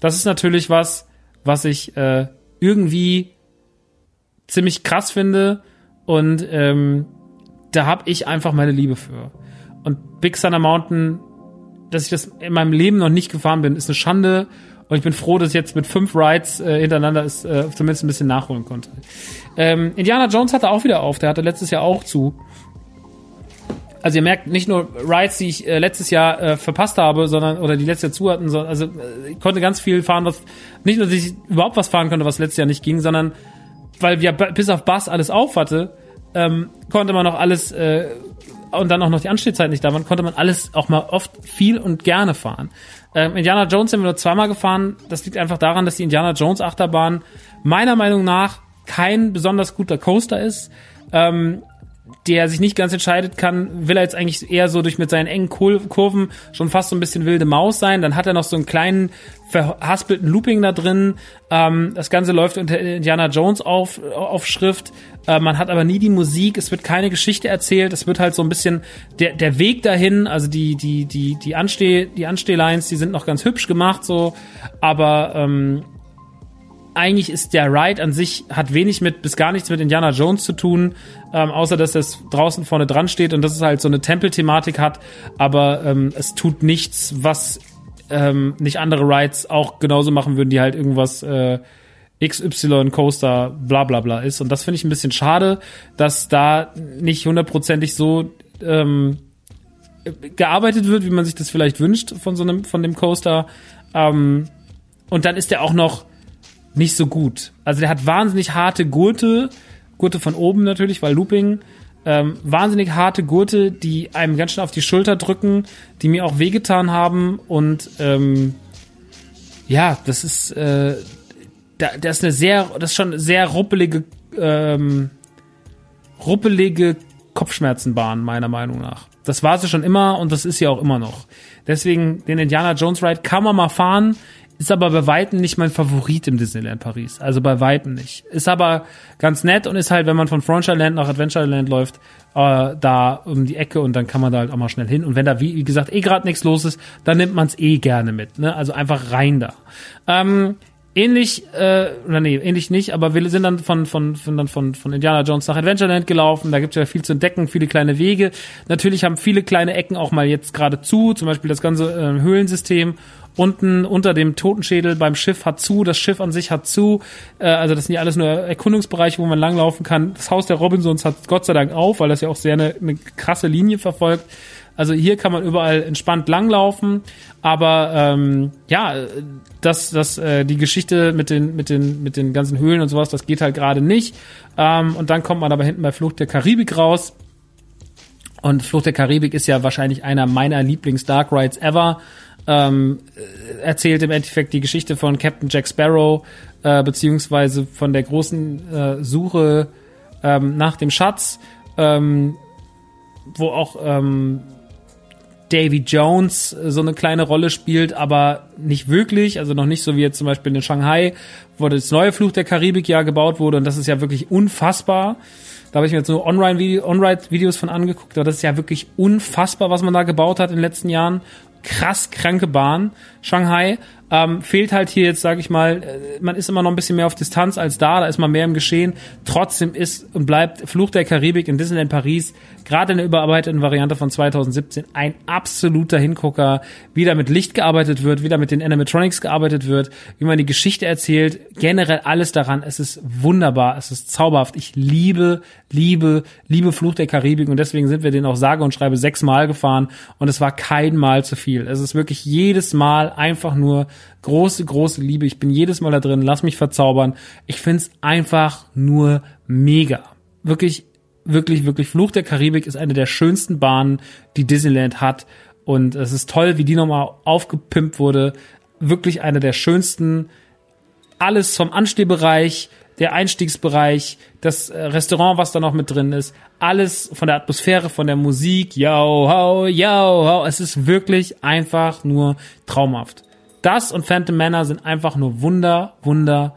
was ich irgendwie ziemlich krass finde und da habe ich einfach meine Liebe für. Und Big Thunder Mountain, dass ich das in meinem Leben noch nicht gefahren bin, ist eine Schande. Und ich bin froh, dass ich jetzt mit 5 Rides hintereinander zumindest ein bisschen nachholen konnte. Indiana Jones hatte auch wieder auf. Der hatte letztes Jahr auch zu. Also ihr merkt, nicht nur Rides, die ich letztes Jahr verpasst habe, oder die letztes Jahr zu hatten, also ich konnte ganz viel fahren, was nicht nur, dass ich überhaupt was fahren konnte, was letztes Jahr nicht ging, sondern weil wir bis auf Buzz alles auf hatte, konnte man noch alles und dann auch noch die Anstehzeit nicht da waren, konnte man alles auch mal oft viel und gerne fahren. Indiana Jones sind wir nur 2-mal gefahren. Das liegt einfach daran, dass die Indiana Jones Achterbahn meiner Meinung nach kein besonders guter Coaster ist, der sich nicht ganz entscheidet kann, will er jetzt eigentlich eher so mit seinen engen Kurven schon fast so ein bisschen wilde Maus sein. Dann hat er noch so einen kleinen verhaspelten Looping da drin. Das Ganze läuft unter Indiana Jones Aufschrift. Man hat aber nie die Musik. Es wird keine Geschichte erzählt. Es wird halt so ein bisschen der Weg dahin. Also die Anstehlines, die sind noch ganz hübsch gemacht so. Aber eigentlich ist der Ride an sich, hat wenig bis gar nichts mit Indiana Jones zu tun, außer dass es draußen vorne dran steht und dass es halt so eine Tempelthematik hat, aber es tut nichts, was nicht andere Rides auch genauso machen würden, die halt irgendwas XY Coaster bla bla bla ist. Und das finde ich ein bisschen schade, dass da nicht hundertprozentig so gearbeitet wird, wie man sich das vielleicht wünscht von dem Coaster. Und dann ist der auch noch nicht so gut. Also der hat wahnsinnig harte Gurte von oben natürlich, weil Looping, wahnsinnig harte Gurte, die einem ganz schön auf die Schulter drücken, die mir auch wehgetan haben und ja, das ist das ist schon eine sehr ruppelige Kopfschmerzenbahn, meiner Meinung nach. Das war sie schon immer und das ist sie auch immer noch. Deswegen, den Indiana Jones Ride kann man mal fahren. Ist aber bei Weitem nicht mein Favorit im Disneyland Paris. Also bei Weitem nicht. Ist aber ganz nett und ist halt, wenn man von Frontierland nach Adventureland läuft, da um die Ecke und dann kann man da halt auch mal schnell hin. Und wenn da, wie gesagt, gerade nichts los ist, dann nimmt man es gerne mit. Ne? Also einfach rein da. Ähnlich nicht, aber wir sind dann von Indiana Jones nach Adventureland gelaufen. Da gibt's ja viel zu entdecken, viele kleine Wege. Natürlich haben viele kleine Ecken auch mal jetzt gerade zu, zum Beispiel das ganze Höhlensystem. Unten unter dem Totenschädel beim Schiff hat zu, das Schiff an sich hat zu. Also das sind ja alles nur Erkundungsbereiche, wo man langlaufen kann. Das Haus der Robinsons hat Gott sei Dank auf, weil das ja auch sehr eine krasse Linie verfolgt. Also hier kann man überall entspannt langlaufen, aber die Geschichte mit den ganzen Höhlen und sowas, das geht halt gerade nicht. Und dann kommt man aber hinten bei Flucht der Karibik raus. Und Flucht der Karibik ist ja wahrscheinlich einer meiner Lieblings-Dark Rides ever. Erzählt im Endeffekt die Geschichte von Captain Jack Sparrow, beziehungsweise von der großen Suche nach dem Schatz, wo auch Davy Jones so eine kleine Rolle spielt, aber nicht wirklich, also noch nicht so wie jetzt zum Beispiel in Shanghai, wo das neue Fluch der Karibik ja gebaut wurde und das ist ja wirklich unfassbar. Da habe ich mir jetzt nur On-Ride-Videos von angeguckt, aber das ist ja wirklich unfassbar, was man da gebaut hat in den letzten Jahren. Krass kranke Bahn. Shanghai fehlt halt hier jetzt, sage ich mal, man ist immer noch ein bisschen mehr auf Distanz als da ist man mehr im Geschehen. Trotzdem ist und bleibt Fluch der Karibik in Disneyland Paris, gerade in der überarbeiteten Variante von 2017, ein absoluter Hingucker, wie da mit Licht gearbeitet wird, wie da mit den Animatronics gearbeitet wird, wie man die Geschichte erzählt, generell alles daran, es ist wunderbar, es ist zauberhaft. Ich liebe Fluch der Karibik und deswegen sind wir den auch sage und schreibe 6 Mal gefahren und es war kein Mal zu viel. Es ist wirklich jedes Mal einfach nur große Liebe. Ich bin jedes Mal da drin, lass mich verzaubern. Ich find's einfach nur mega. Wirklich Fluch der Karibik ist eine der schönsten Bahnen, die Disneyland hat. Und es ist toll, wie die nochmal aufgepimpt wurde. Wirklich eine der schönsten. Alles vom Anstehbereich, der Einstiegsbereich, das Restaurant, was da noch mit drin ist. Alles von der Atmosphäre, von der Musik. Yo, ho, yo, ho. Es ist wirklich einfach nur traumhaft. Das und Phantom Manor sind einfach nur wunderbar.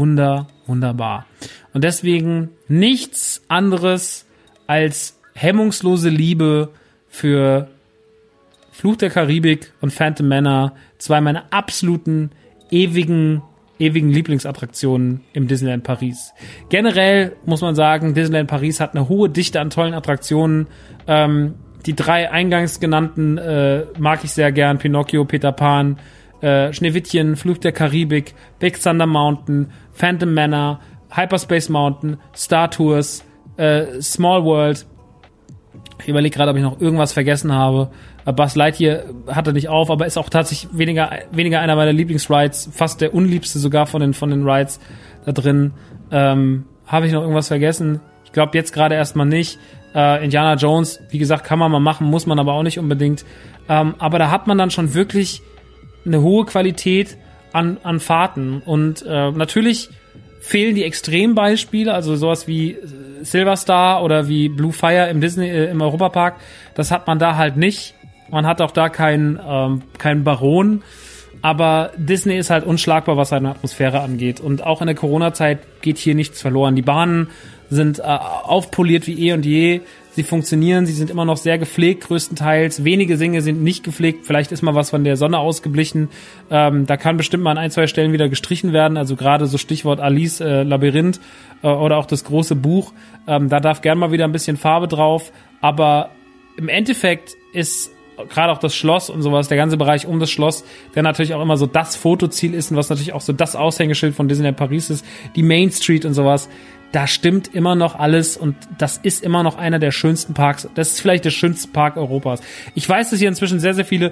Und deswegen nichts anderes als hemmungslose Liebe für Fluch der Karibik und Phantom Manor. 2 meiner absoluten, ewigen Lieblingsattraktionen im Disneyland Paris. Generell muss man sagen, Disneyland Paris hat eine hohe Dichte an tollen Attraktionen. Die 3 eingangs genannten mag ich sehr gern. Pinocchio, Peter Pan, Schneewittchen, Fluch der Karibik, Big Thunder Mountain, Phantom Manor, Hyperspace Mountain, Star Tours, Small World. Ich überlege gerade, ob ich noch irgendwas vergessen habe. Buzz Lightyear hatte nicht auf, aber ist auch tatsächlich weniger einer meiner Lieblingsrides, fast der unliebste sogar von den Rides da drin. Habe ich noch irgendwas vergessen? Ich glaube jetzt gerade erstmal nicht. Indiana Jones, wie gesagt, kann man mal machen, muss man aber auch nicht unbedingt. Aber da hat man dann schon wirklich eine hohe Qualität an Fahrten. Und natürlich fehlen die Extrembeispiele, also sowas wie Silver Star oder wie Blue Fire im Europapark. Das hat man da halt nicht. Man hat auch da keinen Baron. Aber Disney ist halt unschlagbar, was seine Atmosphäre angeht. Und auch in der Corona-Zeit geht hier nichts verloren. Die Bahnen sind aufpoliert wie eh und je. Sie funktionieren, sie sind immer noch sehr gepflegt, größtenteils. Wenige Dinge sind nicht gepflegt. Vielleicht ist mal was von der Sonne ausgeblichen. Da kann bestimmt mal an 1-2 Stellen wieder gestrichen werden. Also gerade so Stichwort Alice Labyrinth oder auch das große Buch. Da darf gern mal wieder ein bisschen Farbe drauf. Aber im Endeffekt ist gerade auch das Schloss und sowas, der ganze Bereich um das Schloss, der natürlich auch immer so das Fotoziel ist und was natürlich auch so das Aushängeschild von Disneyland Paris ist, die Main Street und sowas, da stimmt immer noch alles und das ist immer noch einer der schönsten Parks. Das ist vielleicht der schönste Park Europas. Ich weiß, dass hier inzwischen sehr, sehr viele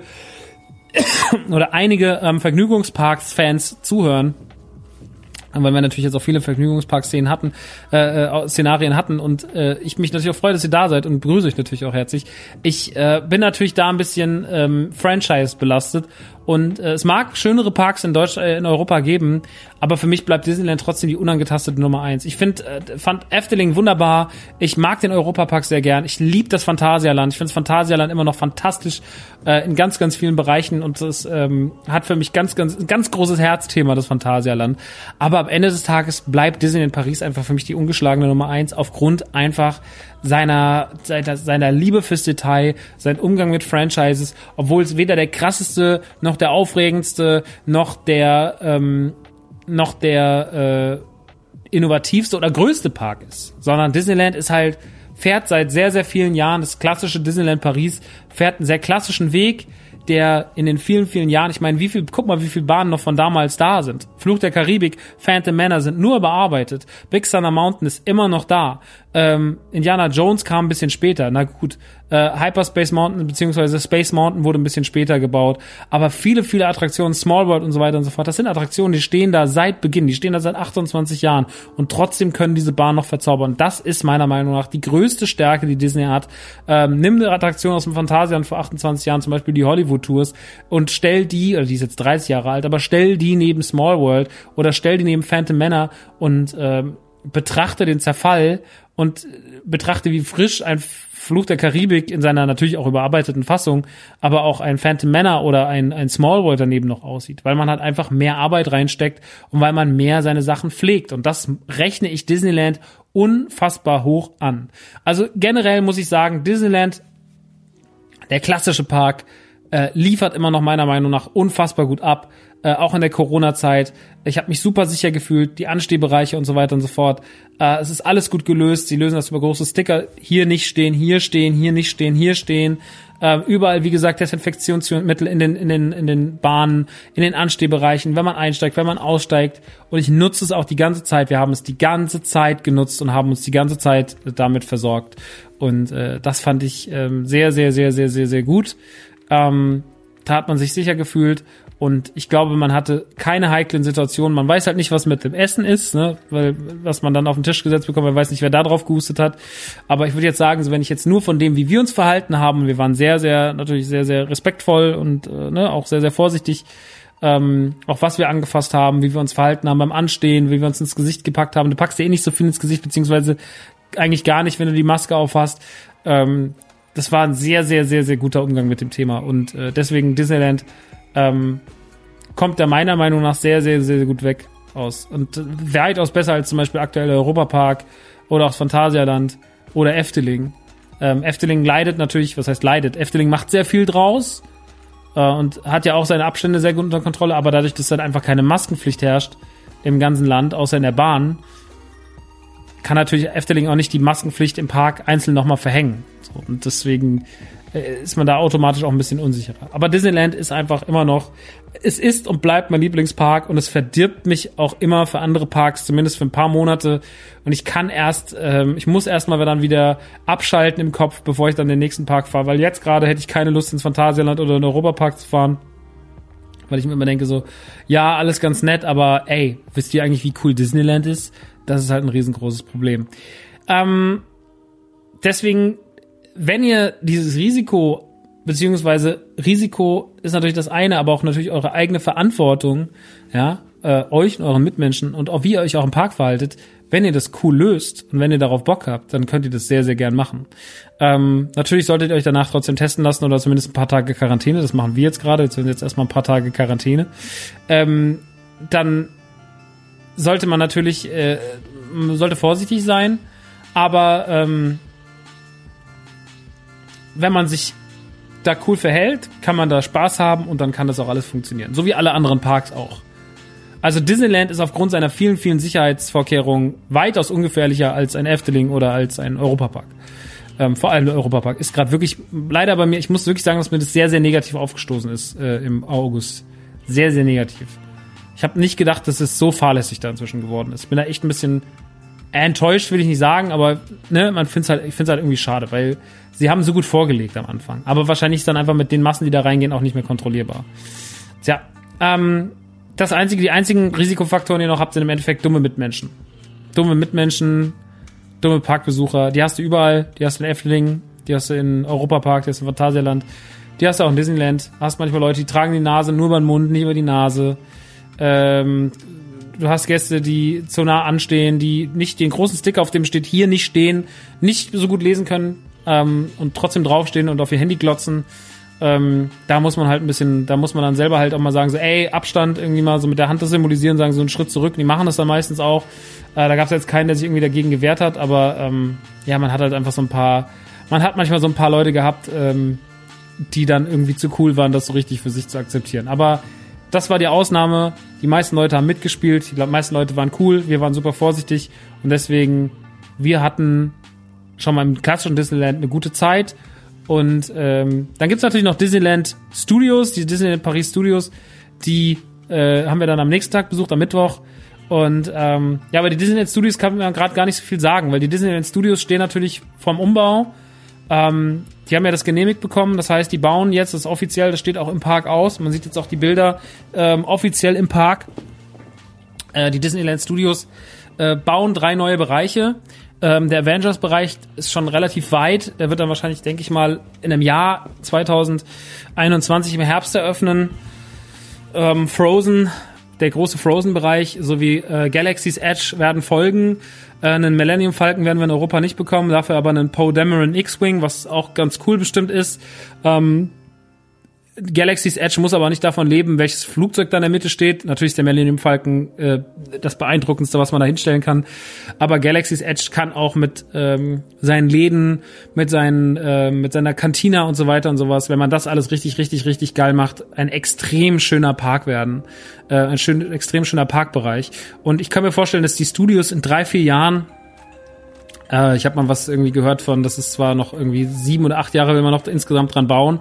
oder einige Vergnügungsparks-Fans zuhören, weil wir natürlich jetzt auch viele Vergnügungspark-Szenarien hatten und ich mich natürlich auch freue, dass ihr da seid und begrüße euch natürlich auch herzlich. Ich bin natürlich da ein bisschen Franchise belastet Und es mag schönere Parks in Europa geben, aber für mich bleibt Disneyland trotzdem die unangetastete Nummer 1. Ich fand Efteling wunderbar. Ich mag den Europapark sehr gern. Ich liebe das Phantasialand. Ich finde das Phantasialand immer noch fantastisch in ganz, ganz vielen Bereichen. Und das hat für mich ein ganz großes Herzthema, das Phantasialand. Aber am Ende des Tages bleibt Disneyland Paris einfach für mich die ungeschlagene Nummer 1 aufgrund einfach seiner Liebe fürs Detail, sein Umgang mit Franchises, obwohl es weder der krasseste, noch der aufregendste, noch der innovativste oder größte Park ist, sondern Disneyland fährt seit sehr, sehr vielen Jahren, das klassische Disneyland Paris fährt einen sehr klassischen Weg, der in den vielen, vielen Jahren, ich meine, guck mal, wie viele Bahnen noch von damals da sind. Fluch der Karibik, Phantom Manor sind nur überarbeitet. Big Thunder Mountain ist immer noch da. Indiana Jones kam ein bisschen später. Na gut, Hyperspace Mountain bzw. Space Mountain wurde ein bisschen später gebaut. Aber viele, viele Attraktionen, Small World und so weiter und so fort, das sind Attraktionen, die stehen da seit Beginn. Die stehen da seit 28 Jahren. Und trotzdem können diese Bahnen noch verzaubern. Das ist meiner Meinung nach die größte Stärke, die Disney hat. Nimm eine Attraktion aus dem Phantasialand vor 28 Jahren, zum Beispiel die Hollywood-Tours, und stell die ist jetzt 30 Jahre alt, aber stell die neben Small World oder stell die neben Phantom Manor und betrachte den Zerfall und betrachte, wie frisch ein Fluch der Karibik in seiner natürlich auch überarbeiteten Fassung, aber auch ein Phantom Manor oder ein Small World daneben noch aussieht, weil man halt einfach mehr Arbeit reinsteckt und weil man mehr seine Sachen pflegt. Und das rechne ich Disneyland unfassbar hoch an. Also generell muss ich sagen, Disneyland, der klassische Park, liefert immer noch meiner Meinung nach unfassbar gut ab, auch in der Corona-Zeit. Ich habe mich super sicher gefühlt, die Anstehbereiche und so weiter und so fort. Es ist alles gut gelöst. Sie lösen das über große Sticker. Hier nicht stehen, hier stehen, hier nicht stehen, hier stehen. Überall, wie gesagt, Desinfektionsmittel in den Bahnen, in den Anstehbereichen, wenn man einsteigt, wenn man aussteigt. Und ich nutze es auch die ganze Zeit. Wir haben es die ganze Zeit genutzt und haben uns die ganze Zeit damit versorgt. Und das fand ich sehr, sehr, sehr, sehr, sehr, sehr gut. Da hat man sich sicher gefühlt und ich glaube, man hatte keine heiklen Situationen. Man weiß halt nicht, was mit dem Essen ist, ne? Weil was man dann auf den Tisch gesetzt bekommt, man weiß nicht, wer da drauf gehustet hat. Aber ich würde jetzt sagen, so wenn ich jetzt nur von dem, wie wir uns verhalten haben, wir waren sehr, sehr, natürlich sehr, sehr respektvoll und auch sehr, sehr vorsichtig, auch was wir angefasst haben, wie wir uns verhalten haben beim Anstehen, wie wir uns ins Gesicht gepackt haben. Du packst dir eh nicht so viel ins Gesicht, beziehungsweise eigentlich gar nicht, wenn du die Maske aufhast. Das war ein sehr, sehr, sehr, sehr guter Umgang mit dem Thema und deswegen Disneyland kommt da meiner Meinung nach sehr, sehr, sehr gut weg aus und weitaus besser als zum Beispiel aktuell der Europapark oder auch Phantasialand oder Efteling. Efteling leidet natürlich, was heißt leidet? Efteling macht sehr viel draus und hat ja auch seine Abstände sehr gut unter Kontrolle, aber dadurch, dass dann einfach keine Maskenpflicht herrscht im ganzen Land, außer in der Bahn, kann natürlich Efteling auch nicht die Maskenpflicht im Park einzeln nochmal verhängen. So, und deswegen ist man da automatisch auch ein bisschen unsicherer. Aber Disneyland ist einfach immer noch, es ist und bleibt mein Lieblingspark und es verdirbt mich auch immer für andere Parks, zumindest für ein paar Monate. Und ich muss erst mal dann wieder abschalten im Kopf, bevor ich dann den nächsten Park fahre, weil jetzt gerade hätte ich keine Lust ins Phantasialand oder in den Europapark zu fahren. Weil ich mir immer denke so, ja, alles ganz nett, aber ey, wisst ihr eigentlich, wie cool Disneyland ist? Das ist halt ein riesengroßes Problem. Deswegen, wenn ihr dieses Risiko, beziehungsweise Risiko ist natürlich das eine, aber auch natürlich eure eigene Verantwortung, ja, euch und euren Mitmenschen und auch wie ihr euch auch im Park verhaltet, wenn ihr das cool löst und wenn ihr darauf Bock habt, dann könnt ihr das sehr, sehr gern machen. Natürlich solltet ihr euch danach trotzdem testen lassen oder zumindest ein paar Tage Quarantäne, das machen wir jetzt gerade, jetzt sind jetzt erstmal ein paar Tage Quarantäne. Dann sollte man natürlich, sollte vorsichtig sein, aber wenn man sich da cool verhält, kann man da Spaß haben und dann kann das auch alles funktionieren. So wie alle anderen Parks auch. Also Disneyland ist aufgrund seiner vielen, vielen Sicherheitsvorkehrungen weitaus ungefährlicher als ein Efteling oder als ein Europapark. Vor allem der Europapark ist gerade wirklich, leider bei mir, ich muss wirklich sagen, dass mir das sehr, sehr negativ aufgestoßen ist im August. Sehr, sehr negativ. Ich habe nicht gedacht, dass es so fahrlässig da inzwischen geworden ist. Ich bin da echt ein bisschen enttäuscht, will ich nicht sagen, aber ne, ich finde es halt irgendwie schade, weil sie haben so gut vorgelegt am Anfang. Aber wahrscheinlich ist dann einfach mit den Massen, die da reingehen, auch nicht mehr kontrollierbar. Tja, die einzigen Risikofaktoren, die ihr noch habt, sind im Endeffekt dumme Mitmenschen. Dumme Mitmenschen, dumme Parkbesucher, die hast du überall, die hast du in Efteling, die hast du in Europapark, die hast du in Phantasialand, Die hast du auch in Disneyland. Hast manchmal Leute, die tragen die Nase nur über den Mund, nicht über die Nase. Du hast Gäste, die zu nah anstehen, die nicht den großen Sticker, auf dem steht hier nicht stehen, nicht so gut lesen können und trotzdem draufstehen und auf ihr Handy glotzen. Da muss man halt ein bisschen, da muss man dann selber halt auch mal sagen, so ey, Abstand, irgendwie mal so mit der Hand das symbolisieren, sagen so einen Schritt zurück. Die machen das dann meistens auch. Da gab es jetzt keinen, der sich irgendwie dagegen gewehrt hat, aber ja, man hat halt einfach so ein paar, man hat manchmal so ein paar Leute gehabt, die dann irgendwie zu cool waren, das so richtig für sich zu akzeptieren. Aber das war die Ausnahme. Die meisten Leute haben mitgespielt. Die meisten Leute waren cool. Wir waren super vorsichtig. Und deswegen, wir hatten schon mal im klassischen Disneyland eine gute Zeit. Und dann gibt's natürlich noch Disneyland Studios, die Disneyland Paris Studios. Die haben wir dann am nächsten Tag besucht, am Mittwoch. Und ja, aber die Disneyland Studios kann man gerade gar nicht so viel sagen, weil die Disneyland Studios stehen natürlich vorm Umbau. Die haben ja das genehmigt bekommen, das heißt, die bauen jetzt, das ist offiziell, das steht auch im Park aus, man sieht jetzt auch die Bilder offiziell im Park. Die Disneyland Studios bauen 3 neue Bereiche. Der Avengers-Bereich ist schon relativ weit, der wird dann wahrscheinlich, denke ich mal, in einem Jahr 2021 im Herbst eröffnen. Frozen, der große Frozen-Bereich sowie Galaxy's Edge werden folgen. Einen Millennium Falcon werden wir in Europa nicht bekommen, dafür aber einen Poe Dameron X-Wing, was auch ganz cool bestimmt ist. Galaxy's Edge muss aber nicht davon leben, welches Flugzeug da in der Mitte steht. Natürlich ist der Millennium Falcon das beeindruckendste, was man da hinstellen kann. Aber Galaxy's Edge kann auch mit seinen Läden, mit seiner Kantina und so weiter und sowas, wenn man das alles richtig, richtig, richtig geil macht, ein extrem schöner Park werden. Extrem schöner Parkbereich. Und ich kann mir vorstellen, dass die Studios in 3-4 Jahren, ich habe mal was irgendwie gehört von, das ist zwar noch irgendwie 7 oder 8 Jahre, will man noch insgesamt dran bauen,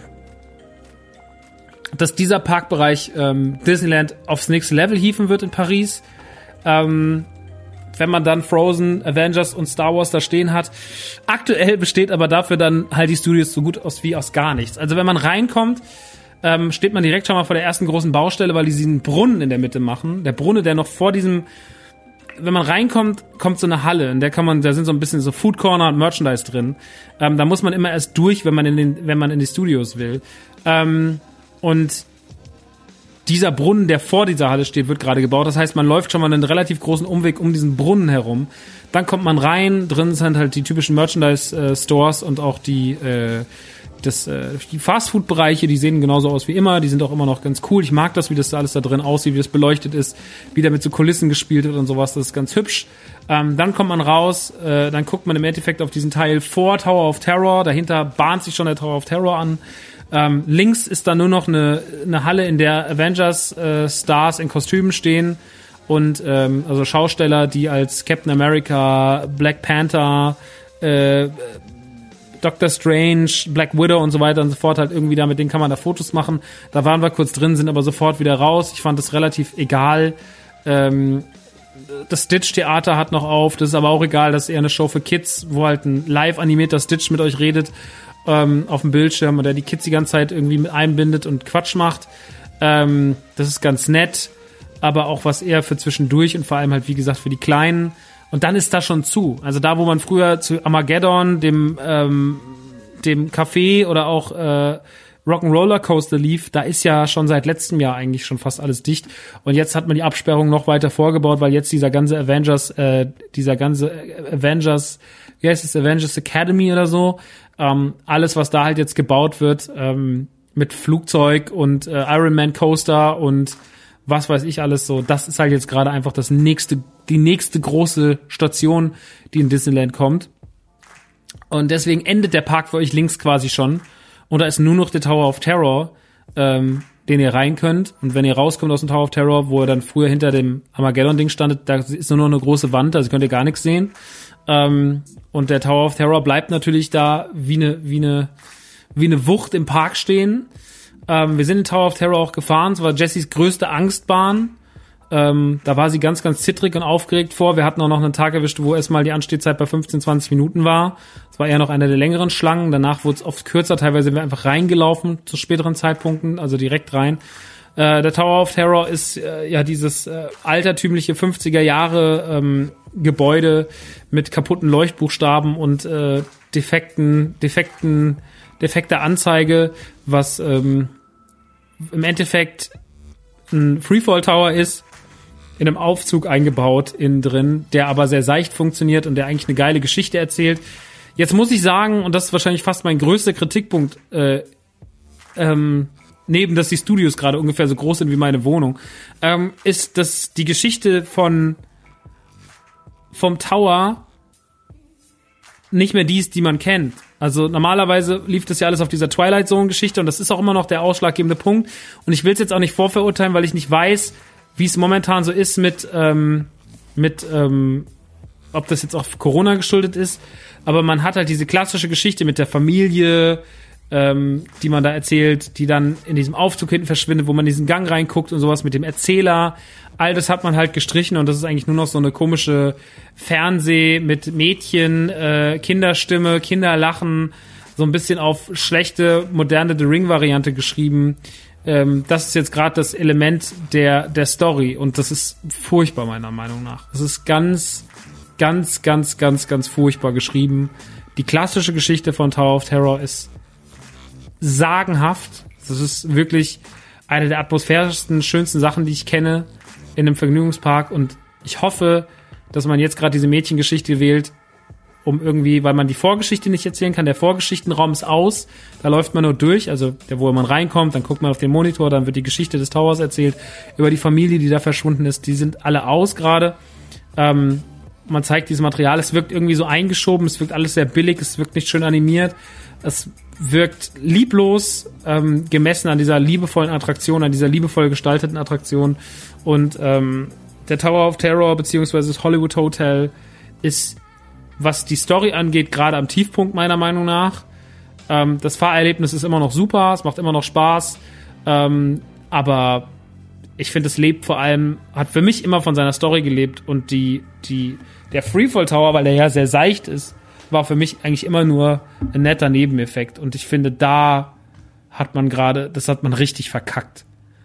dass dieser Parkbereich Disneyland aufs nächste Level hieven wird in Paris. Wenn man dann Frozen, Avengers und Star Wars da stehen hat. Aktuell besteht aber dafür dann halt die Studios so gut aus wie aus gar nichts. Also wenn man reinkommt, steht man direkt schon mal vor der ersten großen Baustelle, weil die diesen Brunnen in der Mitte machen. Der Brunnen, der noch vor diesem, wenn man reinkommt, kommt so eine Halle, in der kann man, da sind so ein bisschen so Food Corner und Merchandise drin. Da muss man immer erst durch, wenn man in die Studios will. Und dieser Brunnen, der vor dieser Halle steht, wird gerade gebaut. Das heißt, man läuft schon mal einen relativ großen Umweg um diesen Brunnen herum. Dann kommt man rein, drin sind halt die typischen Merchandise-Stores und auch die Fastfood-Bereiche, die sehen genauso aus wie immer, die sind auch immer noch ganz cool. Ich mag das, wie das alles da drin aussieht, wie das beleuchtet ist, wie da mit so Kulissen gespielt wird und sowas, das ist ganz hübsch. Dann kommt man raus, dann guckt man im Endeffekt auf diesen Teil vor Tower of Terror, dahinter bahnt sich schon der Tower of Terror an. Links ist da nur noch eine Halle, in der Avengers Stars in Kostümen stehen und also Schausteller, die als Captain America, Black Panther, Doctor Strange, Black Widow und so weiter und so fort halt irgendwie da, mit denen kann man da Fotos machen. Da waren wir kurz drin, sind aber sofort wieder raus. Ich fand das relativ egal. Das Stitch-Theater hat noch auf, das ist aber auch egal, das ist eher eine Show für Kids, wo halt ein live animierter Stitch mit euch redet auf dem Bildschirm und der die Kids die ganze Zeit irgendwie mit einbindet und Quatsch macht. Das ist ganz nett, aber auch was eher für zwischendurch und vor allem halt, wie gesagt, für die Kleinen. Und dann ist das schon zu. Also da, wo man früher zu Armageddon, dem Café oder auch Rock'n'Roller Coaster lief, da ist ja schon seit letztem Jahr eigentlich schon fast alles dicht. Und jetzt hat man die Absperrung noch weiter vorgebaut, weil jetzt dieser ganze Avengers, wie heißt es, Avengers Academy oder so, alles, was da halt jetzt gebaut wird, mit Flugzeug und Iron Man Coaster und was weiß ich alles so, das ist halt jetzt gerade einfach die nächste große Station, die in Disneyland kommt. Und deswegen endet der Park für euch links quasi schon. Und da ist nur noch der Tower of Terror, den ihr rein könnt. Und wenn ihr rauskommt aus dem Tower of Terror, wo ihr dann früher hinter dem Armageddon-Ding standet, da ist nur noch eine große Wand, also könnt ihr gar nichts sehen. Und der Tower of Terror bleibt natürlich da wie eine Wucht im Park stehen. Wir sind in Tower of Terror auch gefahren. Es war Jessys größte Angstbahn. Da war sie ganz, ganz zittrig und aufgeregt vor. Wir hatten auch noch einen Tag erwischt, wo erstmal die Anstehzeit bei 15, 20 Minuten war. Es war eher noch einer der längeren Schlangen. Danach wurde es oft kürzer. Teilweise sind wir einfach reingelaufen zu späteren Zeitpunkten, also direkt rein. Der Tower of Terror ist ja dieses altertümliche 50er Jahre Gebäude mit kaputten Leuchtbuchstaben und defekten defekte Anzeige, was im Endeffekt ein Freefall Tower ist, in einem Aufzug eingebaut innen drin, der aber sehr seicht funktioniert und der eigentlich eine geile Geschichte erzählt. Jetzt muss ich sagen, und das ist wahrscheinlich fast mein größter Kritikpunkt, neben, dass die Studios gerade ungefähr so groß sind wie meine Wohnung, ist, dass die Geschichte vom Tower nicht mehr die ist, die man kennt. Also normalerweise lief das ja alles auf dieser Twilight Zone Geschichte und das ist auch immer noch der ausschlaggebende Punkt. Und ich will es jetzt auch nicht vorverurteilen, weil ich nicht weiß, wie es momentan so ist ob das jetzt auch Corona geschuldet ist. Aber man hat halt diese klassische Geschichte mit der Familie, die man da erzählt, die dann in diesem Aufzug hinten verschwindet, wo man in diesen Gang reinguckt und sowas mit dem Erzähler. All das hat man halt gestrichen und das ist eigentlich nur noch so eine komische Fernseh mit Mädchen, Kinderstimme, Kinderlachen, so ein bisschen auf schlechte, moderne The Ring-Variante geschrieben. Das ist jetzt gerade das Element der Story und das ist furchtbar meiner Meinung nach. Das ist ganz furchtbar geschrieben. Die klassische Geschichte von Tower of Terror ist sagenhaft. Das ist wirklich eine der atmosphärischsten, schönsten Sachen, die ich kenne in einem Vergnügungspark und ich hoffe, dass man jetzt gerade diese Mädchengeschichte wählt, um irgendwie, weil man die Vorgeschichte nicht erzählen kann. Der Vorgeschichtenraum ist aus, da läuft man nur durch, also wo man reinkommt, dann guckt man auf den Monitor, dann wird die Geschichte des Towers erzählt, über die Familie, die da verschwunden ist, die sind alle aus gerade. Man zeigt dieses Material, es wirkt irgendwie so eingeschoben, es wirkt alles sehr billig, es wirkt nicht schön animiert, es wirkt lieblos, gemessen an dieser liebevollen Attraktion, an dieser liebevoll gestalteten Attraktion und der Tower of Terror beziehungsweise das Hollywood Hotel ist, was die Story angeht, gerade am Tiefpunkt meiner Meinung nach. Das Fahrerlebnis ist immer noch super, es macht immer noch Spaß, aber ich finde, es lebt vor allem, hat für mich immer von seiner Story gelebt und der Freefall Tower, weil der ja sehr seicht ist, war für mich eigentlich immer nur ein netter Nebeneffekt und ich finde, das hat man richtig verkackt.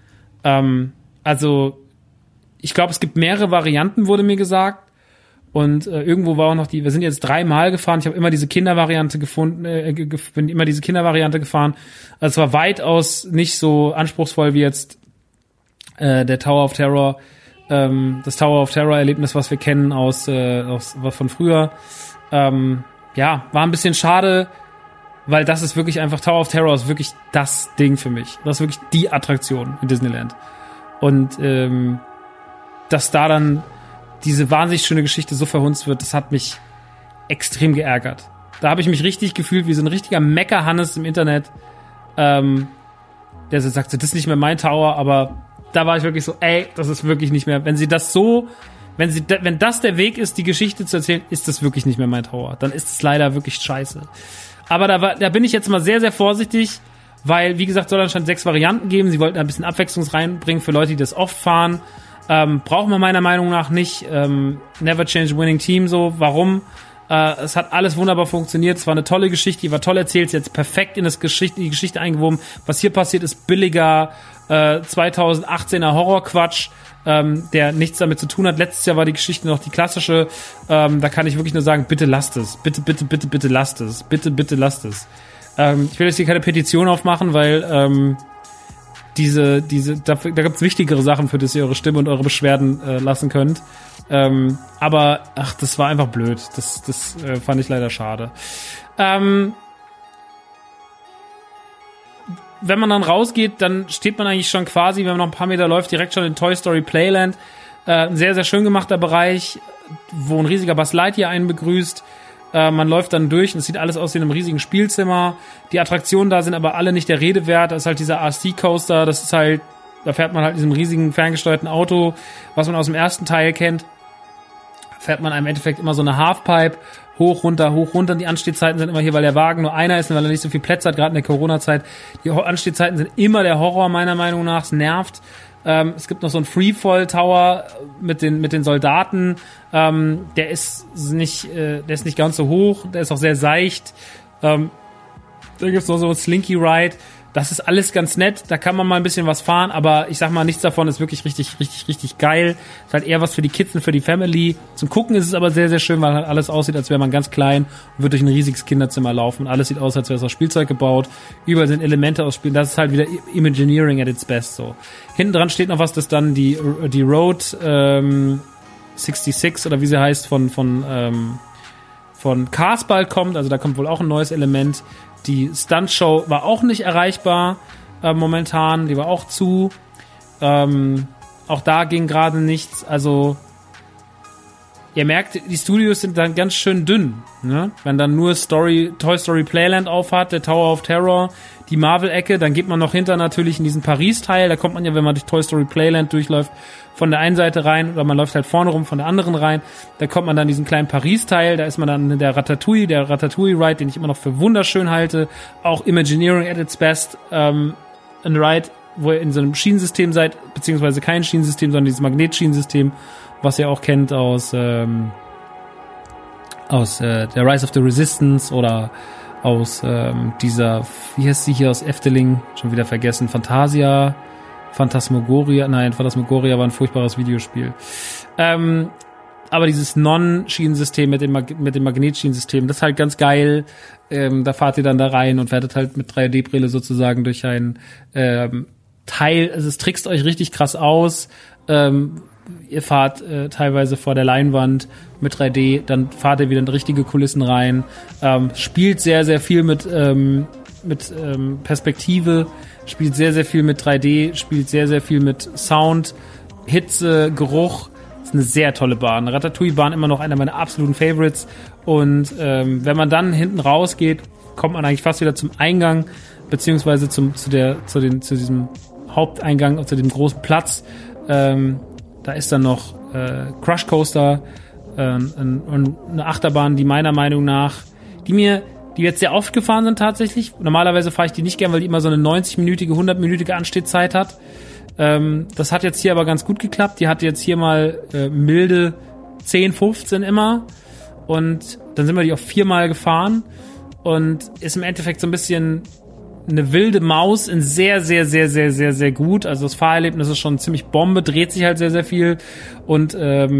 Also, ich glaube, es gibt mehrere Varianten, wurde mir gesagt. Und irgendwo war auch noch wir sind jetzt 3-mal gefahren. Ich habe immer diese Kindervariante gefunden, bin immer diese Kindervariante gefahren. Also es war weitaus nicht so anspruchsvoll wie jetzt der Tower of Terror, das Tower of Terror Erlebnis, was wir kennen von früher. Ja, war ein bisschen schade, weil das ist wirklich einfach, Tower of Terror ist wirklich das Ding für mich. Das ist wirklich die Attraktion in Disneyland. Und dass da dann diese wahnsinnig schöne Geschichte so verhunzt wird, das hat mich extrem geärgert. Da habe ich mich richtig gefühlt wie so ein richtiger Mecker-Hannes im Internet, der so sagt, das ist nicht mehr mein Tower, aber da war ich wirklich so, das ist wirklich nicht mehr, wenn das der Weg ist, die Geschichte zu erzählen, ist das wirklich nicht mehr mein Tower. Dann ist es leider wirklich scheiße. Aber da bin ich jetzt mal sehr, sehr vorsichtig, weil, wie gesagt, soll anscheinend 6 Varianten geben. Sie wollten ein bisschen Abwechslung reinbringen für Leute, die das oft fahren. Braucht man meiner Meinung nach nicht. Never change winning team, so. Warum? Es hat alles wunderbar funktioniert. Es war eine tolle Geschichte, die war toll erzählt. Sie hat jetzt perfekt in die Geschichte eingewoben. Was hier passiert, ist billiger 2018er Horrorquatsch, der nichts damit zu tun hat. Letztes Jahr war die Geschichte noch die klassische. Da kann ich wirklich nur sagen, bitte lasst es. Bitte lasst es. Bitte lasst es. Ich will jetzt hier keine Petition aufmachen, weil da gibt's wichtigere Sachen, für das ihr eure Stimme und eure Beschwerden lassen könnt. Aber das war einfach blöd. Das fand ich leider schade. Wenn man dann rausgeht, dann steht man eigentlich schon quasi, wenn man noch ein paar Meter läuft, direkt schon in Toy Story Playland. Ein sehr, sehr schön gemachter Bereich, wo ein riesiger Buzz Lightyear einen begrüßt. Man läuft dann durch und es sieht alles aus wie in einem riesigen Spielzimmer. Die Attraktionen da sind aber alle nicht der Rede wert. Das ist halt dieser RC-Coaster, das ist halt, da fährt man halt in diesem riesigen ferngesteuerten Auto, was man aus dem ersten Teil kennt. Fährt man im Endeffekt immer so eine Halfpipe, hoch, runter. Die Anstehzeiten sind immer hier, weil der Wagen nur einer ist und weil er nicht so viel Plätze hat, gerade in der Corona-Zeit. Die Anstehzeiten sind immer der Horror, meiner Meinung nach. Es nervt. Es gibt noch so einen Freefall Tower mit den Soldaten. Der ist nicht ganz so hoch. Der ist auch sehr seicht. Da gibt's noch so einen Slinky Ride. Das ist alles ganz nett, da kann man mal ein bisschen was fahren, aber ich sag mal, nichts davon ist wirklich richtig geil. Ist halt eher was für die Kids und für die Family. Zum Gucken ist es aber sehr, sehr schön, weil halt alles aussieht, als wäre man ganz klein und wird durch ein riesiges Kinderzimmer laufen. Alles sieht aus, als wäre es aus Spielzeug gebaut. Überall sind Elemente aus Spielen. Das ist halt wieder Imagineering at its best, so. Hinten dran steht noch was, das dann die Road 66 oder wie sie heißt von Cars bald kommt. Also da kommt wohl auch ein neues Element. Die Stuntshow war auch nicht erreichbar momentan, die war auch zu. Auch da ging gerade nichts. Also ihr merkt, die Studios sind dann ganz schön dünn. Ne? Wenn dann nur Toy Story Playland aufhat, der Tower of Terror, die Marvel-Ecke, dann geht man noch hinter natürlich in diesen Paris-Teil. Da kommt man ja, wenn man durch Toy Story Playland durchläuft, von der einen Seite rein oder man läuft halt vorne rum von der anderen rein. Da kommt man dann in diesen kleinen Paris-Teil, da ist man dann in der Ratatouille-Ride, den ich immer noch für wunderschön halte. Auch Imagineering at its best. Ein Ride, wo ihr in so einem Schienensystem seid, beziehungsweise kein Schienensystem, sondern dieses Magnetschienensystem, was ihr auch kennt aus der Rise of the Resistance oder aus dieser, wie heißt sie hier aus Efteling? Schon wieder vergessen. Phantasmagoria war ein furchtbares Videospiel. Aber dieses Non-Schienensystem mit dem Magnetschienensystem, das ist halt ganz geil. Da fahrt ihr dann da rein und werdet halt mit 3D-Brille sozusagen durch ein Teil, also es trickst euch richtig krass aus. Ihr fahrt teilweise vor der Leinwand mit 3D, dann fahrt ihr wieder in richtige Kulissen rein. Spielt sehr, sehr viel mit Perspektive, spielt sehr, sehr viel mit 3D, spielt sehr, sehr viel mit Sound, Hitze, Geruch. Ist eine sehr tolle Bahn. Ratatouille-Bahn immer noch einer meiner absoluten Favorites. Und wenn man dann hinten rausgeht, kommt man eigentlich fast wieder zum Eingang, beziehungsweise zu diesem Haupteingang, zu dem großen Platz. Da ist dann noch Crush Coaster, eine Achterbahn, die meiner Meinung nach, die jetzt sehr oft gefahren sind tatsächlich. Normalerweise fahre ich die nicht gern, weil die immer so eine 90-minütige, 100-minütige Anstehzeit hat. Das hat jetzt hier aber ganz gut geklappt. Die hatte jetzt hier mal milde 10, 15 immer. Und dann sind wir die auch 4-mal gefahren. Und ist im Endeffekt so ein bisschen eine wilde Maus in sehr, sehr, sehr, sehr, sehr, sehr gut. Also das Fahrerlebnis ist schon ziemlich Bombe, dreht sich halt sehr, sehr viel. Und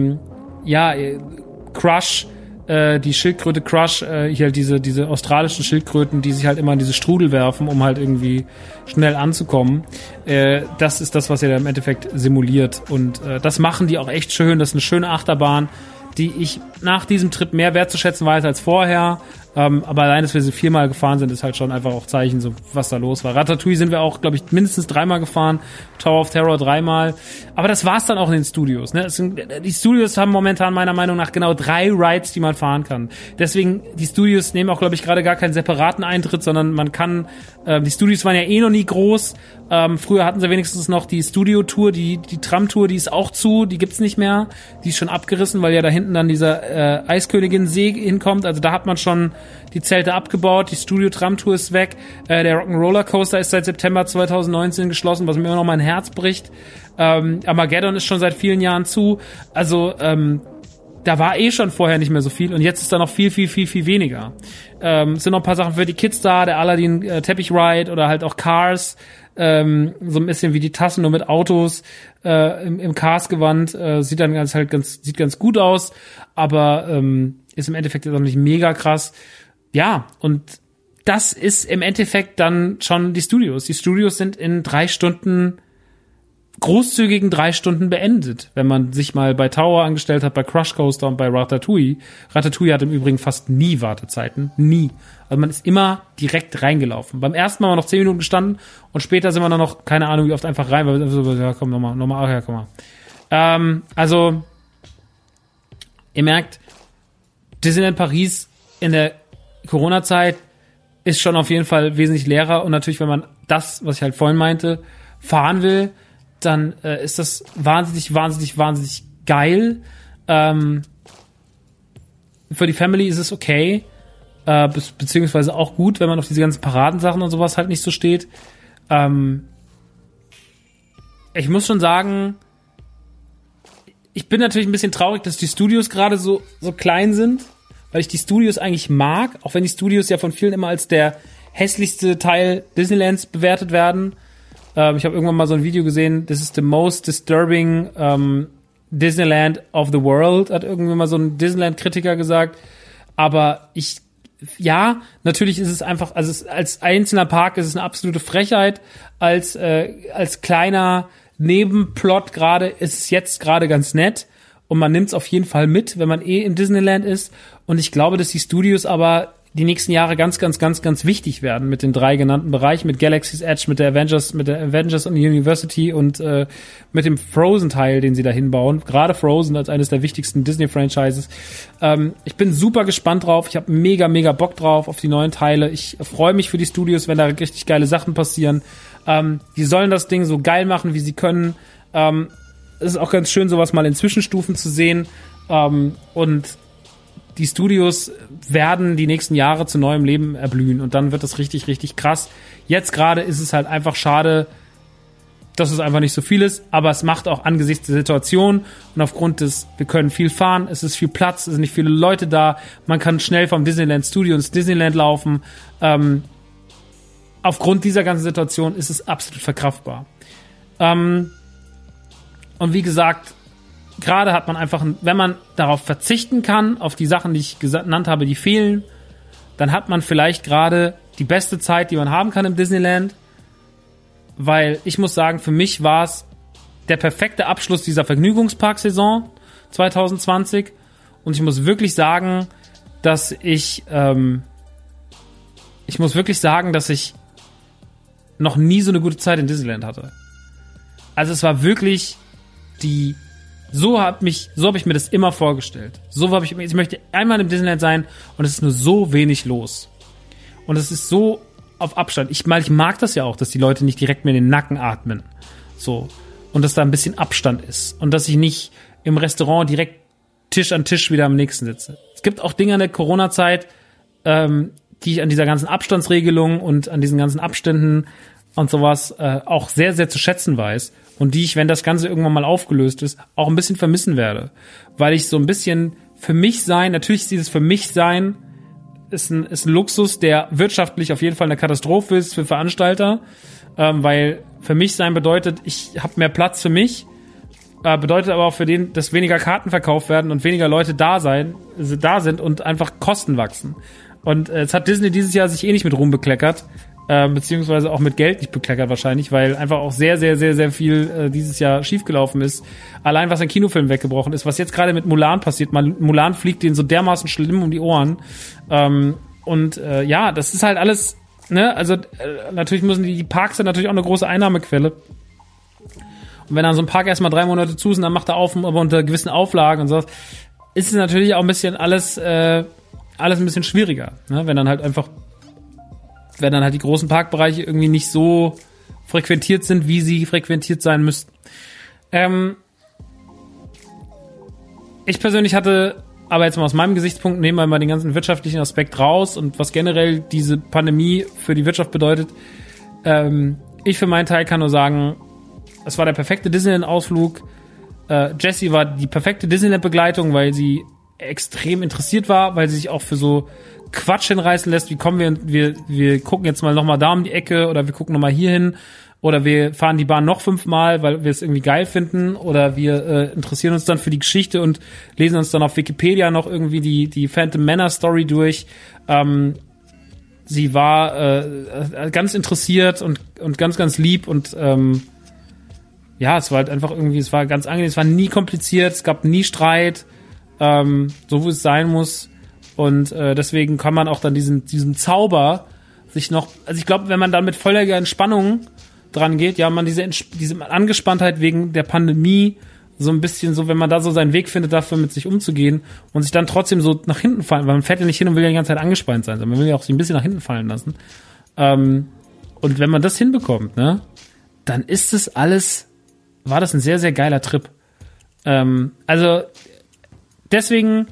Crush, die Schildkröte Crush, hier halt diese australischen Schildkröten, die sich halt immer in diese Strudel werfen, um halt irgendwie schnell anzukommen. Das ist das, was ihr da im Endeffekt simuliert. Und das machen die auch echt schön. Das ist eine schöne Achterbahn, die ich nach diesem Trip mehr wertzuschätzen weiß als vorher. Aber allein, dass wir sie 4-mal gefahren sind, ist halt schon einfach auch Zeichen, so was da los war. Ratatouille sind wir auch, glaube ich, mindestens 3-mal gefahren. Tower of Terror 3-mal. Aber das war's dann auch in den Studios. Ne? Die Studios haben momentan meiner Meinung nach genau 3 Rides, die man fahren kann. Deswegen, die Studios nehmen auch, glaube ich, gerade gar keinen separaten Eintritt, sondern man kann, die Studios waren ja eh noch nie groß. Früher hatten sie wenigstens noch die Studio-Tour, die Tram-Tour, die ist auch zu, die gibt's nicht mehr. Die ist schon abgerissen, weil ja da hinten dann dieser Eiskönigin-See hinkommt. Also da hat man schon die Zelte abgebaut, die Studio-Tram-Tour ist weg, der Rock'n'Roller Coaster ist seit September 2019 geschlossen, was mir immer noch mein Herz bricht. Armageddon ist schon seit vielen Jahren zu. Also da war eh schon vorher nicht mehr so viel und jetzt ist da noch viel, viel, viel, viel weniger. Es sind noch ein paar Sachen für die Kids da, der Aladdin Teppich-Ride oder halt auch Cars, so ein bisschen wie die Tassen, nur mit Autos im Cars-Gewand, sieht ganz gut aus, aber ist im Endeffekt jetzt auch nicht mega krass. Ja, und das ist im Endeffekt dann schon die Studios. Die Studios sind in 3 Stunden, großzügigen 3 Stunden beendet, wenn man sich mal bei Tower angestellt hat, bei Crush Coaster und bei Ratatouille. Ratatouille hat im Übrigen fast nie Wartezeiten. Nie. Also man ist immer direkt reingelaufen. Beim ersten Mal haben wir noch 10 Minuten gestanden und später sind wir dann noch, keine Ahnung, wie oft einfach rein, weil wir so, ja komm, nochmal, ja komm mal. Also, ihr merkt, Disneyland Paris in der Corona-Zeit ist schon auf jeden Fall wesentlich leerer und natürlich, wenn man das, was ich halt vorhin meinte, fahren will, dann ist das wahnsinnig, wahnsinnig, wahnsinnig geil. Für die Family ist es okay, beziehungsweise auch gut, wenn man auf diese ganzen Paradensachen und sowas halt nicht so steht. Ich muss schon sagen, ich bin natürlich ein bisschen traurig, dass die Studios gerade so klein sind, weil ich die Studios eigentlich mag, auch wenn die Studios ja von vielen immer als der hässlichste Teil Disneylands bewertet werden. Ich habe irgendwann mal so ein Video gesehen, this is the most disturbing Disneyland of the world, hat irgendwann mal so ein Disneyland-Kritiker gesagt. Aber natürlich ist es einfach, also als einzelner Park ist es eine absolute Frechheit. Als kleiner Nebenplot gerade ist es jetzt gerade ganz nett. Und man nimmt es auf jeden Fall mit, wenn man im Disneyland ist. Und ich glaube, dass die Studios aber die nächsten Jahre ganz, ganz, ganz, ganz wichtig werden mit den 3 genannten Bereichen, mit Galaxy's Edge, mit der Avengers und University und mit dem Frozen-Teil, den sie da hinbauen. Gerade Frozen als eines der wichtigsten Disney-Franchises. Ich bin super gespannt drauf. Ich habe mega, mega Bock drauf auf die neuen Teile. Ich freue mich für die Studios, wenn da richtig geile Sachen passieren. Die sollen das Ding so geil machen, wie sie können. Es ist auch ganz schön, sowas mal in Zwischenstufen zu sehen. Und die Studios werden die nächsten Jahre zu neuem Leben erblühen und dann wird das richtig, richtig krass. Jetzt gerade ist es halt einfach schade, dass es einfach nicht so viel ist, aber es macht auch angesichts der Situation und aufgrund wir können viel fahren, es ist viel Platz, es sind nicht viele Leute da, man kann schnell vom Disneyland Studio ins Disneyland laufen. Aufgrund dieser ganzen Situation ist es absolut verkraftbar. Und wie gesagt, gerade hat man einfach, wenn man darauf verzichten kann, auf die Sachen, die ich genannt habe, die fehlen, dann hat man vielleicht gerade die beste Zeit, die man haben kann im Disneyland. Weil ich muss sagen, für mich war es der perfekte Abschluss dieser Vergnügungspark-Saison 2020. Und ich muss wirklich sagen, dass ich noch nie so eine gute Zeit in Disneyland hatte. Also es war wirklich so habe ich mir das immer vorgestellt. Ich möchte einmal im Disneyland sein und es ist nur so wenig los. Und es ist so auf Abstand. Ich mag das ja auch, dass die Leute nicht direkt mir in den Nacken atmen. So. Und dass da ein bisschen Abstand ist. Und dass ich nicht im Restaurant direkt Tisch an Tisch wieder am nächsten sitze. Es gibt auch Dinge in der Corona-Zeit, die ich an dieser ganzen Abstandsregelung und an diesen ganzen Abständen und sowas auch sehr, sehr zu schätzen weiß. Und die ich, wenn das Ganze irgendwann mal aufgelöst ist, auch ein bisschen vermissen werde. Weil ich so ein bisschen für mich sein, natürlich ist dieses für mich sein, ist ein Luxus, der wirtschaftlich auf jeden Fall eine Katastrophe ist für Veranstalter. Weil für mich sein bedeutet, ich habe mehr Platz für mich, bedeutet aber auch für den, dass weniger Karten verkauft werden und weniger Leute da sind und einfach Kosten wachsen. Und jetzt hat Disney dieses Jahr sich nicht mit Ruhm bekleckert. Beziehungsweise auch mit Geld nicht bekleckert wahrscheinlich, weil einfach auch sehr, sehr, sehr, sehr viel dieses Jahr schiefgelaufen ist. Allein was an Kinofilmen weggebrochen ist, was jetzt gerade mit Mulan passiert. Mulan fliegt denen so dermaßen schlimm um die Ohren. Das ist halt alles, ne, also natürlich müssen die Parks sind natürlich auch eine große Einnahmequelle. Und wenn dann so ein Park erstmal 3 Monate zu ist und dann macht er auf, aber unter gewissen Auflagen und sowas, ist es natürlich auch ein bisschen alles ein bisschen schwieriger, ne, wenn dann halt die großen Parkbereiche irgendwie nicht so frequentiert sind, wie sie frequentiert sein müssten. Ich persönlich hatte, aber jetzt mal aus meinem Gesichtspunkt, nehmen wir mal den ganzen wirtschaftlichen Aspekt raus und was generell diese Pandemie für die Wirtschaft bedeutet. Ich für meinen Teil kann nur sagen, es war der perfekte Disneyland-Ausflug. Jessie war die perfekte Disneyland-Begleitung, weil sie extrem interessiert war, weil sie sich auch für so Quatsch hinreißen lässt, wie kommen wir gucken jetzt mal nochmal da um die Ecke oder wir gucken nochmal hier hin oder wir fahren die Bahn noch 5-mal, weil wir es irgendwie geil finden oder wir interessieren uns dann für die Geschichte und lesen uns dann auf Wikipedia noch irgendwie die Phantom Manor Story durch. Sie war ganz interessiert und ganz, ganz lieb und es war halt einfach irgendwie, es war ganz angenehm, es war nie kompliziert, es gab nie Streit, so wie es sein muss. Und deswegen kann man auch dann diesen Zauber sich noch, also ich glaube, wenn man dann mit völliger Entspannung dran geht, ja, man diese Angespanntheit wegen der Pandemie so ein bisschen so, wenn man da so seinen Weg findet, dafür mit sich umzugehen und sich dann trotzdem so nach hinten fallen, weil man fährt ja nicht hin und will ja die ganze Zeit angespannt sein, sondern man will ja auch sich ein bisschen nach hinten fallen lassen. Und wenn man das hinbekommt, ne, dann ist war das ein sehr, sehr geiler Trip. Also deswegen,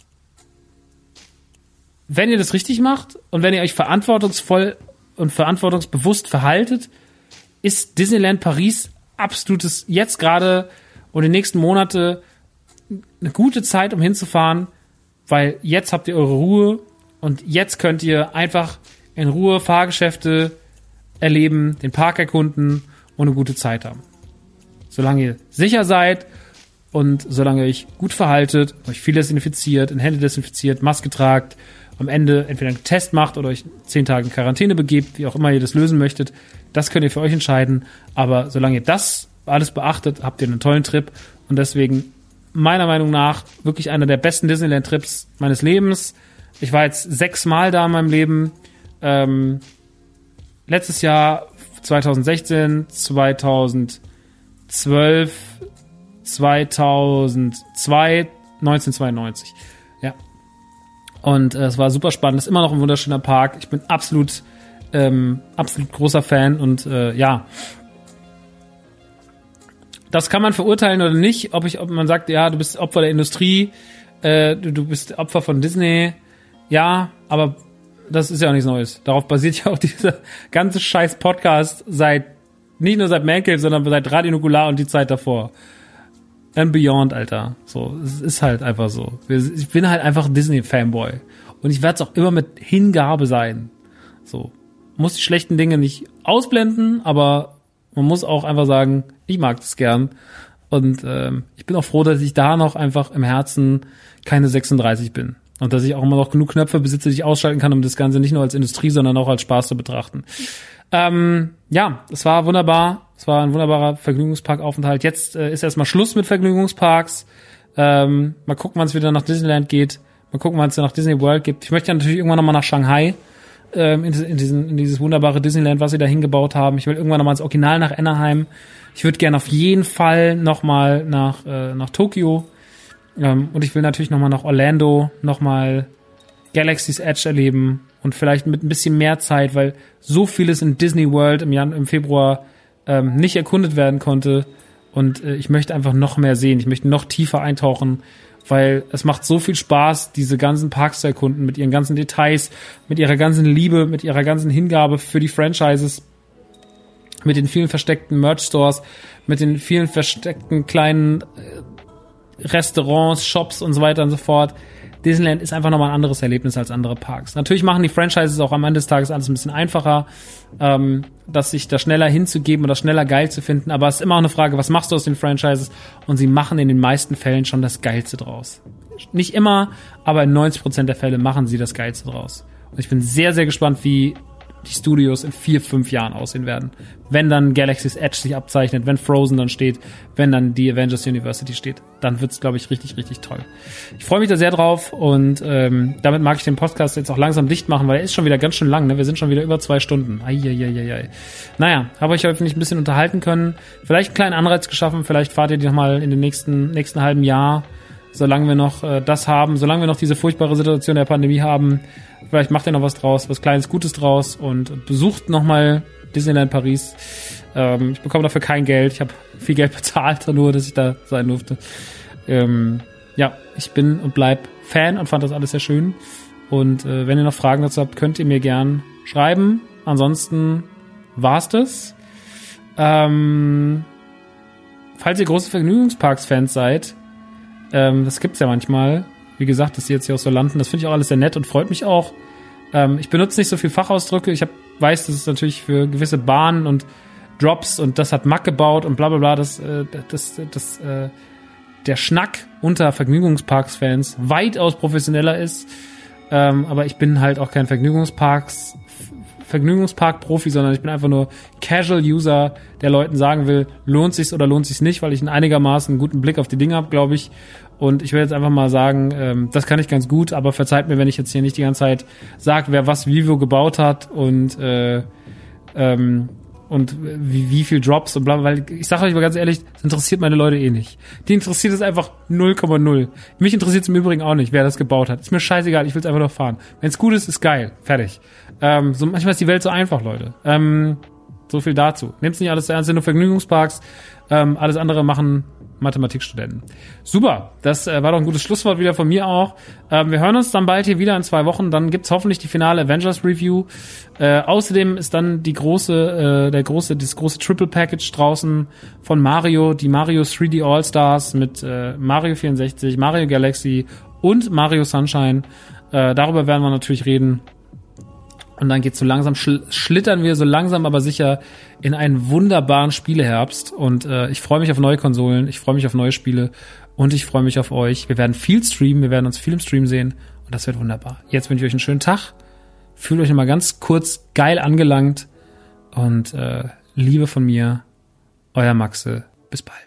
wenn ihr das richtig macht und wenn ihr euch verantwortungsvoll und verantwortungsbewusst verhaltet, ist Disneyland Paris absolutes, jetzt gerade und die nächsten Monate eine gute Zeit, um hinzufahren, weil jetzt habt ihr eure Ruhe und jetzt könnt ihr einfach in Ruhe Fahrgeschäfte erleben, den Park erkunden und eine gute Zeit haben. Solange ihr sicher seid und solange ihr euch gut verhaltet, euch viel desinfiziert, in Hände desinfiziert, Maske tragt, am Ende entweder einen Test macht oder euch 10 Tage in Quarantäne begebt, wie auch immer ihr das lösen möchtet, das könnt ihr für euch entscheiden. Aber solange ihr das alles beachtet, habt ihr einen tollen Trip. Und deswegen meiner Meinung nach wirklich einer der besten Disneyland-Trips meines Lebens. Ich war jetzt 6 Mal da in meinem Leben. Letztes Jahr 2016, 2012, 2002, 1992. Ja. Und es war super spannend. Ist immer noch ein wunderschöner Park. Ich bin absolut großer Fan. Und ja, das kann man verurteilen oder nicht. Ob man sagt, ja, du bist Opfer der Industrie, du bist Opfer von Disney. Ja, aber das ist ja auch nichts Neues. Darauf basiert ja auch dieser ganze scheiß Podcast nicht nur seit Man Cave, sondern seit Radio Nukular und die Zeit davor. And beyond, Alter. So, es ist halt einfach so. Ich bin halt einfach Disney-Fanboy. Und ich werde es auch immer mit Hingabe sein. So. Muss die schlechten Dinge nicht ausblenden, aber man muss auch einfach sagen, ich mag das gern. Und ich bin auch froh, dass ich da noch einfach im Herzen keine 36 bin. Und dass ich auch immer noch genug Knöpfe besitze, die ich ausschalten kann, um das Ganze nicht nur als Industrie, sondern auch als Spaß zu betrachten. Ja, es war wunderbar. Es war ein wunderbarer Vergnügungsparkaufenthalt. Jetzt ist erstmal Schluss mit Vergnügungsparks. Mal gucken, wann es wieder nach Disneyland geht. Mal gucken, wann es nach Disney World geht. Ich möchte ja natürlich irgendwann nochmal nach Shanghai. In dieses wunderbare Disneyland, was sie da hingebaut haben. Ich will irgendwann nochmal ins Original nach Anaheim. Ich würde gerne auf jeden Fall nochmal nach Tokio. Und ich will natürlich nochmal nach Orlando, nochmal Galaxy's Edge erleben und vielleicht mit ein bisschen mehr Zeit, weil so vieles in Disney World im Februar nicht erkundet werden konnte. Und ich möchte einfach noch mehr sehen. Ich möchte noch tiefer eintauchen, weil es macht so viel Spaß, diese ganzen Parks zu erkunden, mit ihren ganzen Details, mit ihrer ganzen Liebe, mit ihrer ganzen Hingabe für die Franchises, mit den vielen versteckten Merch-Stores, mit den vielen versteckten kleinen Restaurants, Shops und so weiter und so fort. Disneyland ist einfach nochmal ein anderes Erlebnis als andere Parks. Natürlich machen die Franchises auch am Ende des Tages alles ein bisschen einfacher, das sich da schneller hinzugeben oder schneller geil zu finden, aber es ist immer auch eine Frage, was machst du aus den Franchises? Und sie machen in den meisten Fällen schon das Geilste draus. Nicht immer, aber in 90% der Fälle machen sie das Geilste draus. Und ich bin sehr, sehr gespannt, wie die Studios in 4-5 Jahren aussehen werden. Wenn dann Galaxy's Edge sich abzeichnet, wenn Frozen dann steht, wenn dann die Avengers University steht, dann wird's, glaube ich, richtig, richtig toll. Ich freue mich da sehr drauf und damit mag ich den Podcast jetzt auch langsam dicht machen, weil er ist schon wieder ganz schön lang, ne? Wir sind schon wieder über 2 Stunden. Eieieiei. Naja, habe euch hoffentlich ein bisschen unterhalten können, vielleicht einen kleinen Anreiz geschaffen, vielleicht fahrt ihr die nochmal in den nächsten halben Jahr, solange wir noch das haben, solange wir noch diese furchtbare Situation der Pandemie haben. Vielleicht macht ihr noch was draus, was Kleines, Gutes draus und besucht nochmal Disneyland Paris. Ich bekomme dafür kein Geld. Ich habe viel Geld bezahlt, nur dass ich da sein durfte. Ja, ich bin und bleib Fan und fand das alles sehr schön. Und wenn ihr noch Fragen dazu habt, könnt ihr mir gern schreiben. Ansonsten war's das. Falls ihr große Vergnügungsparks-Fans seid, das gibt's ja manchmal. Wie gesagt, dass die jetzt hier auch so landen, das finde ich auch alles sehr nett und freut mich auch. Ich benutze nicht so viel Fachausdrücke. Ich weiß, dass es natürlich für gewisse Bahnen und Drops und das hat Mack gebaut und bla bla bla, der Schnack unter Vergnügungsparks-Fans weitaus professioneller ist. Aber ich bin halt auch kein Vergnügungspark-Profi, sondern ich bin einfach nur Casual-User, der Leuten sagen will, lohnt sich's oder lohnt sich's nicht, weil ich einen einigermaßen guten Blick auf die Dinge habe, glaube ich. Und ich will jetzt einfach mal sagen, das kann ich ganz gut, aber verzeiht mir, wenn ich jetzt hier nicht die ganze Zeit sage, wer was wie wo gebaut hat und wie viel Drops und bla, weil ich sage euch mal ganz ehrlich, das interessiert meine Leute eh nicht. Die interessiert es einfach 0,0. Mich interessiert es im Übrigen auch nicht, wer das gebaut hat. Ist mir scheißegal, ich will es einfach nur fahren. Wenn es gut ist, ist geil. Fertig. So manchmal ist die Welt so einfach, Leute. So viel dazu. Nehmt's nicht alles ernst, sind nur Vergnügungsparks. Alles andere machen Mathematikstudenten. Super, das war doch ein gutes Schlusswort wieder von mir auch. Wir hören uns dann bald hier wieder in 2 Wochen. Dann gibt's hoffentlich die finale Avengers Review. Außerdem ist dann das große Triple Package draußen von Mario, die Mario 3D All-Stars mit Mario 64, Mario Galaxy und Mario Sunshine. Darüber werden wir natürlich reden. Und dann geht's so langsam, schlittern wir so langsam, aber sicher in einen wunderbaren Spieleherbst. Und ich freue mich auf neue Konsolen, ich freue mich auf neue Spiele und ich freue mich auf euch. Wir werden viel streamen, wir werden uns viel im Stream sehen und das wird wunderbar. Jetzt wünsche ich euch einen schönen Tag. Fühlt euch nochmal ganz kurz geil angelangt und Liebe von mir, euer Maxe. Bis bald.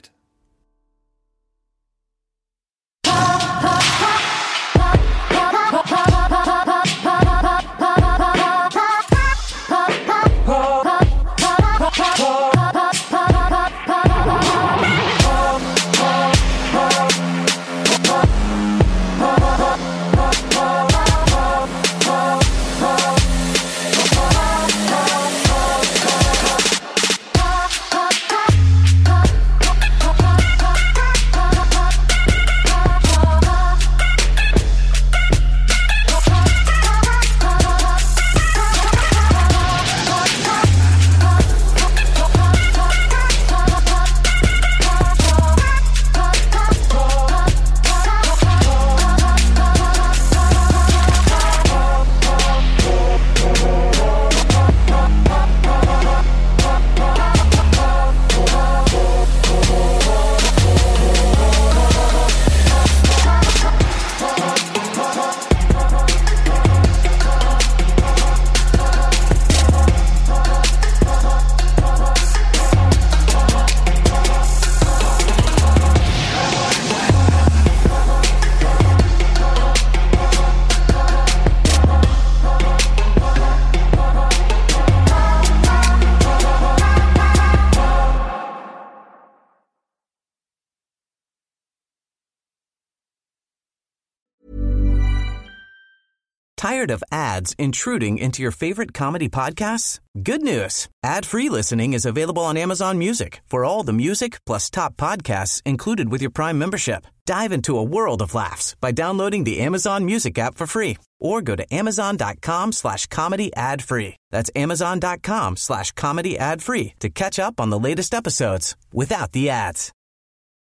Tired of ads intruding into your favorite comedy podcasts? Good news. Ad-free listening is available on Amazon Music for all the music plus top podcasts included with your Prime membership. Dive into a world of laughs by downloading the Amazon Music app for free or go to amazon.com/comedy ad-free. That's amazon.com/comedy ad-free to catch up on the latest episodes without the ads.